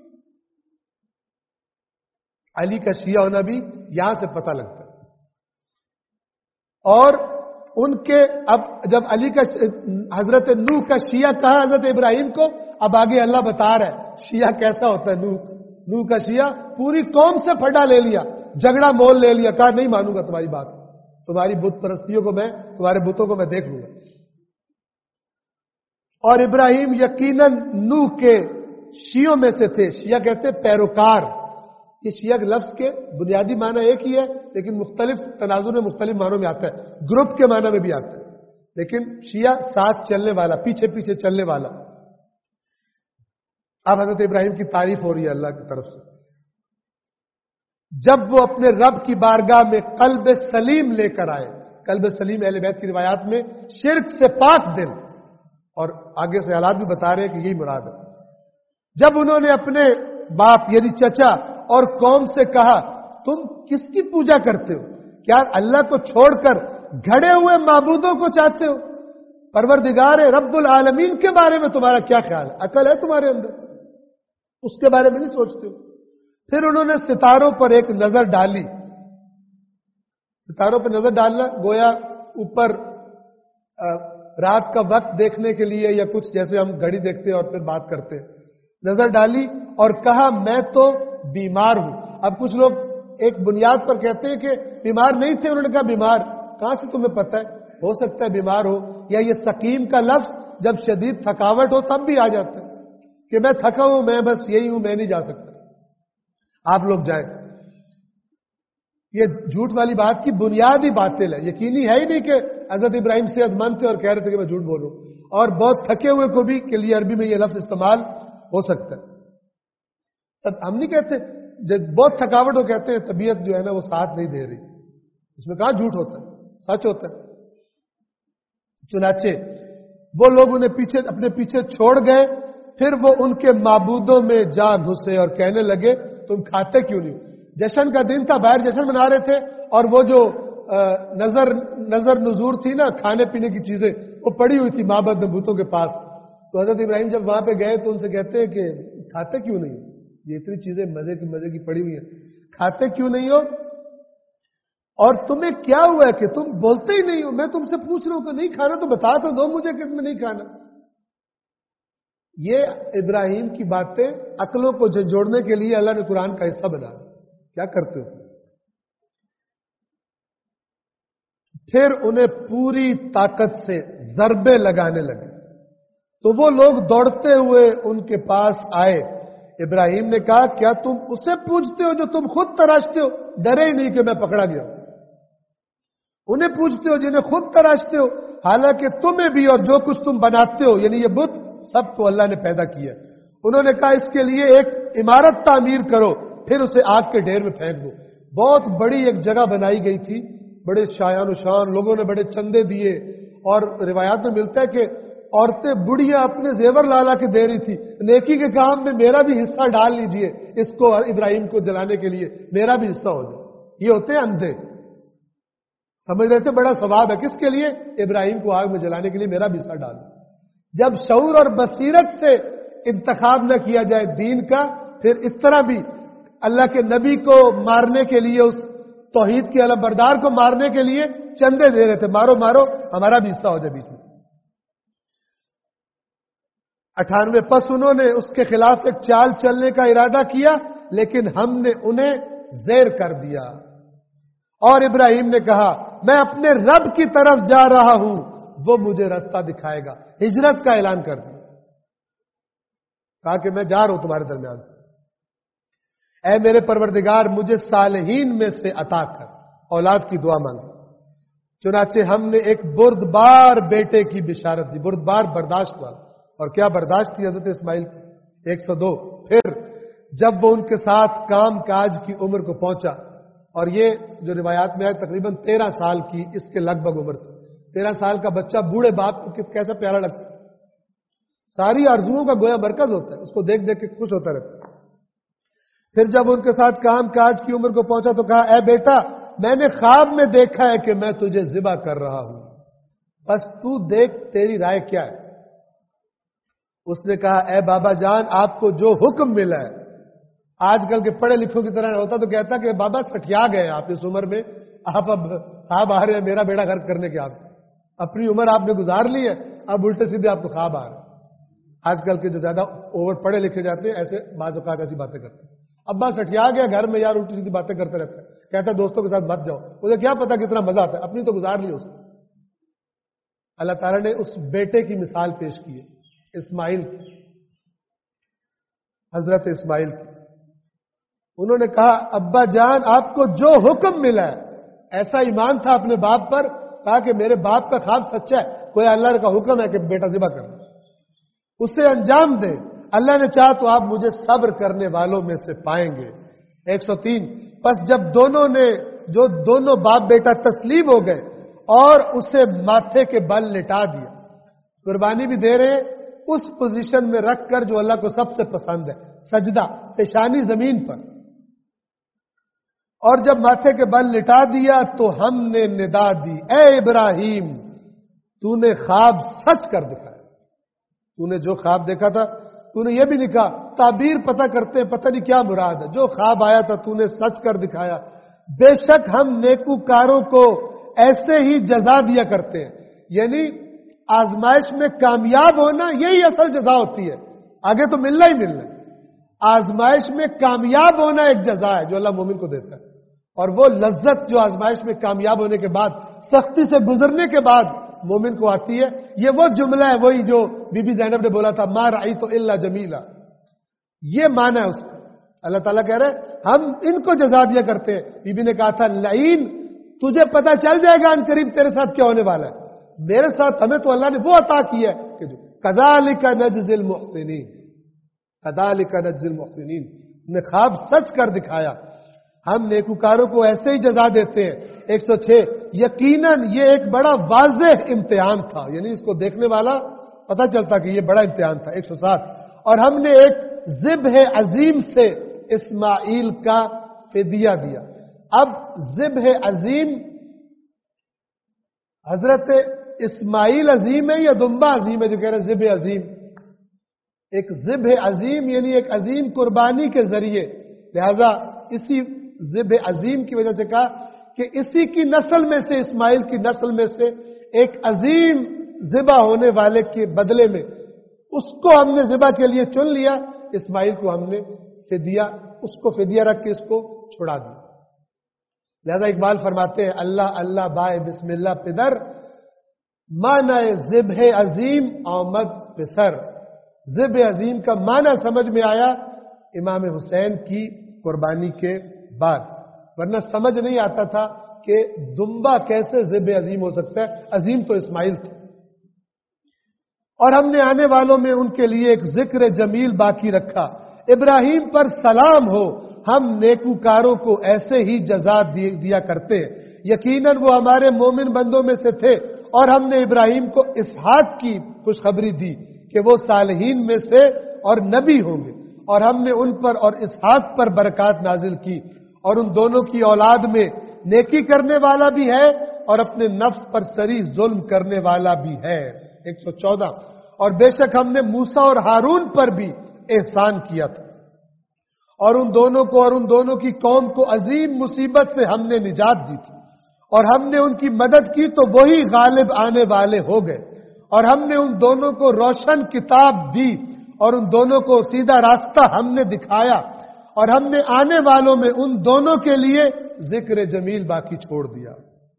علی کا شیعہ ہونا بھی یہاں سے پتہ لگتا ہے۔ اور ان کے اب جب علی کا حضرت نوح کا شیعہ کہا حضرت ابراہیم کو، اب آگے اللہ بتا رہا ہے شیعہ کیسا ہوتا ہے۔ نوح نوح کا شیعہ پوری قوم سے پھڈا لے لیا، جھگڑا مول لے لیا، کہا نہیں مانوں گا تمہاری بات، تمہاری بت پرستیوں کو میں تمہارے بتوں کو میں دیکھ لوں گا. اور ابراہیم یقیناً نوح کے شیعوں میں سے تھے. شیعہ کہتے ہیں پیروکار. یہ شیعہ کے لفظ کے بنیادی معنی ایک ہی ہے لیکن مختلف تناظر میں مختلف معنوں میں آتا ہے. گروپ کے معنی میں بھی آتا ہے لیکن شیعہ ساتھ چلنے والا, پیچھے پیچھے چلنے والا. اب حضرت ابراہیم کی تعریف ہو رہی ہے اللہ کی طرف سے. جب وہ اپنے رب کی بارگاہ میں قلب سلیم لے کر آئے. قلب سلیم اہل بیت کی روایات میں شرک سے پاک دل, اور آگے سے حالات بھی بتا رہے ہیں کہ یہی مراد ہے. جب انہوں نے اپنے باپ یعنی چچا اور قوم سے کہا تم کس کی پوجا کرتے ہو؟ کیا اللہ کو چھوڑ کر گھڑے ہوئے معبودوں کو چاہتے ہو؟ پروردگار رب العالمین کے بارے میں تمہارا کیا خیال ہے؟ عقل ہے تمہارے اندر؟ اس کے بارے میں نہیں سوچتے ہو؟ پھر انہوں نے ستاروں پر ایک نظر ڈالی. ستاروں پر نظر ڈالنا گویا اوپر رات کا وقت دیکھنے کے لیے یا کچھ جیسے ہم گھڑی دیکھتے ہیں اور پھر بات کرتے ہیں. نظر ڈالی اور کہا میں تو بیمار ہوں. اب کچھ لوگ ایک بنیاد پر کہتے ہیں کہ بیمار نہیں تھے. انہوں نے کہا بیمار کہاں سے تمہیں پتہ ہے؟ ہو سکتا ہے بیمار ہو, یا یہ سقیم کا لفظ جب شدید تھکاوٹ ہو تب بھی آ جاتا ہے کہ میں تھکا ہوں, میں بس یہی ہوں, میں نہیں جا سکتا, آپ لوگ جائیں. یہ جھوٹ والی بات کی بنیادی باطل ہے. یقینی ہے ہی نہیں کہ حضرت ابراہیم صحت مند تھے اور کہہ رہے تھے کہ میں جھوٹ بولوں. اور بہت تھکے ہوئے کو بھی کے لیے عربی میں یہ لفظ استعمال ہو سکتا ہے. تب ہم نہیں کہتے جب بہت تھکاوٹ ہو کہتے ہیں طبیعت جو ہے نا وہ ساتھ نہیں دے رہی. اس میں کہاں جھوٹ ہوتا ہے, سچ ہوتا ہے. چنانچہ وہ لوگ انہیں پیچھے اپنے پیچھے چھوڑ گئے. پھر وہ ان کے معبودوں میں جا گھسے اور کہنے لگے تم کھاتے کیوں نہیں؟ جشن کا دن تھا, باہر جشن منا رہے تھے اور وہ جو نظر نظر نذور تھی نا, کھانے پینے کی چیزیں وہ پڑی ہوئی تھی معبد میں بتوں کے پاس. تو حضرت ابراہیم جب وہاں پہ گئے تو ان سے کہتے ہیں کہ کھاتے کیوں نہیں؟ یہ اتنی چیزیں مزے کی مزے کی پڑی ہوئی ہیں, کھاتے کیوں نہیں ہو؟ اور تمہیں کیا ہوا ہے کہ تم بولتے ہی نہیں ہو؟ میں تم سے پوچھ رہا ہوں کہ نہیں کھانا تو بتا تو دو مجھے کہ میں نہیں کھانا. یہ ابراہیم کی باتیں عقلوں کو جھنجھوڑنے کے لیے اللہ نے قرآن کا حصہ بنا. کیا کرتے ہو؟ پھر انہیں پوری طاقت سے ضربے لگانے لگے. تو وہ لوگ دوڑتے ہوئے ان کے پاس آئے. ابراہیم نے کہا کیا تم اسے پوچھتے ہو جو تم خود تراشتے ہو؟ ڈرے ہی نہیں کہ میں پکڑا گیا. انہیں پوچھتے ہو جنہیں خود تراشتے ہو, حالانکہ تمہیں بھی اور جو کچھ تم بناتے ہو یعنی یہ بت سب کو اللہ نے پیدا کیا. انہوں نے کہا اس کے لیے ایک عمارت تعمیر کرو پھر اسے آگ کے ڈھیر میں پھینک دو. بہت بڑی ایک جگہ بنائی گئی تھی, بڑے شایان و شان, لوگوں نے بڑے چندے دیے. اور روایات میں ملتا ہے کہ عورتیں بڑھیاں اپنے زیور لالا کے دے رہی تھی, نیکی کے کام میں میرا بھی حصہ ڈال لیجئے, اس کو ابراہیم کو جلانے کے لیے میرا بھی حصہ ہو جائے. یہ ہوتے ہیں اندھے, سمجھ رہے تھے بڑا ثواب ہے کس کے لیے؟ ابراہیم کو آگ میں جلانے کے لیے میرا بھی حصہ ڈال. جب شعور اور بصیرت سے انتخاب نہ کیا جائے دین کا, پھر اس طرح بھی اللہ کے نبی کو مارنے کے لیے, اس توحید کے علم بردار کو مارنے کے لیے چندے دے رہے تھے, مارو مارو ہمارا بھی حصہ ہو جائے بیچ میں. اٹھانوے پس انہوں نے اس کے خلاف ایک چال چلنے کا ارادہ کیا لیکن ہم نے انہیں زیر کر دیا. اور ابراہیم نے کہا میں اپنے رب کی طرف جا رہا ہوں, وہ مجھے راستہ دکھائے گا. ہجرت کا اعلان کر دیا, کہا کہ میں جا رہا ہوں تمہارے درمیان سے. اے میرے پروردگار مجھے صالحین میں سے عطا کر, اولاد کی دعا مانگی. چنانچہ ہم نے ایک بردبار بیٹے کی بشارت دی. بردبار برداشت والا, اور کیا برداشت تھی حضرت اسماعیل کی, ایک سو دو. پھر جب وہ ان کے ساتھ کام کاج کی عمر کو پہنچا, اور یہ جو روایات میں ہے تقریباً تیرہ سال کی اس کے لگ بھگ عمر تھی. تیرہ سال کا بچہ بوڑھے باپ کو کیسا پیارا لگتا ہے, ساری آرزوؤں کا گویا مرکز ہوتا ہے, اس کو دیکھ دیکھ کے خوش ہوتا رہتا ہے. پھر جب ان کے ساتھ کام کاج کی عمر کو پہنچا تو کہا اے بیٹا میں نے خواب میں دیکھا ہے کہ میں تجھے ذبح کر رہا ہوں, بس تو دیکھ تیری رائے کیا ہے. اس نے کہا اے بابا جان آپ کو جو حکم ملا ہے. آج کل کے پڑھے لکھوں کی طرح ہوتا تو کہتا کہ بابا سٹیا گئے آپ اس عمر میں, آپ اب خواب آ رہے ہیں میرا بیڑا غرق کرنے کے, آپ اپنی عمر آپ نے گزار لی ہے, اب الٹے سیدھے آپ کو خواب آ رہے ہیں. آج کل کے جو زیادہ اوور پڑھے لکھے جاتے ہیں ایسے بعض اوقات ایسی باتیں کرتے ہیں. ابا سٹھیا گیا گھر میں، یار الٹی سیدھی باتیں کرتے رہتا ہے، کہتا ہے دوستوں کے ساتھ مت جاؤ، مجھے کیا پتا کتنا مزہ آتا ہے، اپنی تو گزار لی اس نے۔ اللہ تعالیٰ نے اس بیٹے کی مثال پیش کی ہے، اسماعیل، حضرت اسماعیل کی۔ انہوں نے کہا ابا جان آپ کو جو حکم ملا ہے، ایسا ایمان تھا اپنے باپ پر، کہا کہ میرے باپ کا خواب سچا ہے، کوئی اللہ کا حکم ہے کہ بیٹا ذبح کرنا، اسے انجام دے، اللہ نے چاہا تو آپ مجھے صبر کرنے والوں میں سے پائیں گے۔ ایک سو تین پس جب دونوں نے جو دونوں باپ بیٹا تسلیم ہو گئے اور اسے ماتھے کے بل لٹا دیا، قربانی بھی دے رہے ہیں اس پوزیشن میں رکھ کر جو اللہ کو سب سے پسند ہے، سجدہ، پیشانی زمین پر، اور جب ماتھے کے بل لٹا دیا تو ہم نے ندا دی اے ابراہیم تو نے خواب سچ کر دکھایا۔ تو نے جو خواب دیکھا تھا، تو نے یہ بھی لکھا، تعبیر پتہ کرتے ہیں پتہ نہیں کیا مراد ہے، جو خواب آیا تھا تو نے سچ کر دکھایا، بے شک ہم نیکوکاروں کو ایسے ہی جزا دیا کرتے ہیں۔ یعنی آزمائش میں کامیاب ہونا یہی اصل جزا ہوتی ہے، آگے تو ملنا ہی ملنا ہے۔ آزمائش میں کامیاب ہونا ایک جزا ہے جو اللہ مومن کو دیتا ہے، اور وہ لذت جو آزمائش میں کامیاب ہونے کے بعد، سختی سے گزرنے کے بعد مومن کو آتی ہے، یہ وہ جملہ ہے وہی جو بی بی زینب نے بولا تھا ما رأیت الا جمیلا، یہ معنی ہے اس کا۔ اللہ تعالیٰ کہہ رہے ہم ان کو جزا دیا کرتے ہیں۔ بی بی نے کہا تھا لعین تجھے پتا چل جائے گا ان قریب تیرے ساتھ کیا ہونے والا ہے، میرے ساتھ ہمیں تو اللہ نے وہ عطا کی ہے کہ جو کذالک نجزی المحسنین، کذالک نجزی المحسنین، نے خواب سچ کر دکھایا، ہم نیکوکاروں کو ایسے ہی جزا دیتے ہیں۔ ایک سو چھ یقیناً یہ ایک بڑا واضح امتحان تھا، یعنی اس کو دیکھنے والا پتہ چلتا کہ یہ بڑا امتحان تھا۔ ایک سو سات اور ہم نے ایک ذبح عظیم سے اسماعیل کا فدیہ دیا۔ اب ذبح عظیم حضرت اسماعیل عظیم ہے یا دمبا عظیم ہے جو کہہ رہے ہیں ذبح عظیم؟ ایک ذبح عظیم یعنی ایک عظیم قربانی کے ذریعے، لہذا اسی ذبح عظیم کی وجہ سے کہا کہ اسی کی نسل میں سے، اسماعیل کی نسل میں سے ایک عظیم ذبح ہونے والے کے بدلے میں اس کو ہم نے ذبح کے لیے چن لیا، اسماعیل کو ہم نے فدیہ، اس کو فدیہ رکھ کے اس کو چھڑا دیا۔ لہذا اقبال فرماتے ہیں اللہ اللہ بائے بسم اللہ پدر، معنی ذبح عظیم آمد پسر۔ ذبح عظیم کا معنی سمجھ میں آیا امام حسین کی قربانی کے بعد، ورنہ سمجھ نہیں آتا تھا کہ دمبا کیسے ذبح عظیم ہو سکتا ہے، عظیم تو اسماعیل تھا۔ اور ہم نے آنے والوں میں ان کے لیے ایک ذکر جمیل باقی رکھا، ابراہیم پر سلام ہو، ہم نیکوکاروں کو ایسے ہی جزا دیا کرتے ہیں، یقیناً وہ ہمارے مومن بندوں میں سے تھے، اور ہم نے ابراہیم کو اسحاق کی خوشخبری دی کہ وہ صالحین میں سے اور نبی ہوں گے، اور ہم نے ان پر اور اسحاق پر برکات نازل کی، اور ان دونوں کی اولاد میں نیکی کرنے والا بھی ہے اور اپنے نفس پر سری ظلم کرنے والا بھی ہے۔ ایک سو چودہ اور بے شک ہم نے موسیٰ اور ہارون پر بھی احسان کیا تھا، اور ان دونوں کو اور ان دونوں کی قوم کو عظیم مصیبت سے ہم نے نجات دی تھی، اور ہم نے ان کی مدد کی تو وہی غالب آنے والے ہو گئے، اور ہم نے ان دونوں کو روشن کتاب دی، اور ان دونوں کو سیدھا راستہ ہم نے دکھایا، اور ہم نے آنے والوں میں ان دونوں کے لیے ذکر جمیل باقی چھوڑ دیا۔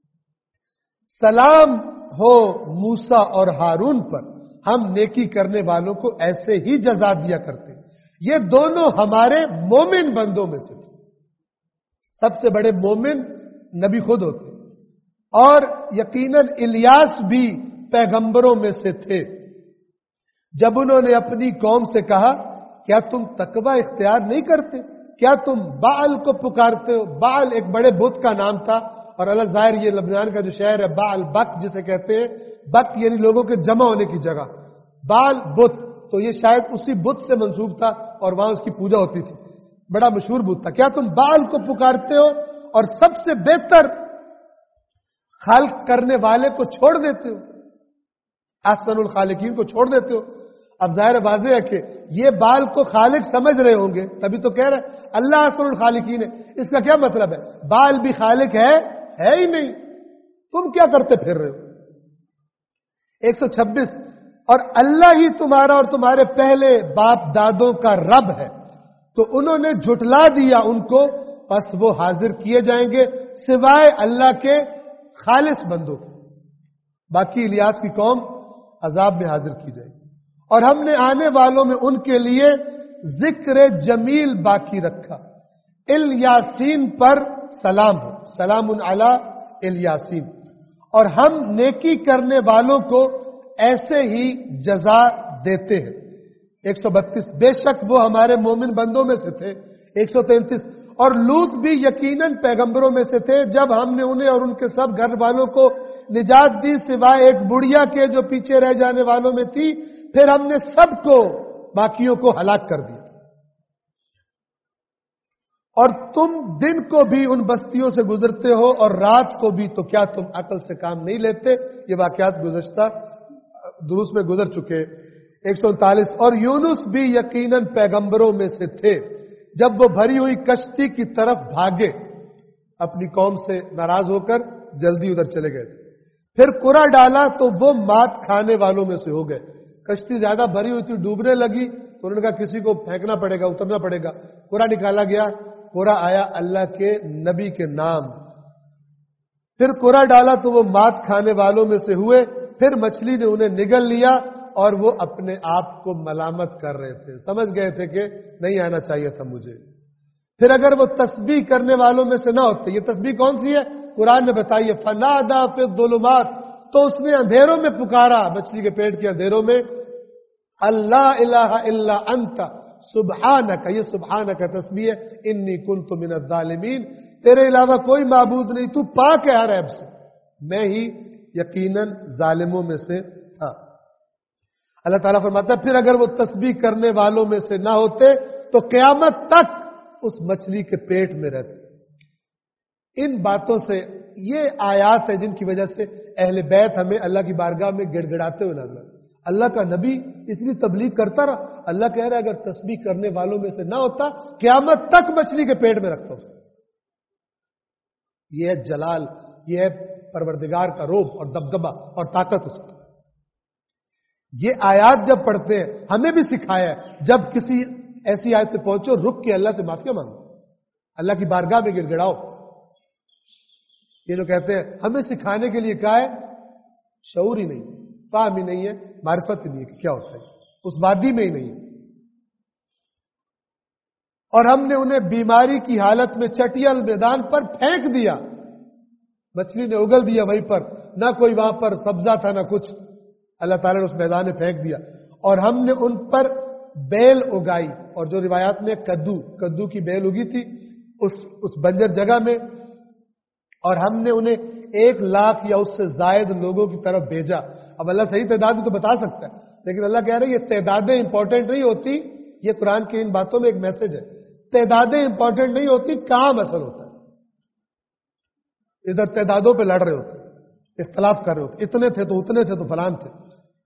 سلام ہو موسیٰ اور ہارون پر، ہم نیکی کرنے والوں کو ایسے ہی جزا دیا کرتے ہیں، یہ دونوں ہمارے مومن بندوں میں سے تھے۔ سب سے بڑے مومن نبی خود ہوتے، اور یقیناً الیاس بھی پیغمبروں میں سے تھے۔ جب انہوں نے اپنی قوم سے کہا کیا تم تقوی اختیار نہیں کرتے، کیا تم بعل کو پکارتے ہو؟ بعل ایک بڑے بت کا نام تھا، اور اللہ ظاہر یہ لبنان کا جو شہر ہے بعل بک جسے کہتے ہیں، بک یعنی لوگوں کے جمع ہونے کی جگہ، بعل بت، تو یہ شاید اسی بت سے منسوب تھا اور وہاں اس کی پوجا ہوتی تھی، بڑا مشہور بت تھا۔ کیا تم بعل کو پکارتے ہو اور سب سے بہتر خلق کرنے والے کو چھوڑ دیتے ہو، احسن الخالقین کو چھوڑ دیتے ہو؟ اب ظاہر واضح ہے کہ یہ بال کو خالق سمجھ رہے ہوں گے، تبھی تو کہہ رہے اللہ احسن الخالقین ہے۔ اس کا کیا مطلب ہے؟ بال بھی خالق ہے ہے ہی نہیں، تم کیا کرتے پھر رہے ہو؟ ایک سو چھبیس اور اللہ ہی تمہارا اور تمہارے پہلے باپ دادوں کا رب ہے، تو انہوں نے جھٹلا دیا ان کو، پس وہ حاضر کیے جائیں گے سوائے اللہ کے خالص بندوں کے، باقی الیاس کی قوم عذاب میں حاضر کی جائے گی۔ اور ہم نے آنے والوں میں ان کے لیے ذکر جمیل باقی رکھا، الیاسین پر سلام ہو، سلام علی الیاسین، اور ہم نیکی کرنے والوں کو ایسے ہی جزا دیتے ہیں۔ ایک سو بتیس، بے شک وہ ہمارے مومن بندوں میں سے تھے۔ ایک سو تینتیس، اور لوط بھی یقیناً پیغمبروں میں سے تھے جب ہم نے انہیں اور ان کے سب گھر والوں کو نجات دی سوائے ایک بڑھیا کے جو پیچھے رہ جانے والوں میں تھی، پھر ہم نے سب کو باقیوں کو ہلاک کر دیا۔ اور تم دن کو بھی ان بستیوں سے گزرتے ہو اور رات کو بھی، تو کیا تم عقل سے کام نہیں لیتے؟ یہ واقعات گزشتہ دروس میں گزر چکے۔ ایک سو انتالیس، اور یونس بھی یقیناً پیغمبروں میں سے تھے جب وہ بھری ہوئی کشتی کی طرف بھاگے، اپنی قوم سے ناراض ہو کر جلدی ادھر چلے گئے تھے، پھر قرا ڈالا تو وہ مات کھانے والوں میں سے ہو گئے۔ کشتی زیادہ بھری ہوئی تھی، ڈوبنے لگی تو انہوں نے کہا کسی کو پھینکنا پڑے گا، اترنا پڑے گا۔ قرا نکالا گیا، قرا آیا اللہ کے نبی کے نام، پھر قرا ڈالا تو وہ مات کھانے والوں میں سے ہوئے، پھر مچھلی نے انہیں نگل لیا اور وہ اپنے آپ کو ملامت کر رہے تھے، سمجھ گئے تھے کہ نہیں آنا چاہیے تھا مجھے۔ پھر اگر وہ تسبیح کرنے والوں میں سے نہ ہوتے، یہ تسبیح کون سی ہے؟ قرآن نے بتائی ہے، فنادا فی الظلمات، تو اس نے اندھیروں میں پکارا، مچھلی کے پیٹ کے اندھیروں میں، اللہ الہ الا انت سبحانک، یہ سبحانک تسبیح ہے، انی کنت من الظالمین، تیرے علاوہ کوئی معبود نہیں، تو پاک ہے ہر عیب سے، میں ہی یقیناً ظالموں میں سے تھا۔ اللہ تعالیٰ فرماتا ہے پھر اگر وہ تسبیح کرنے والوں میں سے نہ ہوتے تو قیامت تک اس مچھلی کے پیٹ میں رہتے۔ ان باتوں سے یہ آیات ہیں جن کی وجہ سے اہل بیت ہمیں اللہ کی بارگاہ میں گڑ گڑاتے ہوئے نظر آتے۔ اللہ کا نبی اس لیے تبلیغ کرتا رہا، اللہ کہہ رہا ہے اگر تسبیح کرنے والوں میں سے نہ ہوتا قیامت تک مچھلی کے پیٹ میں رکھتا ہوں۔ یہ ہے جلال، یہ ہے پروردگار کا روب اور دبدبہ اور طاقت اس کی۔ یہ آیات جب پڑھتے ہیں ہمیں بھی سکھایا ہے، جب کسی ایسی آیت پہ پہنچو رک کے اللہ سے معافی مانگو، اللہ کی بارگاہ میں گڑ گڑاؤ۔ یہ جو کہتے ہیں ہمیں سکھانے کے لیے کہا ہے، شعور ہی نہیں، فہم ہی نہیں ہے، معرفت ہی نہیں ہے کہ کیا ہوتا ہے، اس وادی میں ہی نہیں ہے۔ اور ہم نے انہیں بیماری کی حالت میں چٹیل میدان پر پھینک دیا، مچھلی نے اگل دیا وہیں پر، نہ کوئی وہاں پر سبزہ تھا نہ کچھ، اللہ تعالیٰ نے اس میدان میں پھینک دیا۔ اور ہم نے ان پر بیل اگائی، اور جو روایات میں کدو کدو کی بیل اگی تھی اس اس بنجر جگہ میں، اور ہم نے انہیں ایک لاکھ یا اس سے زائد لوگوں کی طرف بھیجا۔ اب اللہ صحیح تعداد بھی تو بتا سکتا ہے، لیکن اللہ کہہ رہے ہیں یہ تعدادیں امپورٹنٹ نہیں ہوتی، یہ قرآن کی ان باتوں میں ایک میسج ہے، تعدادیں امپورٹنٹ نہیں ہوتی، کام اصل ہوتا ہے۔ ادھر تعدادوں پہ لڑ رہے ہوتے، اختلاف کر رہے ہوتے، اتنے تھے تو اتنے تھے تو فلان تھے۔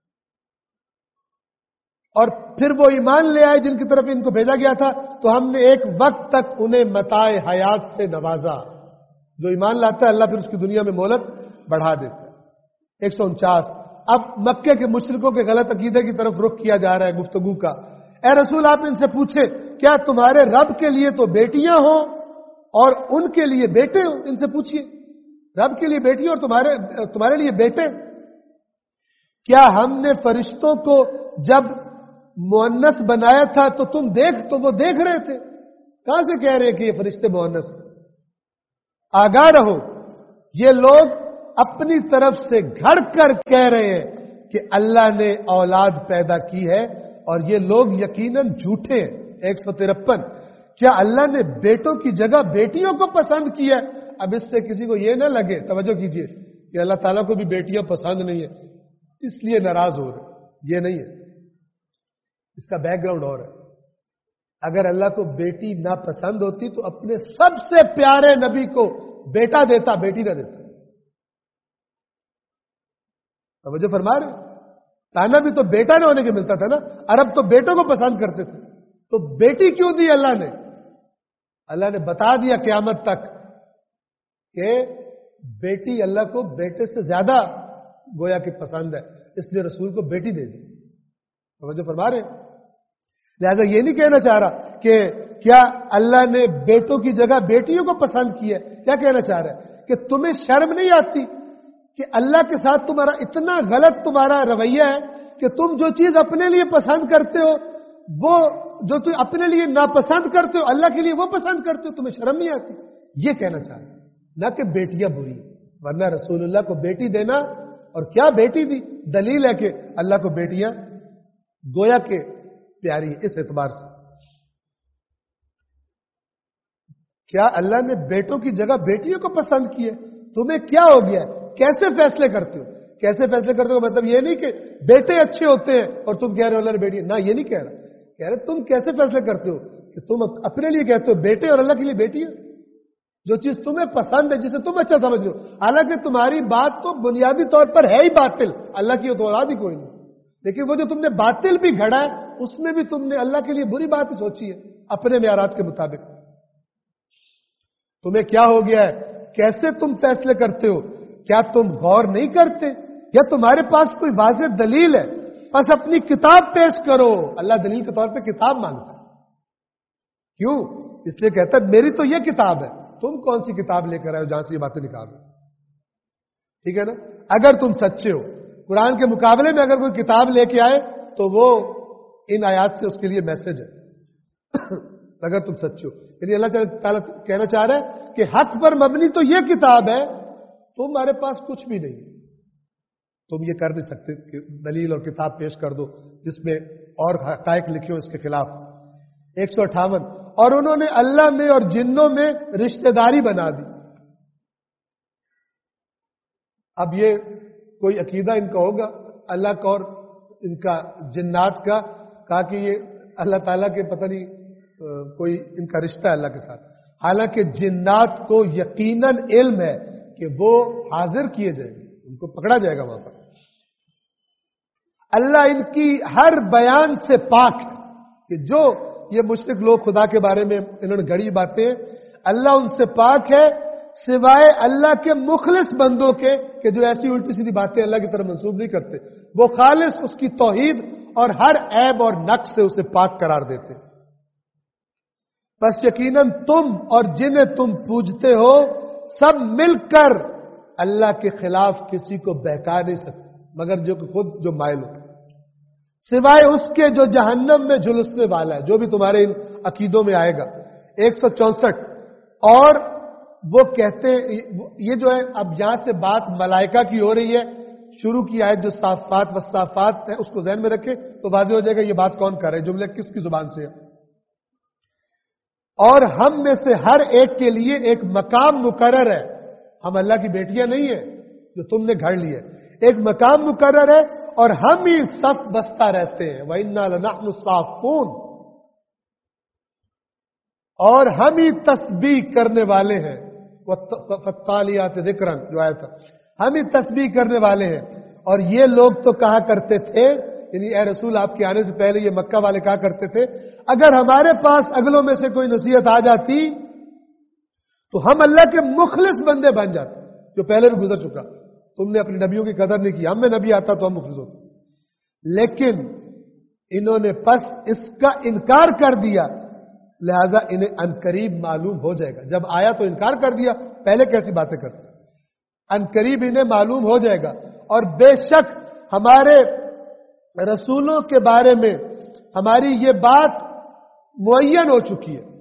اور پھر وہ ایمان لے آئے جن کی طرف ان کو بھیجا گیا تھا، تو ہم نے ایک وقت تک انہیں متاع حیات سے نوازا۔ جو ایمان لاتا ہے اللہ پھر اس کی دنیا میں مہلت بڑھا دیتا ہے۔ ایک سو انچاس، اب مکے کے مشرکوں کے غلط عقیدے کی طرف رخ کیا جا رہا ہے گفتگو کا۔ اے رسول آپ ان سے پوچھیں کیا تمہارے رب کے لیے تو بیٹیاں ہوں اور ان کے لیے بیٹے ہوں؟ ان سے پوچھئے، رب کے لیے بیٹی اور تمہارے تمہارے لیے بیٹے؟ کیا ہم نے فرشتوں کو جب مؤنث بنایا تھا تو تم دیکھ تو وہ دیکھ رہے تھے؟ کہاں سے کہہ رہے کہ یہ فرشتے مؤنث ہیں؟ آگاہ رہو، یہ لوگ اپنی طرف سے گھڑ کر کہہ رہے ہیں کہ اللہ نے اولاد پیدا کی ہے، اور یہ لوگ یقیناً جھوٹے ہیں۔ ایک سو ترپن، کیا اللہ نے بیٹوں کی جگہ بیٹیوں کو پسند کیا؟ اب اس سے کسی کو یہ نہ لگے، توجہ کیجئے، کہ اللہ تعالیٰ کو بھی بیٹیاں پسند نہیں ہے اس لیے ناراض ہو رہے، یہ نہیں ہے، اس کا بیک گراؤنڈ اور ہے۔ اگر اللہ کو بیٹی نہ پسند ہوتی تو اپنے سب سے پیارے نبی کو بیٹا دیتا، بیٹی نہ دیتا۔ توجہ فرما رہے، تانا بھی تو بیٹا نہ ہونے کے ملتا تھا نا، عرب تو بیٹوں کو پسند کرتے تھے، تو بیٹی کیوں دی اللہ نے؟ اللہ نے بتا دیا قیامت تک کہ بیٹی اللہ کو بیٹے سے زیادہ گویا کہ پسند ہے، اس لیے رسول کو بیٹی دے دی۔ توجہ فرما رہے،
لہذا یہ نہیں کہنا چاہ رہا کہ کیا اللہ نے بیٹوں کی جگہ بیٹیوں کو پسند کیا ہے. کیا کہنا چاہ رہا ہے کہ تمہیں شرم نہیں آتی کہ اللہ کے ساتھ تمہارا اتنا غلط تمہارا رویہ ہے کہ تم جو چیز اپنے لیے پسند کرتے ہو وہ جو تم اپنے لیے ناپسند کرتے ہو اللہ کے لیے وہ پسند کرتے ہو, تمہیں شرم نہیں آتی. یہ کہنا چاہ رہا ہے, نہ کہ بیٹیاں بری, ورنہ رسول اللہ کو بیٹی دینا, اور کیا بیٹی دی, دلیل ہے کہ اللہ کو بیٹیاں گویا کے پیاری اس اعتبار سے. کیا اللہ نے بیٹوں کی جگہ بیٹیوں کو پسند کیا؟ تمہیں کیا ہو گیا ہے؟ کیسے فیصلے کرتے ہو؟ کیسے فیصلے کرتے ہو مطلب یہ نہیں کہ بیٹے اچھے ہوتے ہیں اور تم کہہ رہے ہو اللہ نے بیٹی, نہ یہ نہیں کہہ رہا. کہہ رہے تم کیسے فیصلے کرتے ہو کہ تم اپنے لیے کہتے ہو بیٹے اور اللہ کے لیے بیٹی ہے, جو چیز تمہیں پسند ہے جسے تم اچھا سمجھ رہے ہو. حالانکہ تمہاری بات تو بنیادی طور پر ہے ہی باطل, اللہ کی تو اولاد ہی کوئی نہیں, لیکن وہ جو تم نے باطل بھی گھڑا ہے اس میں بھی تم نے اللہ کے لیے بری بات ہی سوچی ہے اپنے معیارات کے مطابق. تمہیں کیا ہو گیا ہے؟ کیسے تم فیصلے کرتے ہو؟ کیا تم غور نہیں کرتے یا تمہارے پاس کوئی واضح دلیل ہے؟ بس اپنی کتاب پیش کرو. اللہ دلیل کے طور پہ کتاب مانگتا ہے. کیوں؟ اس لیے کہتا ہے میری تو یہ کتاب ہے, تم کون سی کتاب لے کر آئے ہو جہاں سے یہ باتیں نکالو. ٹھیک ہے نا. اگر تم سچے ہو, قرآن کے مقابلے میں اگر کوئی کتاب لے کے آئے تو وہ ان آیات سے اس کے لیے میسج ہے. اگر تم سچے ہو, یعنی اللہ تعالیٰ کہنا چاہ رہا ہے کہ حق پر مبنی تو یہ کتاب ہے, تمہارے پاس کچھ بھی نہیں, تم یہ کر نہیں سکتے کہ دلیل اور کتاب پیش کر دو جس میں اور حقائق لکھے ہو اس کے خلاف. ایک سو اٹھاون اور انہوں نے اللہ میں اور جنوں میں رشتہ داری بنا دی. اب یہ کوئی عقیدہ ان کا ہوگا اللہ کا اور ان کا جنات کا, کہا کہ یہ اللہ تعالیٰ کے پتہ نہیں کوئی ان کا رشتہ ہے اللہ کے ساتھ. حالانکہ جنات کو یقیناً علم ہے کہ وہ حاضر کیے جائیں گے, ان کو پکڑا جائے گا وہاں پر. اللہ ان کی ہر بیان سے پاک ہے کہ جو یہ مشرک لوگ خدا کے بارے میں انہوں نے گھڑی باتیں, اللہ ان سے پاک ہے سوائے اللہ کے مخلص بندوں کے کہ جو ایسی الٹی سیدھی باتیں اللہ کی طرف منسوب نہیں کرتے. وہ خالص اس کی توحید اور ہر عیب اور نقص سے اسے پاک قرار دیتے. بس یقیناً تم اور جنہیں تم پوجتے ہو سب مل کر اللہ کے خلاف کسی کو بہکا نہیں سکتے مگر جو کہ خود جو مائل ہو, سوائے اس کے جو جہنم میں جھلسنے والا ہے, جو بھی تمہارے ان عقیدوں میں آئے گا. ایک سو چونسٹھ اور وہ کہتے یہ جو ہے اب یہاں سے بات ملائکہ کی ہو رہی ہے. شروع کی آیت جو صافات و صافات ہے اس کو ذہن میں رکھے تو واضح ہو جائے گا یہ بات کون کر رہے, جملے کس کی زبان سے ہے. اور ہم میں سے ہر ایک کے لیے ایک مقام مقرر ہے. ہم اللہ کی بیٹیاں نہیں ہیں جو تم نے گھڑ لی ہے, ایک مقام مقرر ہے اور ہم ہی صف بستہ رہتے ہیں. وَإِنَّا لَنَحْنُ الصَّافُّونَ, اور ہم ہی تسبیح کرنے والے ہیں. فَالتَّالِيَاتِ ذِكْرًا جو آیا تھا, ہم ہی تسبیح کرنے والے ہیں. اور یہ لوگ تو کہا کرتے تھے, یعنی اے رسول آپ کے آنے سے پہلے یہ مکہ والے کہا کرتے تھے اگر ہمارے پاس اگلوں میں سے کوئی نصیحت آ جاتی تو ہم اللہ کے مخلص بندے بن جاتے, جو پہلے بھی گزر چکا. تم نے اپنے نبیوں کی قدر نہیں کی, ہم میں نبی آتا تو ہم مخلص ہوتے. لیکن انہوں نے پس اس کا انکار کر دیا, لہذا انہیں انقریب معلوم ہو جائے گا. جب آیا تو انکار کر دیا, پہلے کیسی باتیں کرتے, انقریب انہیں معلوم ہو جائے گا. اور بے شک ہمارے رسولوں کے بارے میں ہماری یہ بات معین ہو چکی ہے,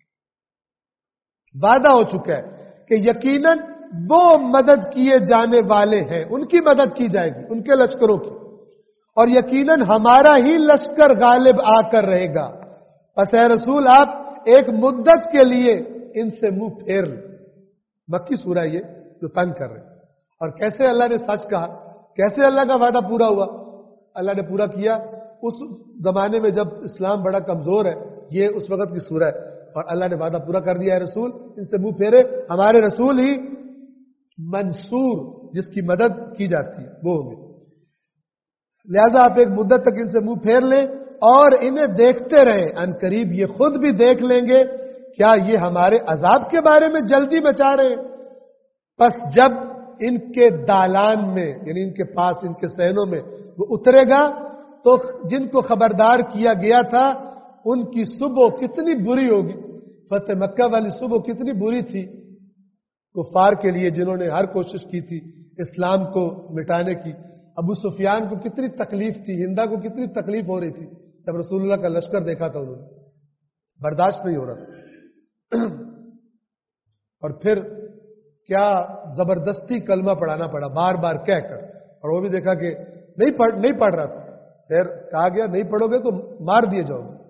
وعدہ ہو چکا ہے کہ یقیناً وہ مدد کیے جانے والے ہیں, ان کی مدد کی جائے گی, ان کے لشکروں کی, اور یقیناً ہمارا ہی لشکر غالب آ کر رہے گا. پس اے رسول آپ ایک مدت کے لیے ان سے منہ پھیر لیں. مکی سورہ یہ جو تنگ کر رہے ہیں. اور کیسے اللہ نے سچ کہا, کیسے اللہ کا وعدہ پورا ہوا, اللہ نے پورا کیا اس زمانے میں جب اسلام بڑا کمزور ہے. یہ اس وقت کی سورہ ہے اور اللہ نے وعدہ پورا کر دیا ہے رسول ان سے منہ پھیرے. ہمارے رسول ہی منصور جس کی مدد کی جاتی ہے وہ ہوں گے. لہذا آپ ایک مدت تک ان سے منہ پھیر لیں اور انہیں دیکھتے رہیں, ان قریب یہ خود بھی دیکھ لیں گے کیا یہ ہمارے عذاب کے بارے میں جلدی مچا رہے ہیں. پس جب ان کے دالان میں یعنی ان کے پاس ان کے صحنوں میں وہ اترے گا تو جن کو خبردار کیا گیا تھا ان کی صبح کتنی بری ہوگی. فتح مکہ والی صبح کتنی بری تھی کفار کے لیے جنہوں نے ہر کوشش کی تھی اسلام کو مٹانے کی. ابو سفیان کو کتنی تکلیف تھی, ہندا کو کتنی تکلیف ہو رہی تھی جب رسول اللہ کا لشکر دیکھا تھا, انہوں نے برداشت نہیں ہو رہا تھا. اور پھر کیا زبردستی کلمہ پڑھانا پڑا بار بار کہہ کر, اور وہ بھی دیکھا کہ نہیں پڑھ نہیں پڑھ رہا تھا. پھر کہا گیا نہیں پڑھو گے تو مار دیے جاؤ گے.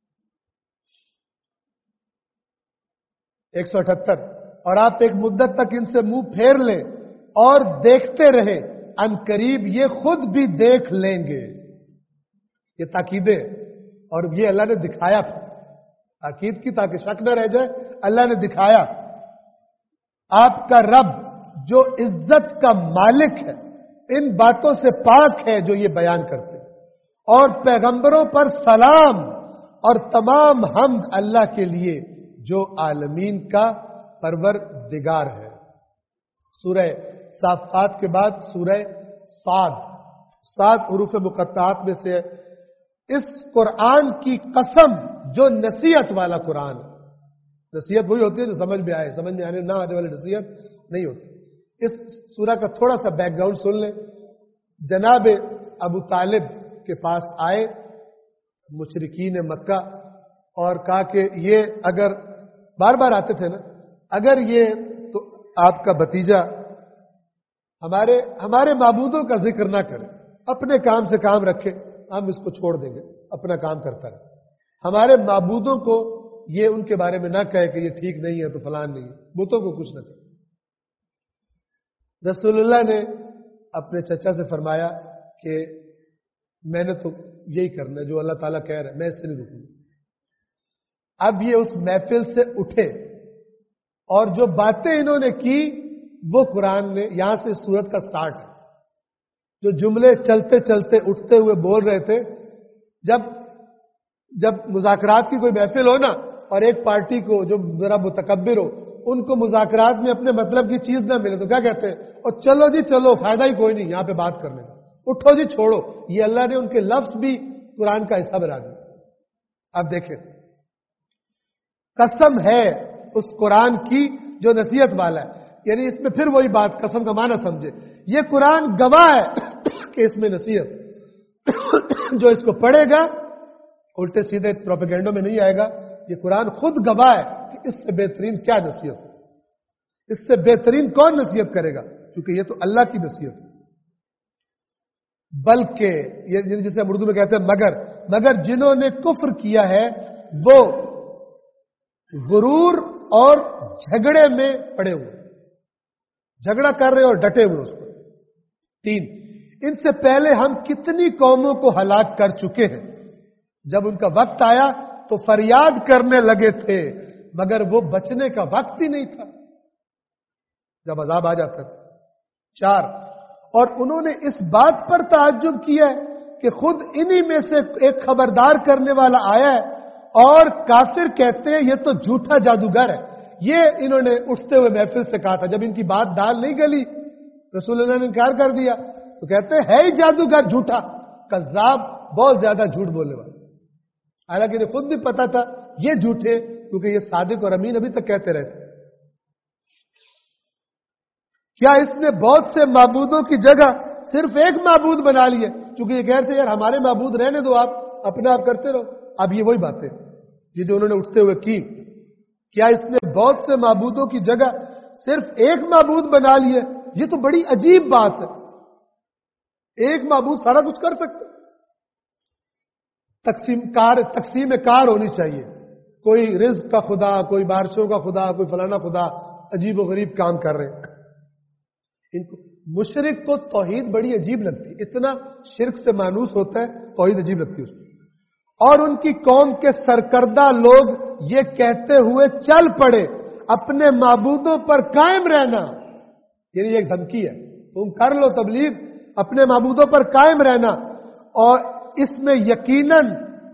ایک سو اٹھہتر اور آپ ایک مدت تک ان سے منہ پھیر لیں اور دیکھتے رہیں, ان قریب یہ خود بھی دیکھ لیں گے. یہ تاکیدیں اور یہ اللہ نے دکھایا تھا, تاکید کی تاکہ شک نہ رہ جائے. اللہ نے دکھایا آپ کا رب جو عزت کا مالک ہے ان باتوں سے پاک ہے جو یہ بیان کرتے ہیں, اور پیغمبروں پر سلام اور تمام حمد اللہ کے لیے جو عالمین کا پروردگار ہے. سورہ صافات کے بعد سورہ صاد, صاد حروف مقطعات میں سے اس قرآن کی قسم جو نصیحت والا قرآن ہے. نصیحت وہی ہوتی ہے جو سمجھ میں آئے, سمجھ میں آنے نہ آنے والی نصیحت نہیں ہوتی. اس سورہ کا تھوڑا سا بیک گراؤنڈ سن لیں. جناب ابو طالب کے پاس آئے مشرکین مکہ اور کہا کہ یہ اگر بار بار آتے تھے نا, اگر یہ تو آپ کا بھتیجا ہمارے ہمارے معبودوں کا ذکر نہ کرے, اپنے کام سے کام رکھے, ہم اس کو چھوڑ دیں گے, اپنا کام کرتا رہے. ہمارے معبودوں کو یہ ان کے بارے میں نہ کہے کہ یہ ٹھیک نہیں ہے تو فلان نہیں ہے, بتوں کو کچھ نہ کہے. رسول اللہ نے اپنے چچا سے فرمایا کہ میں نے تو یہی کرنا ہے جو اللہ تعالیٰ کہہ رہا ہے, میں اس سے نہیں رکوں گا. اب یہ اس محفل سے اٹھے اور جو باتیں انہوں نے کی وہ قرآن نے, یہاں سے سورت کا سٹارٹ ہے. جو جملے چلتے چلتے اٹھتے ہوئے بول رہے تھے, جب جب مذاکرات کی کوئی محفل ہو نا اور ایک پارٹی کو جو ذرا متکبر ہو ان کو مذاکرات میں اپنے مطلب کی چیز نہ ملے تو کیا کہتے ہیں, اور چلو جی چلو فائدہ ہی کوئی نہیں یہاں پہ بات کرنے کا, اٹھو جی چھوڑو. یہ اللہ نے ان کے لفظ بھی قرآن کا حصہ بنا دیا. اب دیکھیں, قسم ہے اس قرآن کی جو نصیحت والا ہے, یعنی اس میں پھر وہی بات قسم کا معنی سمجھے. یہ قرآن گواہ ہے کہ اس میں نصیحت, جو اس کو پڑھے گا الٹے سیدھے پروپیگنڈوں میں نہیں آئے گا. یہ قرآن خود گواہ ہے کہ اس سے بہترین کیا نصیحت, اس سے بہترین کون نصیحت کرے گا, کیونکہ یہ تو اللہ کی نصیحت ہے. بلکہ یہ جسے ہم اردو میں کہتے ہیں مگر مگر جنہوں نے کفر کیا ہے وہ غرور اور جھگڑے میں پڑے ہوئے, جھگڑا کر رہے اور ڈٹے ہوئے اس پر. تین, ان سے پہلے ہم کتنی قوموں کو ہلاک کر چکے ہیں, جب ان کا وقت آیا تو فریاد کرنے لگے تھے مگر وہ بچنے کا وقت ہی نہیں تھا جب عذاب آ جاتا. چار, اور انہوں نے اس بات پر تعجب کیا ہے کہ خود انہی میں سے ایک خبردار کرنے والا آیا ہے اور کافر کہتے ہیں یہ تو جھوٹا جادوگر ہے. یہ انہوں نے اٹھتے ہوئے محفل سے کہا تھا. جب ان کی بات ڈال نہیں گلی, رسول اللہ نے انکار کر دیا, تو کہتے ہیں ہے ہی جادوگر جھوٹا, کذاب, بہت زیادہ جھوٹ بولنے والا. حالانکہ انہیں خود بھی پتا تھا یہ جھوٹے, کیونکہ یہ صادق اور امین ابھی تک کہتے رہتے. کیا اس نے بہت سے معبودوں کی جگہ صرف ایک معبود بنا لیے, چونکہ یہ کہتے ہیں یار ہمارے معبود رہنے دو, آپ اپنا آپ کرتے رہو. اب یہ وہی باتیں یہ جو انہوں نے اٹھتے ہوئے کی, کیا اس نے بہت سے معبودوں کی جگہ صرف ایک معبود بنا لیے. یہ تو بڑی عجیب بات ہے, ایک معبود سارا کچھ کر سکتا. تقسیم کار تقسیم کار ہونی چاہیے, کوئی رزق کا خدا, کوئی بارشوں کا خدا, کوئی فلانا خدا, عجیب و غریب کام کر رہے ہیں. ان کو مشرک کو توحید بڑی عجیب لگتی, اتنا شرک سے مانوس ہوتا ہے, توحید عجیب لگتی ہے اس کو. اور ان کی قوم کے سرکردہ لوگ یہ کہتے ہوئے چل پڑے اپنے معبودوں پر قائم رہنا, یعنی یہ ایک دھمکی ہے, تم کر لو تبلیغ, اپنے معبودوں پر قائم رہنا. اور اس میں یقیناً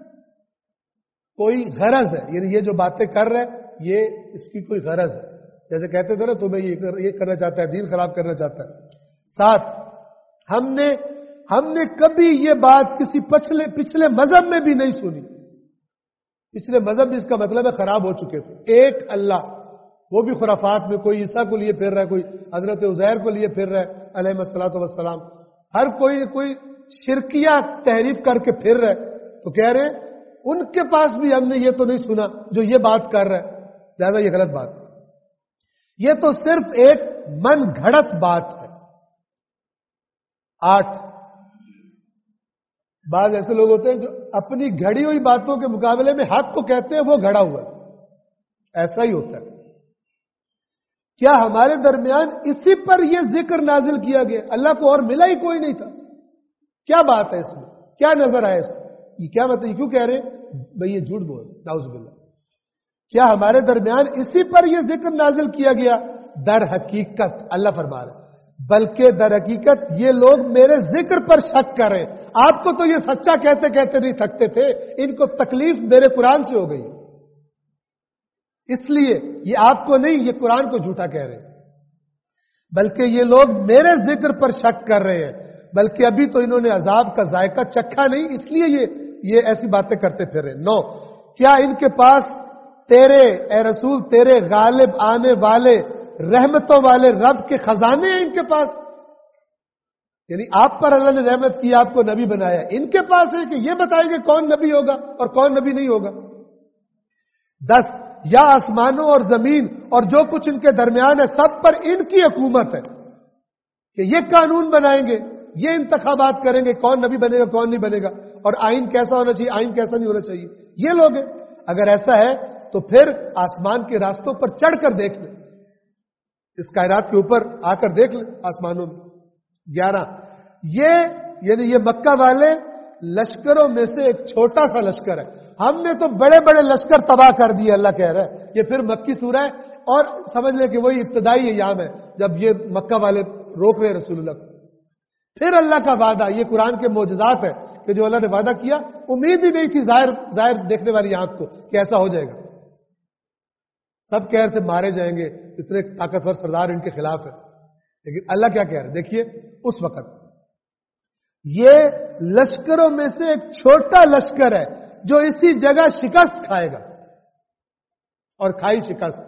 کوئی غرض ہے, یعنی یہ جو باتیں کر رہے یہ اس کی کوئی غرض ہے. جیسے کہتے تھے نا تمہیں یہ کر, یہ کرنا چاہتا ہے, دین خراب کرنا چاہتا ہے. ساتھ ہم نے ہم نے کبھی یہ بات کسی پچھلے پچھلے مذہب میں بھی نہیں سنی. پچھلے مذہب بھی اس کا مطلب ہے خراب ہو چکے تھے. ایک اللہ، وہ بھی خرافات میں، کوئی عیسیٰ کو لیے پھر رہا ہے، کوئی حضرت عزیر کو لیے پھر رہا ہے علیہ الصلوۃ والسلام، ہر کوئی کوئی شرکیہ تحریف کر کے پھر رہا ہے. تو کہہ رہے ہیں ان کے پاس بھی ہم نے یہ تو نہیں سنا جو یہ بات کر رہا ہے، لہذا یہ غلط بات ہے. یہ تو صرف ایک من گھڑت بات ہے. آٹھ، بعض ایسے لوگ ہوتے ہیں جو اپنی گھڑی ہوئی باتوں کے مقابلے میں حق کو کہتے ہیں وہ گھڑا ہوا ہے. ایسا ہی ہوتا ہے. کیا ہمارے درمیان اسی پر یہ ذکر نازل کیا گیا؟ اللہ کو اور ملا ہی کوئی نہیں تھا. کیا بات ہے اس میں؟ کیا نظر آیا اس میں؟ یہ کیا مطلب؟ یہ کیوں کہہ رہے ہیں بھئی یہ جھوٹ بول، نعوذ باللہ. کیا ہمارے درمیان اسی پر یہ ذکر نازل کیا گیا؟ در حقیقت اللہ فرما رہے بلکہ در حقیقت یہ لوگ میرے ذکر پر شک کر رہے ہیں. آپ کو تو یہ سچا کہتے کہتے نہیں تھکتے تھے، ان کو تکلیف میرے قرآن سے ہو گئی، اس لیے یہ آپ کو نہیں، یہ قرآن کو جھوٹا کہہ رہے ہیں. بلکہ یہ لوگ میرے ذکر پر شک کر رہے ہیں، بلکہ ابھی تو انہوں نے عذاب کا ذائقہ چکھا نہیں، اس لیے یہ یہ ایسی باتیں کرتے پھر رہے. نو، کیا ان کے پاس تیرے اے رسول تیرے غالب آنے والے رحمتوں والے رب کے خزانے ہیں ان کے پاس؟ یعنی آپ پر اللہ نے رحمت کی، آپ کو نبی بنایا، ان کے پاس ہے کہ یہ بتائیں گے کون نبی ہوگا اور کون نبی نہیں ہوگا؟ دس، یا آسمانوں اور زمین اور جو کچھ ان کے درمیان ہے سب پر ان کی حکومت ہے کہ یہ قانون بنائیں گے، یہ انتخابات کریں گے کون نبی بنے گا کون نہیں بنے گا، اور آئین کیسا ہونا چاہیے آئین کیسا نہیں ہونا چاہیے، یہ لوگ ہیں. اگر ایسا ہے تو پھر آسمان کے راستوں پر چڑھ کر دیکھ لیں، اس کائنات کے اوپر آ کر دیکھ لیں آسمانوں میں. گیارہ، یہ یعنی یہ مکہ والے لشکروں میں سے ایک چھوٹا سا لشکر ہے، ہم نے تو بڑے بڑے لشکر تباہ کر دیے اللہ کہہ رہا ہے. یہ پھر مکی سورہ ہے اور سمجھ لیں کہ وہی ابتدائی ایام ہے جب یہ مکہ والے روک رہے رسول اللہ کو. پھر اللہ کا وعدہ، یہ قرآن کے معجزات ہے کہ جو اللہ نے وعدہ کیا امید ہی نہیں تھی ظاہر ظاہر دیکھنے والی آنکھ کو کہ ایسا ہو جائے گا. سب کہہ رہے تھے مارے جائیں گے، اتنے طاقتور سردار ان کے خلاف ہے، لیکن اللہ کیا کہہ رہے دیکھیے اس وقت یہ لشکروں میں سے ایک چھوٹا لشکر ہے جو اسی جگہ شکست کھائے گا، اور کھائی شکست.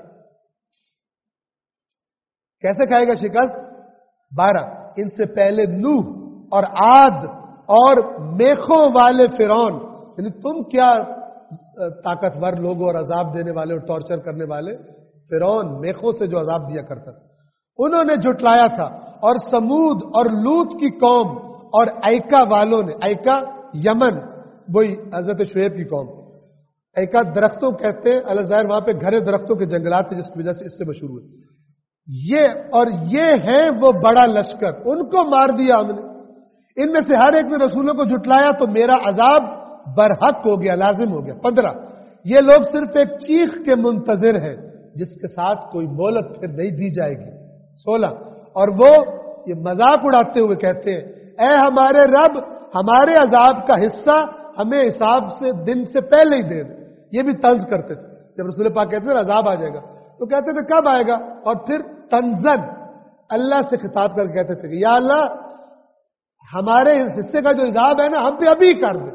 کیسے کھائے گا شکست؟ بارہ، ان سے پہلے نوح اور عاد اور میخوں والے فرعون، یعنی تم کیا طاقتور لوگوں اور عذاب دینے والے اور ٹارچر کرنے والے، فرعون میخوں سے جو عذاب دیا کرتا انہوں نے جھٹلایا تھا. اور سمود اور لوط کی قوم اور ایکا والوں نے، ایکا یمن وہی حضرت شعیب کی قوم، ایکا درختوں کہتے ہیں، اللہ ظاہر وہاں پہ گھرے درختوں کے جنگلات تھے جس کی وجہ سے اس سے مشہور ہوئے. یہ اور یہ ہیں وہ بڑا لشکر، ان کو مار دیا ہم نے. ان میں سے ہر ایک نے رسولوں کو جھٹلایا تو میرا عذاب برحق ہو گیا، لازم ہو گیا. پندرہ، یہ لوگ صرف ایک چیخ کے منتظر ہیں جس کے ساتھ کوئی مہلت پھر نہیں دی جائے گی. سولہ، اور وہ یہ مذاق اڑاتے ہوئے کہتے ہیں اے ہمارے رب ہمارے عذاب کا حصہ ہمیں حساب سے دن سے پہلے ہی دے دے. یہ بھی طنز کرتے تھے جب رسول پاک کہتے تھے عذاب آ جائے گا تو کہتے تھے کب آئے گا، اور پھر تنزن اللہ سے خطاب کر کہتے تھے کہ یا اللہ ہمارے اس حصے کا جو عذاب ہے نا ہم پہ ابھی کر دے.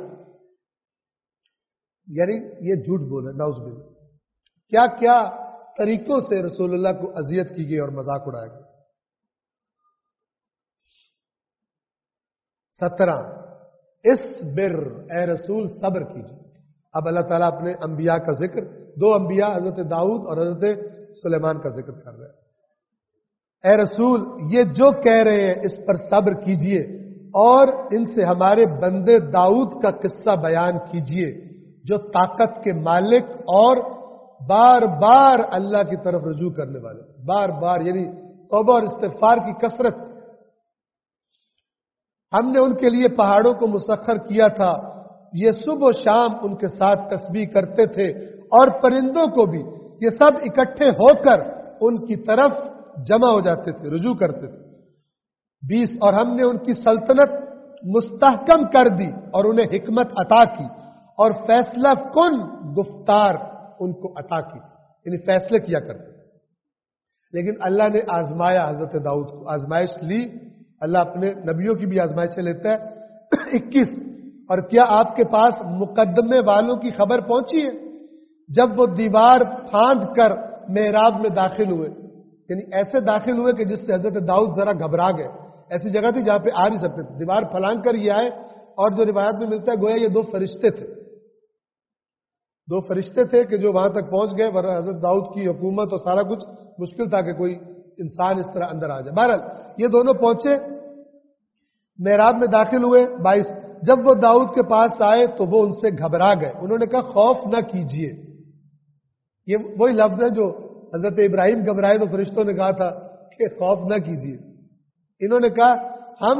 یعنی یہ جھوٹ بولا، نعوذ باللہ. کیا کیا طریقوں سے رسول اللہ کو اذیت کی گئی اور مذاق اڑایا گیا. سترہ، اصبر اے رسول صبر کیجیے. اب اللہ تعالیٰ اپنے انبیاء کا ذکر، دو انبیاء حضرت داؤد اور حضرت سلیمان کا ذکر کر رہے ہیں. اے رسول یہ جو کہہ رہے ہیں اس پر صبر کیجیے اور ان سے ہمارے بندے داؤد کا قصہ بیان کیجیے جو طاقت کے مالک اور بار بار اللہ کی طرف رجوع کرنے والے، بار بار یعنی توبہ اور استغفار کی کثرت. ہم نے ان کے لیے پہاڑوں کو مسخر کیا تھا، یہ صبح و شام ان کے ساتھ تسبیح کرتے تھے، اور پرندوں کو بھی یہ سب اکٹھے ہو کر ان کی طرف جمع ہو جاتے تھے، رجوع کرتے تھے. بیس، اور ہم نے ان کی سلطنت مستحکم کر دی اور انہیں حکمت عطا کی اور فیصلہ کن گفتار ان کو عطا کی، یعنی فیصلے کیا کرتے. لیکن اللہ نے آزمایا حضرت داؤد کو، آزمائش لی. اللہ اپنے نبیوں کی بھی آزمائشیں لیتا ہے. اکیس، اور کیا آپ کے پاس مقدمے والوں کی خبر پہنچی ہے جب وہ دیوار پھاند کر محراب میں داخل ہوئے، یعنی ایسے داخل ہوئے کہ جس سے حضرت داؤد ذرا گھبرا گئے. ایسی جگہ تھی جہاں پہ آ نہیں سکتے تھے، دیوار پھلانگ کر یہ آئے. اور جو روایت میں ملتا ہے گویا یہ دو فرشتے تھے، دو فرشتے تھے کہ جو وہاں تک پہنچ گئے، ورنہ حضرت داؤد کی حکومت اور سارا کچھ مشکل تھا کہ کوئی انسان اس طرح اندر آ جائے. بہرحال یہ دونوں پہنچے، محراب میں داخل ہوئے. بائیس جب وہ داؤد کے پاس آئے تو وہ ان سے گھبرا گئے. انہوں نے کہا خوف نہ کیجئے. یہ وہی لفظ ہے جو حضرت ابراہیم گھبرائے تو فرشتوں نے کہا تھا کہ خوف نہ کیجئے. انہوں نے کہا ہم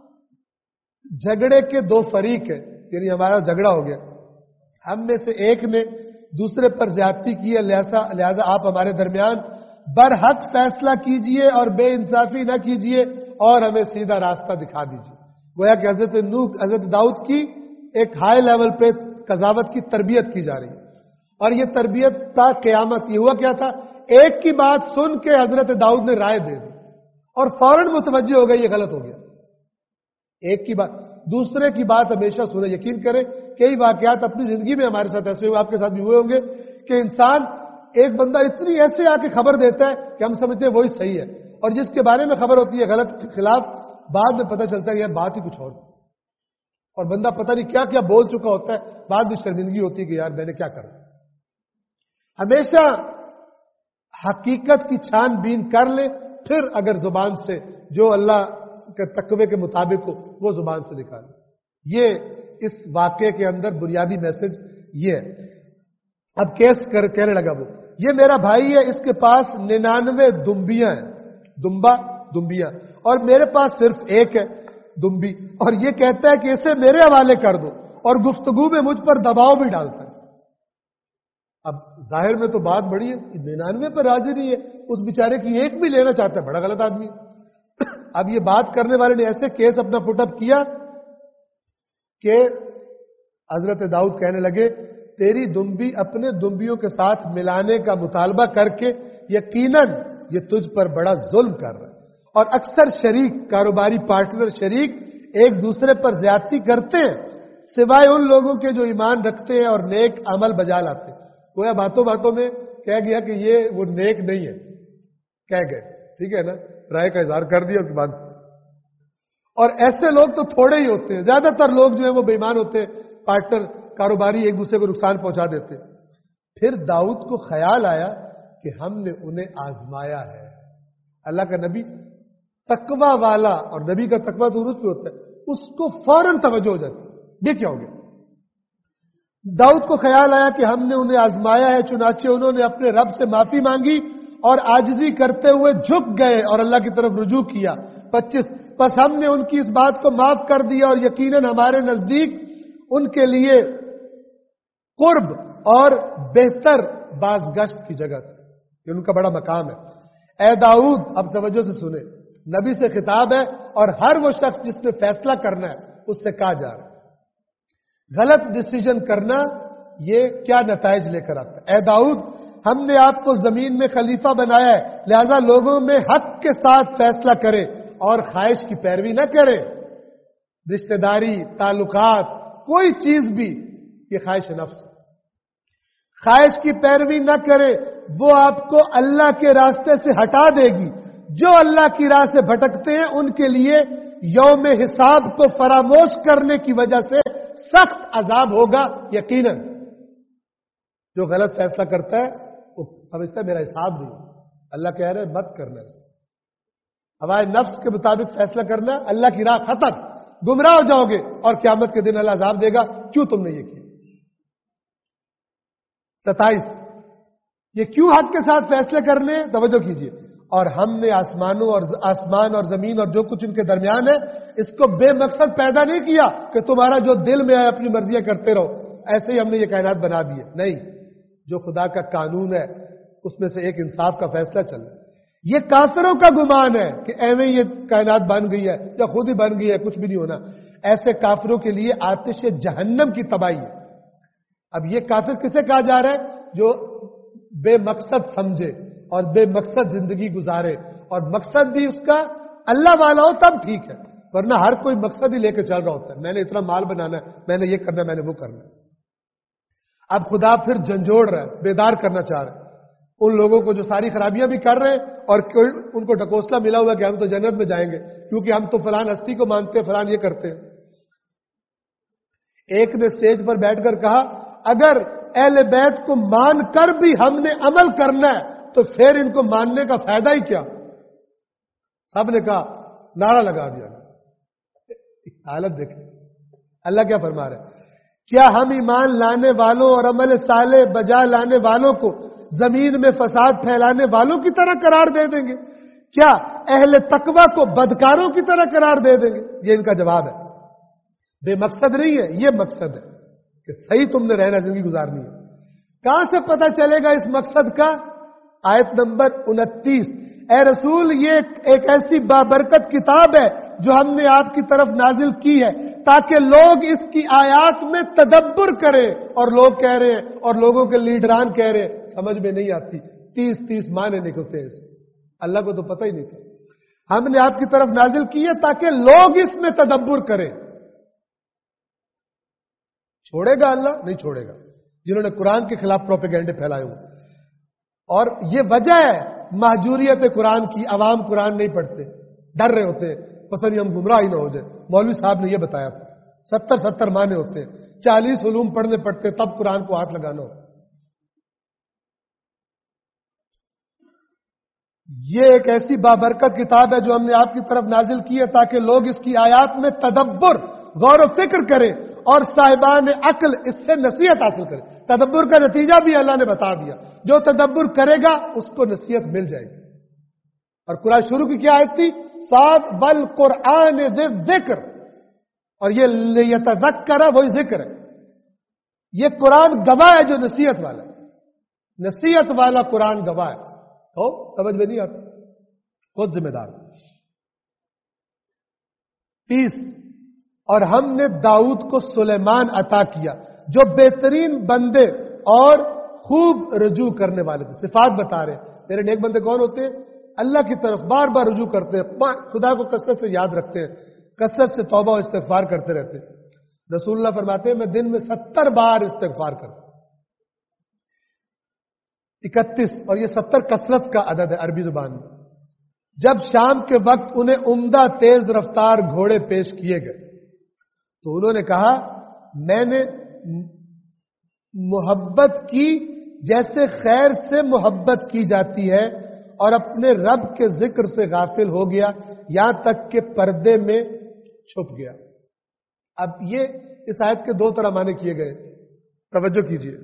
جھگڑے کے دو فریق ہیں، یعنی ہمارا جھگڑا ہو گیا، ہم میں سے ایک نے دوسرے پر زیادتی کی ہے، لہذا لہذا آپ ہمارے درمیان برحق فیصلہ کیجئے اور بے انصافی نہ کیجئے اور ہمیں سیدھا راستہ دکھا دیجئے. گویا کہ حضرت نوح حضرت داؤد کی ایک ہائی لیول پہ قضاوت کی تربیت کی جا رہی ہے. اور یہ تربیت تا قیامت. یہ ہوا کیا تھا، ایک کی بات سن کے حضرت داؤد نے رائے دے دی اور فوراً متوجہ ہو گئی یہ غلط ہو گیا. ایک کی بات، دوسرے کی بات ہمیشہ سنیں. یقین کریں کئی واقعات اپنی زندگی میں ہمارے ساتھ ایسے ہوئے، آپ کے ساتھ بھی ہوئے ہوں گے کہ انسان ایک بندہ اتنی ایسے آ کے خبر دیتا ہے کہ ہم سمجھتے ہیں وہی صحیح ہے، اور جس کے بارے میں خبر ہوتی ہے غلط خلاف، بعد میں پتہ چلتا ہے یہ بات ہی کچھ اور، اور بندہ پتہ نہیں کیا کیا بول چکا ہوتا ہے، بعد میں شرمندگی ہوتی ہے کہ یار میں نے کیا کرا. ہمیشہ حقیقت کی چھان بین کر لے، پھر اگر زبان سے جو اللہ کے تقوی کے مطابق ہو وہ زبان سے نکالے. یہ اس واقعے کے اندر بنیادی میسج یہ ہے. اب کیس کر کہنے لگا وہ، یہ میرا بھائی ہے، اس کے پاس ننانوے دمبیاں ہیں، دمبا دمبیاں، اور میرے پاس صرف ایک ہے دمبی، اور یہ کہتا ہے کہ اسے میرے حوالے کر دو، اور گفتگو میں مجھ پر دباؤ بھی ڈالتا ہے. اب ظاہر میں تو بات بڑی ہے، ننانوے پر راضی نہیں ہے، اس بیچارے کی ایک بھی لینا چاہتا ہے، بڑا غلط آدمی. اب یہ بات کرنے والے نے ایسے کیس اپنا پٹ اپ کیا کہ حضرت داؤد کہنے لگے تیری دمبی اپنے دمبیوں کے ساتھ ملانے کا مطالبہ کر کے یقیناً یہ تجھ پر بڑا ظلم کر رہا ہے. اور اکثر شریک کاروباری پارٹنر شریک ایک دوسرے پر زیادتی کرتے ہیں سوائے ان لوگوں کے جو ایمان رکھتے ہیں اور نیک عمل بجا لاتے ہیں. گویا باتوں باتوں میں کہہ گیا کہ یہ وہ نیک نہیں ہے، کہہ گئے، ٹھیک ہے نا، رائے کا اظہار کر دیا اس بات سے. اور ایسے لوگ تو تھوڑے ہی ہوتے ہیں، زیادہ تر لوگ جو ہیں وہ بے ایمان ہوتے ہیں، پارٹنر کاروباری ایک دوسرے کو نقصان پہنچا دیتے. پھر داؤد کو خیال آیا کہ ہم نے انہیں آزمایا ہے. اللہ کا نبی تقوی والا، اور نبی کا تقوی تو عرف پہ ہوتا ہے، اس کو فوراً توجہ ہو جاتی یہ کیا ہو گیا. داؤد کو خیال آیا کہ ہم نے انہیں آزمایا ہے، چنانچہ انہوں نے اپنے رب سے معافی مانگی اور عاجزی کرتے ہوئے جھک گئے اور اللہ کی طرف رجوع کیا. پچیس پس ہم نے ان کی اس بات کو معاف کر دیا اور یقیناً ہمارے نزدیک ان کے لیے قرب اور بہتر بازگشت کی جگہ تھی، یہ ان کا بڑا مقام ہے. اے داؤد، اب توجہ سے سنیں، نبی سے خطاب ہے اور ہر وہ شخص جس نے فیصلہ کرنا ہے اس سے کہا جا رہا ہے غلط ڈیسیژن کرنا یہ کیا نتائج لے کر آتا ہے. اے داؤد، ہم نے آپ کو زمین میں خلیفہ بنایا ہے، لہذا لوگوں میں حق کے ساتھ فیصلہ کرے اور خواہش کی پیروی نہ کرے. رشتہ داری، تعلقات، کوئی چیز بھی یہ خواہش نفس، خواہش کی پیروی نہ کرے، وہ آپ کو اللہ کے راستے سے ہٹا دے گی. جو اللہ کی راہ سے بھٹکتے ہیں ان کے لیے یوم حساب کو فراموش کرنے کی وجہ سے سخت عذاب ہوگا. یقیناً جو غلط فیصلہ کرتا ہے وہ سمجھتا ہے میرا حساب نہیں، اللہ کہہ رہے مت کرنا ایسا. ہمارے نفس کے مطابق فیصلہ کرنا، اللہ کی راہ ختم، گمراہ ہو جاؤ گے اور قیامت کے دن اللہ عذاب دے گا کیوں تم نے یہ کیا. ستائیس یہ کیوں حق کے ساتھ فیصلے کرنے، توجہ کیجیے. اور ہم نے آسمانوں اور آسمان اور زمین اور جو کچھ ان کے درمیان ہے اس کو بے مقصد پیدا نہیں کیا کہ تمہارا جو دل میں آئے اپنی مرضیاں کرتے رہو، ایسے ہی ہم نے یہ کائنات بنا دی ہے. نہیں، جو خدا کا قانون ہے اس میں سے ایک انصاف کا فیصلہ چل رہا ہے. یہ کافروں کا گمان ہے کہ ایویں یہ کائنات بن گئی ہے یا خود ہی بن گئی ہے، کچھ بھی نہیں ہونا. ایسے کافروں کے لیے آتش جہنم کی تباہی ہے. اب یہ کافر کسے کہا جا رہا ہے؟ جو بے مقصد سمجھے اور بے مقصد زندگی گزارے، اور مقصد بھی اس کا اللہ والا ہو تب ٹھیک ہے، ورنہ ہر کوئی مقصد ہی لے کے چل رہا ہوتا ہے. میں نے اتنا مال بنانا ہے، میں نے یہ کرنا ہے، میں نے وہ کرنا ہے. اب خدا پھر جھنجھوڑ رہا ہے، بیدار کرنا چاہ رہا ہے ان لوگوں کو جو ساری خرابیاں بھی کر رہے ہیں اور ان کو ڈھکوسلا ملا ہوا کہ ہم تو جنت میں جائیں گے کیونکہ ہم تو فلان ہستی کو مانتے ہیں، فلان یہ کرتے ہیں۔ ایک نے اسٹیج پر بیٹھ کر کہا اگر اہل بیت کو مان کر بھی ہم نے عمل کرنا ہے تو پھر ان کو ماننے کا فائدہ ہی کیا؟ سب نے کہا، نعرہ لگا دیا۔ حالت دیکھیں اللہ کیا فرما رہے ہیں، کیا ہم ایمان لانے والوں اور عمل صالح بجا لانے والوں کو زمین میں فساد پھیلانے والوں کی طرح قرار دے دیں گے؟ کیا اہل تقوی کو بدکاروں کی طرح قرار دے دیں گے؟ یہ ان کا جواب ہے، بے مقصد نہیں ہے، یہ مقصد ہے کہ صحیح تم نے رہنا، زندگی گزارنی ہے۔ کہاں سے پتہ چلے گا اس مقصد کا؟ آیت نمبر انتیس، اے رسول یہ ایک ایسی بابرکت کتاب ہے جو ہم نے آپ کی طرف نازل کی ہے تاکہ لوگ اس کی آیات میں تدبر کریں، اور لوگ کہہ رہے ہیں اور لوگوں کے لیڈران کہہ رہے ہیں سمجھ میں نہیں آتی، تیس تیس معنی نکلتے ہیں اس کے، اللہ کو تو پتہ ہی نہیں تھا۔ ہم نے آپ کی طرف نازل کی ہے تاکہ لوگ اس میں تدبر کریں۔ چھوڑے گا اللہ؟ نہیں چھوڑے گا جنہوں نے قرآن کے خلاف پروپیگنڈے پھیلائے ہوئے، اور یہ وجہ ہے مہجوریت قرآن کی، عوام قرآن نہیں پڑھتے، ڈر رہے ہوتے ہیں پتہ نہیں ہم گمراہ ہی نہ ہو جائے۔ مولوی صاحب نے یہ بتایا تھا، ستر ستر معنی ہوتے ہیں، چالیس علوم پڑھنے پڑتے تب قرآن کو ہاتھ لگانا ہو۔ یہ ایک ایسی بابرکت کتاب ہے جو ہم نے آپ کی طرف نازل کی ہے تاکہ لوگ اس کی آیات میں تدبر، غور و فکر کریں اور صاحبان عقل اس سے نصیحت حاصل کریں۔ تدبر کا نتیجہ بھی اللہ نے بتا دیا، جو تدبر کرے گا اس کو نصیحت مل جائے گی۔ اور قرآن شروع کی کیا آیت تھی؟ ساتھ بل قرآن ذکر، اور یہ لیتذکر وہی ذکر ہے، یہ قرآن گواہ ہے جو نصیحت والا ہے، نصیحت والا قرآن گواہ ہے۔ تو سمجھ میں نہیں آتا، خود ذمہ دار۔ تیس، اور ہم نے داؤد کو سلیمان عطا کیا جو بہترین بندے اور خوب رجوع کرنے والے تھے۔ صفات بتا رہے میرے نیک بندے کون ہوتے ہیں؟ اللہ کی طرف بار بار رجوع کرتے ہیں، خدا کو کثرت سے یاد رکھتے ہیں، کثرت سے توبہ و استغفار کرتے رہتے ہیں۔ رسول اللہ فرماتے ہیں میں دن میں ستر بار استغفار کرتا ہوں۔ اکتیس، اور یہ ستر کثرت کا عدد ہے عربی زبان میں۔ جب شام کے وقت انہیں عمدہ تیز رفتار گھوڑے پیش کیے گئے تو انہوں نے کہا میں نے محبت کی جیسے خیر سے محبت کی جاتی ہے، اور اپنے رب کے ذکر سے غافل ہو گیا یہاں تک کہ پردے میں چھپ گیا۔ اب یہ اس آیت کے دو طرح معنی کیے گئے، توجہ کیجیے۔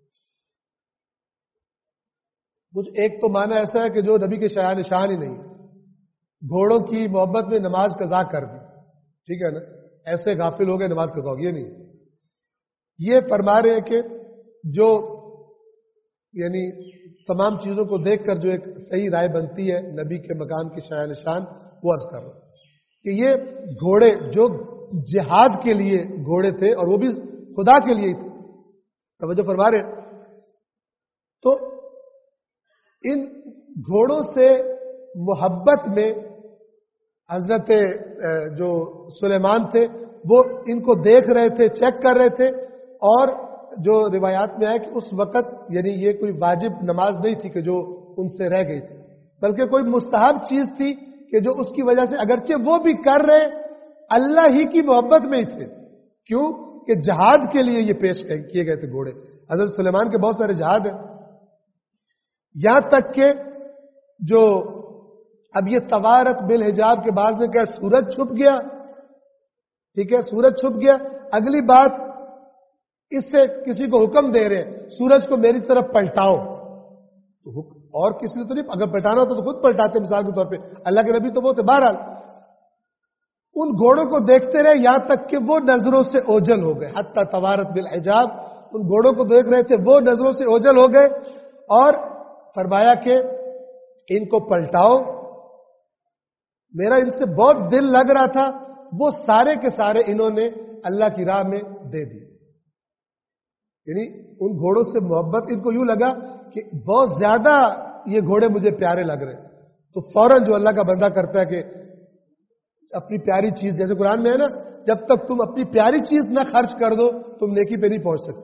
کچھ ایک تو معنی ایسا ہے کہ جو نبی کے شایان نشان ہی نہیں، گھوڑوں کی محبت میں نماز قضا کر دی، ٹھیک ہے نا، ایسے غافل ہو گئے نماز قضا ہوگی، یہ نہیں۔ یہ فرما رہے ہیں کہ جو یعنی تمام چیزوں کو دیکھ کر جو ایک صحیح رائے بنتی ہے نبی کے مقام کے شایان نشان، وہ عرض کر رہا ہوں کہ یہ گھوڑے جو جہاد کے لیے گھوڑے تھے اور وہ بھی خدا کے لیے ہی تھے، توجہ فرما رہے ہیں، تو ان گھوڑوں سے محبت میں حضرت جو سلیمان تھے وہ ان کو دیکھ رہے تھے، چیک کر رہے تھے، اور جو روایات میں ہے کہ اس وقت یعنی یہ کوئی واجب نماز نہیں تھی کہ جو ان سے رہ گئی تھی، بلکہ کوئی مستحب چیز تھی کہ جو اس کی وجہ سے اگرچہ وہ بھی کر رہے اللہ ہی کی محبت میں ہی تھے، کیوں کہ جہاد کے لیے یہ پیش کیے گئے تھے گھوڑے۔ حضرت سلیمان کے بہت سارے جہاد ہیں، یہاں تک کہ جو اب یہ توارت بالحجاب کے بعد میں کیا سورج چھپ گیا، ٹھیک ہے، سورج چھپ گیا، اگلی بات اس سے کسی کو حکم دے رہے ہیں سورج کو میری طرف پلٹاؤ، تو اور کسی نے تو نہیں، اگر پلٹانا ہوتا تو خود پلٹاتے مثال کے طور پہ، اللہ کے نبی تو وہ تھے۔ بہرحال ان گھوڑوں کو دیکھتے رہے یہاں تک کہ وہ نظروں سے اوجل ہو گئے، حتی توارت بالحجاب، ان گھوڑوں کو دیکھ رہے تھے وہ نظروں سے اوجل ہو گئے، اور فرمایا کہ ان کو پلٹاؤ، میرا ان سے بہت دل لگ رہا تھا، وہ سارے کے سارے انہوں نے اللہ کی راہ میں دے دی۔ یعنی ان گھوڑوں سے محبت ان کو یوں لگا کہ بہت زیادہ یہ گھوڑے مجھے پیارے لگ رہے ہیں، تو فوراً جو اللہ کا بندہ کرتا ہے کہ اپنی پیاری چیز، جیسے قرآن میں ہے نا، جب تک تم اپنی پیاری چیز نہ خرچ کر دو تم نیکی پہ نہیں پہنچ سکتے،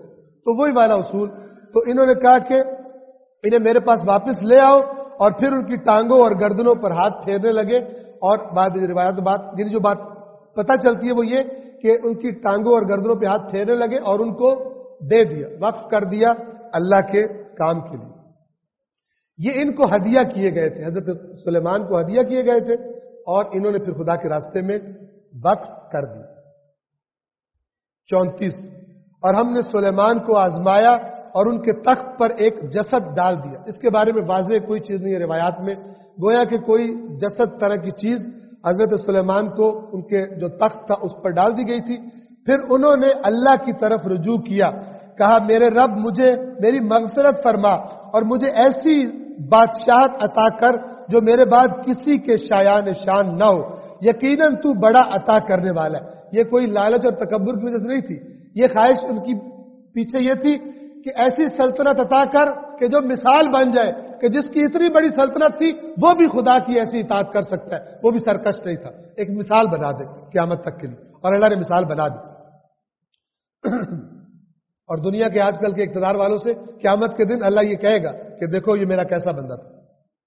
تو وہی والا اصول. تو انہوں نے کہا کہ انہیں میرے پاس واپس لے آؤ، اور پھر ان کی ٹانگوں اور گردنوں پر ہاتھ پھیرنے لگے. اور بعد روایت بات یعنی جو بات پتہ چلتی ہے وہ یہ کہ ان کی ٹانگوں اور گردنوں پہ ہاتھ پھیرنے لگے اور ان کو دے دیا، وقف کر دیا اللہ کے کام کے لیے. یہ ان کو ہدیہ کیے گئے تھے، حضرت سلیمان کو ہدیہ کیے گئے تھے، اور انہوں نے پھر خدا کے راستے میں وقف کر دی. چونتیس، اور ہم نے سلیمان کو آزمایا اور ان کے تخت پر ایک جسد ڈال دیا. اس کے بارے میں واضح کوئی چیز نہیں ہے روایات میں، گویا کہ کوئی جسد طرح کی چیز حضرت سلیمان کو ان کے جو تخت تھا اس پر ڈال دی گئی تھی. پھر انہوں نے اللہ کی طرف رجوع کیا، کہا میرے رب مجھے میری مغفرت فرما اور مجھے ایسی بادشاہت عطا کر جو میرے بعد کسی کے شایان شان نہ ہو، یقیناً تو بڑا عطا کرنے والا ہے. یہ کوئی لالچ اور تکبر کی وجہ سے نہیں تھی، یہ خواہش ان کی پیچھے یہ تھی کہ ایسی سلطنت عطا کر کہ جو مثال بن جائے کہ جس کی اتنی بڑی سلطنت تھی وہ بھی خدا کی ایسی اطاعت کر سکتا ہے، وہ بھی سرکش نہیں تھا. ایک مثال بنا دے قیامت تک کے لیے، اور اللہ نے مثال بنا دی. اور دنیا کے آج کل کے اقتدار والوں سے قیامت کے دن اللہ یہ کہے گا کہ دیکھو یہ میرا کیسا بندہ تھا.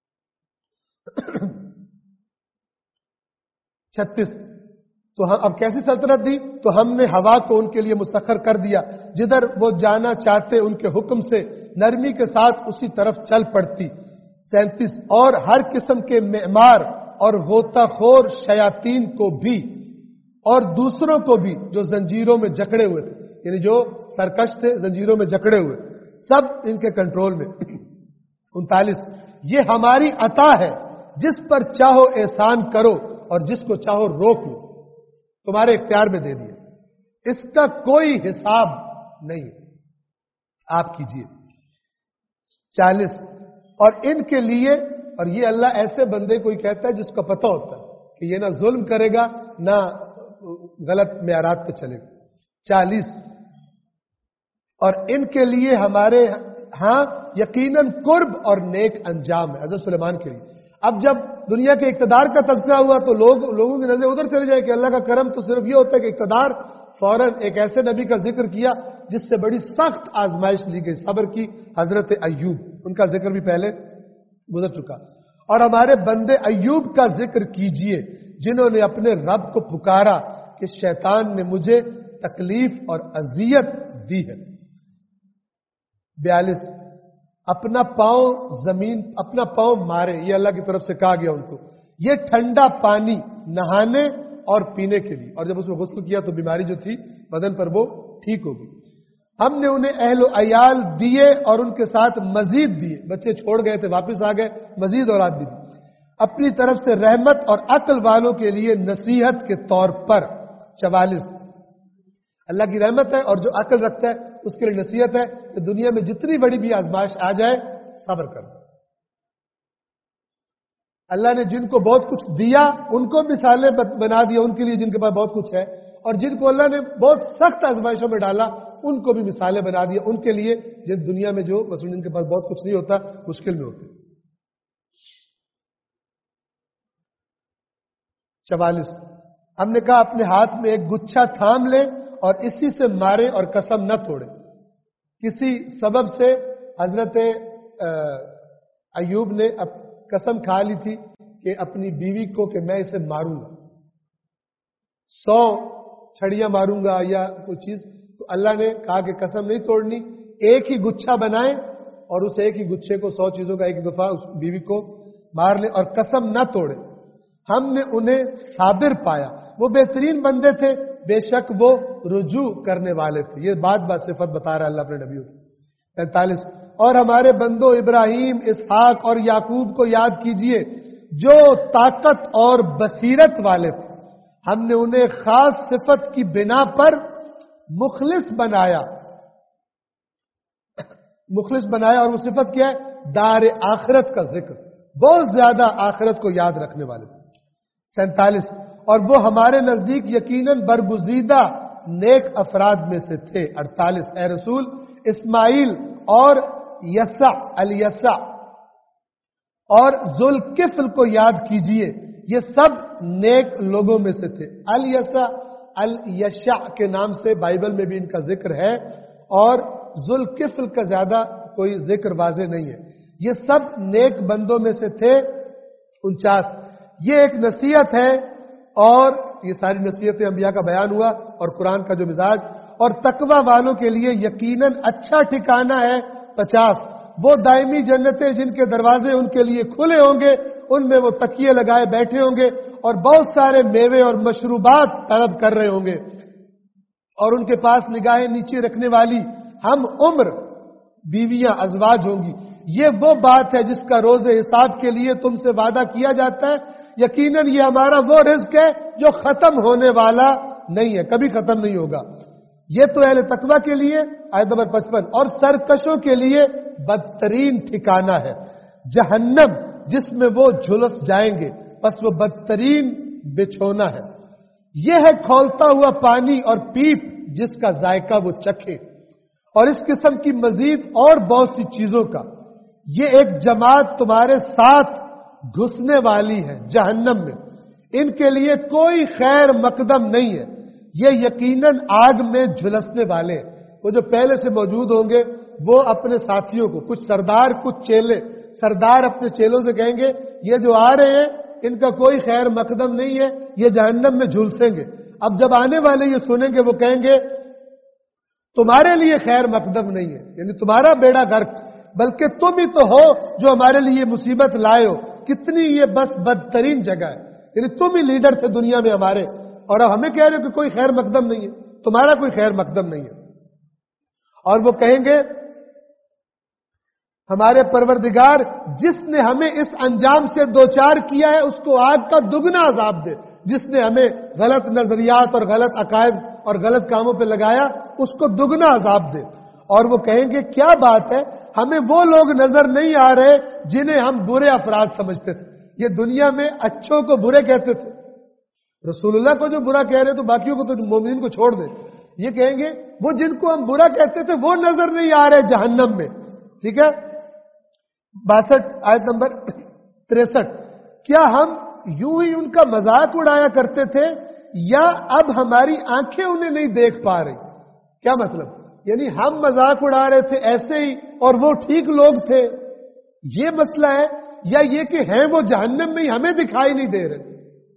چھتیس، تو ہم اب کیسی سلطنت دی؟ تو ہم نے ہوا کو ان کے لیے مسخر کر دیا، جدھر وہ جانا چاہتے ان کے حکم سے نرمی کے ساتھ اسی طرف چل پڑتی. سینتیس، اور ہر قسم کے معمار اور غوطہ خور شیاطین کو بھی اور دوسروں کو بھی جو زنجیروں میں جکڑے ہوئے تھے، یعنی جو سرکش تھے زنجیروں میں جکڑے ہوئے، سب ان کے کنٹرول میں. انتالیس، یہ ہماری عطا ہے، جس پر چاہو احسان کرو اور جس کو چاہو روک لو، تمہارے اختیار میں دے دیے، اس کا کوئی حساب نہیں ہے، آپ کیجئے. چالیس، اور ان کے لیے، اور یہ اللہ ایسے بندے کو ہی کہتا ہے جس کو پتہ ہوتا ہے کہ یہ نہ ظلم کرے گا نہ غلط معیارات پہ چلے گا. چالیس، اور ان کے لیے ہمارے ہاں یقیناً قرب اور نیک انجام ہے حضرت سلیمان کے لیے. اب جب دنیا کے اقتدار کا تذکرہ ہوا تو لوگ لوگوں کی نظر ادھر چلے جائے کہ اللہ کا کرم تو صرف یہ ہوتا ہے کہ اقتدار، فوراً ایک ایسے نبی کا ذکر کیا جس سے بڑی سخت آزمائش لی گئی، صبر کی، حضرت ایوب، ان کا ذکر بھی پہلے گزر چکا. اور ہمارے بندے ایوب کا ذکر کیجئے جنہوں نے اپنے رب کو پکارا کہ شیطان نے مجھے تکلیف اور اذیت دی ہے. بیالیس، اپنا پاؤں زمین اپنا پاؤں مارے، یہ اللہ کی طرف سے کہا گیا ان کو، یہ ٹھنڈا پانی نہانے اور پینے کے لیے، اور جب اس میں غسل کیا تو بیماری جو تھی بدن پر وہ ٹھیک ہوگی. ہم نے انہیں اہل و عیال دیے اور ان کے ساتھ مزید دیے، بچے چھوڑ گئے تھے واپس آ گئے، مزید اولاد بھی دی، اپنی طرف سے رحمت اور عقل والوں کے لیے نصیحت کے طور پر. چوالیس، اللہ کی رحمت ہے اور جو عقل رکھتا ہے اس کے لیے نصیحت ہے کہ دنیا میں جتنی بڑی بھی آزمائش آ جائے صبر کرو. اللہ نے جن کو بہت کچھ دیا ان کو مثالیں بنا دیا ان کے لیے جن کے پاس بہت کچھ ہے، اور جن کو اللہ نے بہت سخت آزمائشوں میں ڈالا ان کو بھی مثالیں بنا دیا ان کے لیے جن دنیا میں جو مثلا جن کے پاس بہت کچھ نہیں ہوتا مشکل میں ہوتے. چوالیس، ہم نے کہا اپنے ہاتھ میں ایک گچھا تھام لے اور اسی سے مارے اور قسم نہ توڑے. کسی سبب سے حضرت ایوب نے قسم کھا لی تھی کہ اپنی بیوی کو کہ میں اسے ماروں گا، سو چھڑیاں ماروں گا یا کوئی چیز. تو اللہ نے کہا کہ قسم نہیں توڑنی، ایک ہی گچھا بنائیں اور اس ایک ہی گچھے کو سو چیزوں کا ایک دفعہ اس بیوی کو مار لیں اور قسم نہ توڑے. ہم نے انہیں صابر پایا، وہ بہترین بندے تھے، بے شک وہ رجوع کرنے والے تھے. یہ بات بات صفت بتا رہا ہے اللہ اپنے نبیوں کو. پینتالیس، اور ہمارے بندوں ابراہیم، اسحاق اور یعقوب کو یاد کیجئے جو طاقت اور بصیرت والے تھے، ہم نے انہیں خاص صفت کی بنا پر مخلص بنایا. مخلص بنایا اور وہ صفت کیا ہے؟ دار آخرت کا ذکر، بہت زیادہ آخرت کو یاد رکھنے والے. سینتالیس، اور وہ ہمارے نزدیک یقیناً برگزیدہ نیک افراد میں سے تھے. اڑتالیس، اے رسول اسماعیل اور یسع الیسع اور ذوالکفل کو یاد کیجئے، یہ سب نیک لوگوں میں سے تھے. الیسع الیشع کے نام سے بائبل میں بھی ان کا ذکر ہے، اور ذوالکفل کا زیادہ کوئی ذکر واضح نہیں ہے. یہ سب نیک بندوں میں سے تھے انچاس. یہ ایک نصیحت ہے اور یہ ساری نصیحتیں انبیاء کا بیان ہوا اور قرآن کا جو مزاج. اور تقوی والوں کے لیے یقیناً اچھا ٹھکانہ ہے پچاس. وہ دائمی جنتیں جن کے دروازے ان کے لیے کھلے ہوں گے, ان میں وہ تکیے لگائے بیٹھے ہوں گے اور بہت سارے میوے اور مشروبات طلب کر رہے ہوں گے, اور ان کے پاس نگاہیں نیچے رکھنے والی ہم عمر بیویاں ازواج ہوں گی. یہ وہ بات ہے جس کا روز حساب کے لیے تم سے وعدہ کیا جاتا ہے. یقیناً یہ ہمارا وہ رزق ہے جو ختم ہونے والا نہیں ہے, کبھی ختم نہیں ہوگا. یہ تو اہل تقوی کے لیے آیت نمبر پچپن. اور سرکشوں کے لیے بدترین ٹھکانہ ہے جہنم جس میں وہ جھلس جائیں گے, بس وہ بدترین بچھونا ہے. یہ ہے کھولتا ہوا پانی اور پیپ جس کا ذائقہ وہ چکھے, اور اس قسم کی مزید اور بہت سی چیزوں کا. یہ ایک جماعت تمہارے ساتھ گھسنے والی ہے جہنم میں, ان کے لیے کوئی خیر مقدم نہیں ہے. یہ یقیناً آگ میں جھلسنے والے ہیں. وہ جو پہلے سے موجود ہوں گے وہ اپنے ساتھیوں کو, کچھ سردار کچھ چیلے, سردار اپنے چیلوں سے کہیں گے یہ جو آ رہے ہیں ان کا کوئی خیر مقدم نہیں ہے, یہ جہنم میں جھلسیں گے. اب جب آنے والے یہ سنیں گے وہ کہیں گے تمہارے لیے خیر مقدم نہیں ہے, یعنی تمہارا بیڑا غرق, بلکہ تم ہی تو ہو جو ہمارے لیے مصیبت لائے ہو. کتنی یہ بس بدترین جگہ ہے, یعنی تم ہی لیڈر تھے دنیا میں ہمارے, اور اب ہمیں کہہ رہے ہو کہ کوئی خیر مقدم نہیں ہے, تمہارا کوئی خیر مقدم نہیں ہے. اور وہ کہیں گے ہمارے پروردگار جس نے ہمیں اس انجام سے دوچار کیا ہے اس کو آگ کا دگنا عذاب دے, جس نے ہمیں غلط نظریات اور غلط عقائد اور غلط کاموں پہ لگایا اس کو دگنا عذاب دے. اور وہ کہیں گے کیا بات ہے, ہمیں وہ لوگ نظر نہیں آ رہے جنہیں ہم برے افراد سمجھتے تھے. یہ دنیا میں اچھوں کو برے کہتے تھے, رسول اللہ کو جو برا کہہ رہے تو باقیوں کو تو مومنین کو چھوڑ دیں. یہ کہیں گے وہ جن کو ہم برا کہتے تھے وہ نظر نہیں آ رہے جہنم میں. ٹھیک ہے, باسٹھ آیت نمبر تریسٹھ. کیا ہم یوں ہی ان کا مذاق اڑایا کرتے تھے یا اب ہماری آنکھیں انہیں نہیں دیکھ پا رہی؟ کیا مطلب, یعنی ہم مذاق اڑا رہے تھے ایسے ہی اور وہ ٹھیک لوگ تھے, یہ مسئلہ ہے, یا یہ کہ ہیں وہ جہنم میں ہی ہمیں دکھائی نہیں دے رہے؟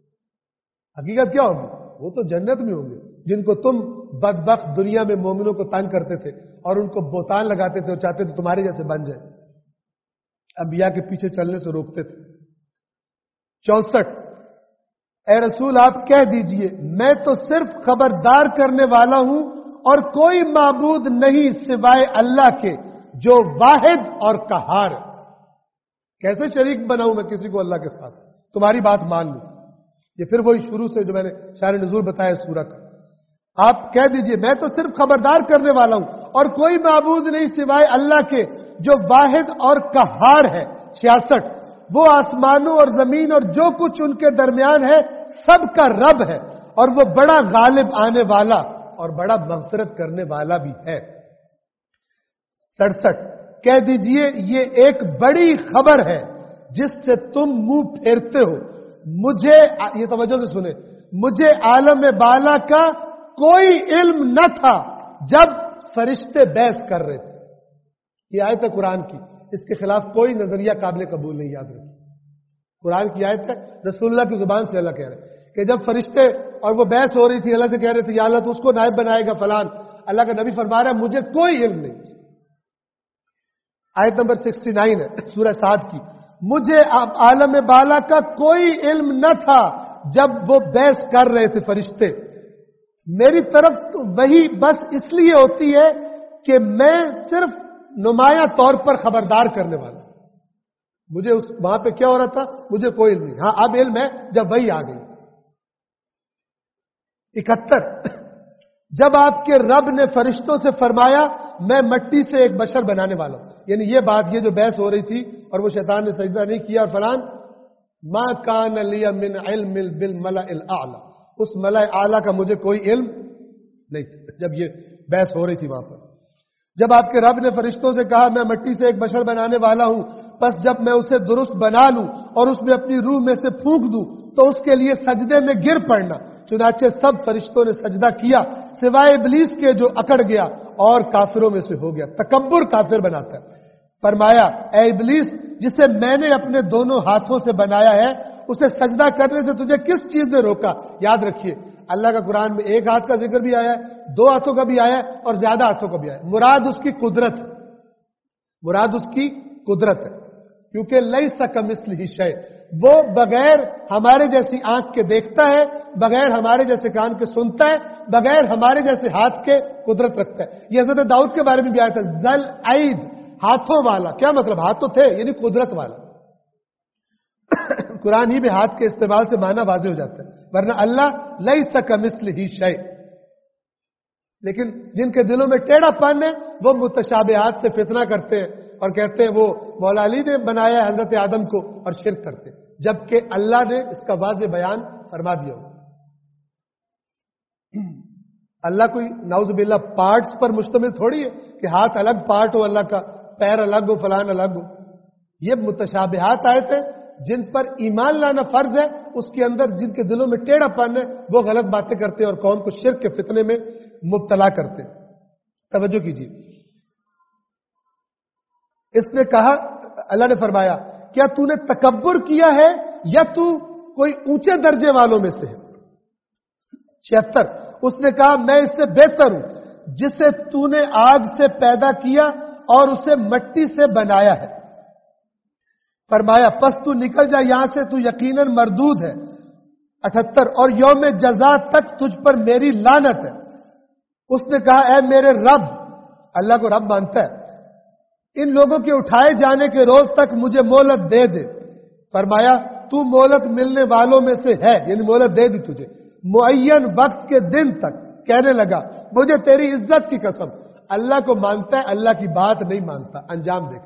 حقیقت کیا ہوگی, وہ تو جنت میں ہوں گے جن کو تم بدبخت دنیا میں مومنوں کو تنگ کرتے تھے اور ان کو بہتان لگاتے تھے اور چاہتے تھے تمہارے جیسے بن جائے, انبیاء کے پیچھے چلنے سے روکتے تھے. چونسٹھ. اے رسول آپ کہہ دیجئے میں تو صرف خبردار کرنے والا ہوں اور کوئی معبود نہیں سوائے اللہ کے جو واحد اور قہار ہے. کیسے شریک بناؤں میں کسی کو اللہ کے ساتھ, تمہاری بات مان لوں. یہ پھر وہی شروع سے جو میں نے شان نزول بتایا سورہ کا. آپ کہہ دیجئے میں تو صرف خبردار کرنے والا ہوں اور کوئی معبود نہیں سوائے اللہ کے جو واحد اور قہار ہے. چھیاسٹھ. وہ آسمانوں اور زمین اور جو کچھ ان کے درمیان ہے سب کا رب ہے اور وہ بڑا غالب آنے والا اور بڑا مغفرت کرنے والا بھی ہے. سڑسٹھ. کہہ دیجئے یہ ایک بڑی خبر ہے جس سے تم منہ پھیرتے ہو. مجھے, یہ توجہ سے سنیں, مجھے عالم بالا کا کوئی علم نہ تھا جب فرشتے بحث کر رہے تھے. یہ آیت ہے قرآن کی, اس کے خلاف کوئی نظریہ قابل قبول نہیں. یاد رکھیں قرآن کی آیت ہے, رسول اللہ کی زبان سے اللہ کہہ رہے کہ جب فرشتے اور وہ بحث ہو رہی تھی اللہ سے کہہ رہے تھے یا اللہ تو اس کو نائب بنائے گا فلان, اللہ کا نبی فرما رہا ہے مجھے کوئی علم نہیں. آیت نمبر سکسٹی نائن ہے سورہ سعد کی. مجھے عالم بالا کا کوئی علم نہ تھا جب وہ بحث کر رہے تھے فرشتے. میری طرف تو وہی بس اس لیے ہوتی ہے کہ میں صرف نمایاں طور پر خبردار کرنے والا. مجھے اس وہاں پہ کیا ہو رہا تھا مجھے کوئی علم نہیں. ہاں اب علم ہے جب وہی آ گئی. اکہتر. جب آپ کے رب نے فرشتوں سے فرمایا میں مٹی سے ایک بشر بنانے والا ہوں, یعنی یہ بات یہ جو بحث ہو رہی تھی اور وہ شیطان نے سجدہ نہیں کیا اور فلان, ما کان لی من علم بالملأ الاعلی, اس ملأ اعلی کا مجھے کوئی علم نہیں جب یہ بحث ہو رہی تھی وہاں پر. جب آپ کے رب نے فرشتوں سے کہا میں مٹی سے ایک بشر بنانے والا ہوں بس جب میں اسے درست بنا لوں اور اس میں اپنی روح میں سے پھونک دوں تو اس کے لیے سجدے میں گر پڑنا۔ چنانچہ سب فرشتوں نے سجدہ کیا سوائے ابلیس کے جو اکڑ گیا اور کافروں میں سے ہو گیا۔ تکبر کافر بناتا ہے۔ فرمایا اے ابلیس، جسے میں نے اپنے دونوں ہاتھوں سے بنایا ہے اسے سجدہ کرنے سے تجھے کس چیز نے روکا؟ یاد رکھیے اللہ کا قرآن میں ایک ہاتھ کا ذکر بھی آیا ہے، دو ہاتھوں کا بھی آیا ہے اور زیادہ ہاتھوں کا بھی آیا ہے۔ مراد اس کی قدرت ہے، مراد اس کی قدرت ہے، کیونکہ لیس کمثلہ شیء، وہ بغیر ہمارے جیسی آنکھ کے دیکھتا ہے، بغیر ہمارے جیسے کان کے سنتا ہے، بغیر ہمارے جیسے ہاتھ کے قدرت رکھتا ہے۔ یہ حضرت داؤد کے بارے میں بھی آیا تھا، ذل عید، ہاتھوں والا۔ کیا مطلب؟ ہاتھ تو تھے، یعنی قدرت والا۔ قرآن ہی میں ہاتھ کے استعمال سے معنی واضح ہو جاتا ہے، ورنہ اللہ لیس کمثلہ شیء۔ لیکن جن کے دلوں میں ٹیڑھا پن ہے وہ متشابہات سے فتنہ کرتے ہیں اور کہتے ہیں وہ مولا علی نے بنایا ہے حضرت آدم کو، اور شرک کرتے ہیں، جبکہ اللہ نے اس کا واضح بیان فرما دیا ہو۔ اللہ کوئی نعوذ باللہ پارٹس پر مشتمل تھوڑی ہے کہ ہاتھ الگ پارٹ ہو اللہ کا، پیر الگ ہو، فلان الگ ہو۔ یہ متشابہات آئے تھے جن پر ایمان لانا فرض ہے، اس کے اندر جن کے دلوں میں ٹیڑھا پن ہے وہ غلط باتیں کرتے ہیں اور قوم کو شرک کے فتنے میں مبتلا کرتے ہیں۔ توجہ کیجیے، اس نے کہا، اللہ نے فرمایا کیا تو نے تکبر کیا ہے یا تو کوئی اونچے درجے والوں میں سے ہے؟ چھہتر، اس نے کہا میں اس سے بہتر ہوں جسے تو نے آگ سے پیدا کیا اور اسے مٹی سے بنایا ہے۔ فرمایا پس تو نکل جا یہاں سے، تو یقیناً مردود ہے۔ اٹھہتر، اور یوم جزا تک تجھ پر میری لعنت ہے۔ اس نے کہا اے میرے رب، اللہ کو رب مانتا ہے، ان لوگوں کے اٹھائے جانے کے روز تک مجھے مہلت دے دے۔ فرمایا تو مہلت ملنے والوں میں سے ہے، یعنی مہلت دے دی تجھے معین وقت کے دن تک۔ کہنے لگا مجھے تیری عزت کی قسم، اللہ کو مانتا ہے، اللہ کی بات نہیں مانتا۔ انجام دیکھ،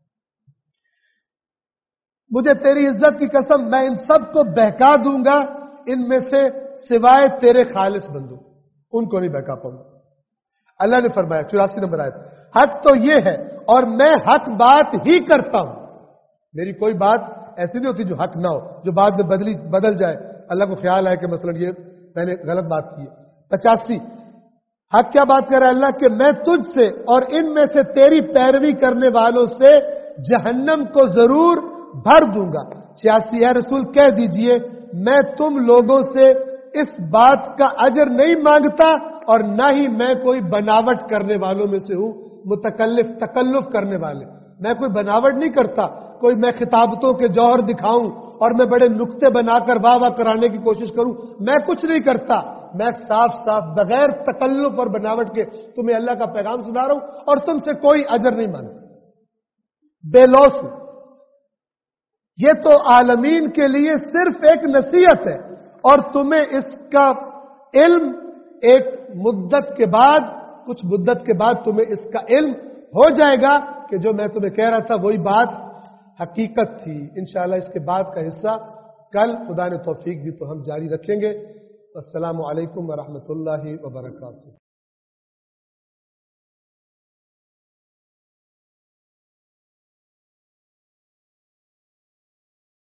مجھے تیری عزت کی قسم میں ان سب کو بہکا دوں گا، ان میں سے سوائے تیرے خالص بندوں، ان کو نہیں بہکا پاؤں گا۔ اللہ نے فرمایا، چوراسی نمبر آیت، حق تو یہ ہے اور میں حق بات ہی کرتا ہوں، میری کوئی بات ایسی نہیں ہوتی جو حق نہ ہو، جو بعد میں بدلی بدل جائے، اللہ کو خیال ہے کہ مثلا یہ میں نے غلط بات کی ہے۔ پچاسی، حق کیا بات کر رہا ہے اللہ کہ میں تجھ سے اور ان میں سے تیری پیروی کرنے والوں سے جہنم کو ضرور بھر دوں گا۔ چھیاسی، اے رسول کہہ دیجئے میں تم لوگوں سے اس بات کا اجر نہیں مانگتا اور نہ ہی میں کوئی بناوٹ کرنے والوں میں سے ہوں، متکلف تکلف کرنے والے، میں کوئی بناوٹ نہیں کرتا، کوئی میں خطابتوں کے جوہر دکھاؤں اور میں بڑے نکتے بنا کر واہ واہ کرانے کی کوشش کروں، میں کچھ نہیں کرتا، میں صاف صاف بغیر تکلف اور بناوٹ کے تمہیں اللہ کا پیغام سنا رہا ہوں اور تم سے کوئی اجر نہیں مانگتا، بے لوث ہوں۔ یہ تو عالمین کے لیے صرف ایک نصیحت ہے اور تمہیں اس کا علم ایک مدت کے بعد، کچھ مدت کے بعد تمہیں اس کا علم ہو جائے گا کہ جو میں تمہیں کہہ رہا تھا وہی بات حقیقت تھی۔ انشاءاللہ اس کے بعد کا حصہ کل خدا نے توفیق دی تو ہم جاری رکھیں گے۔ السلام علیکم ورحمۃ اللہ وبرکاتہ۔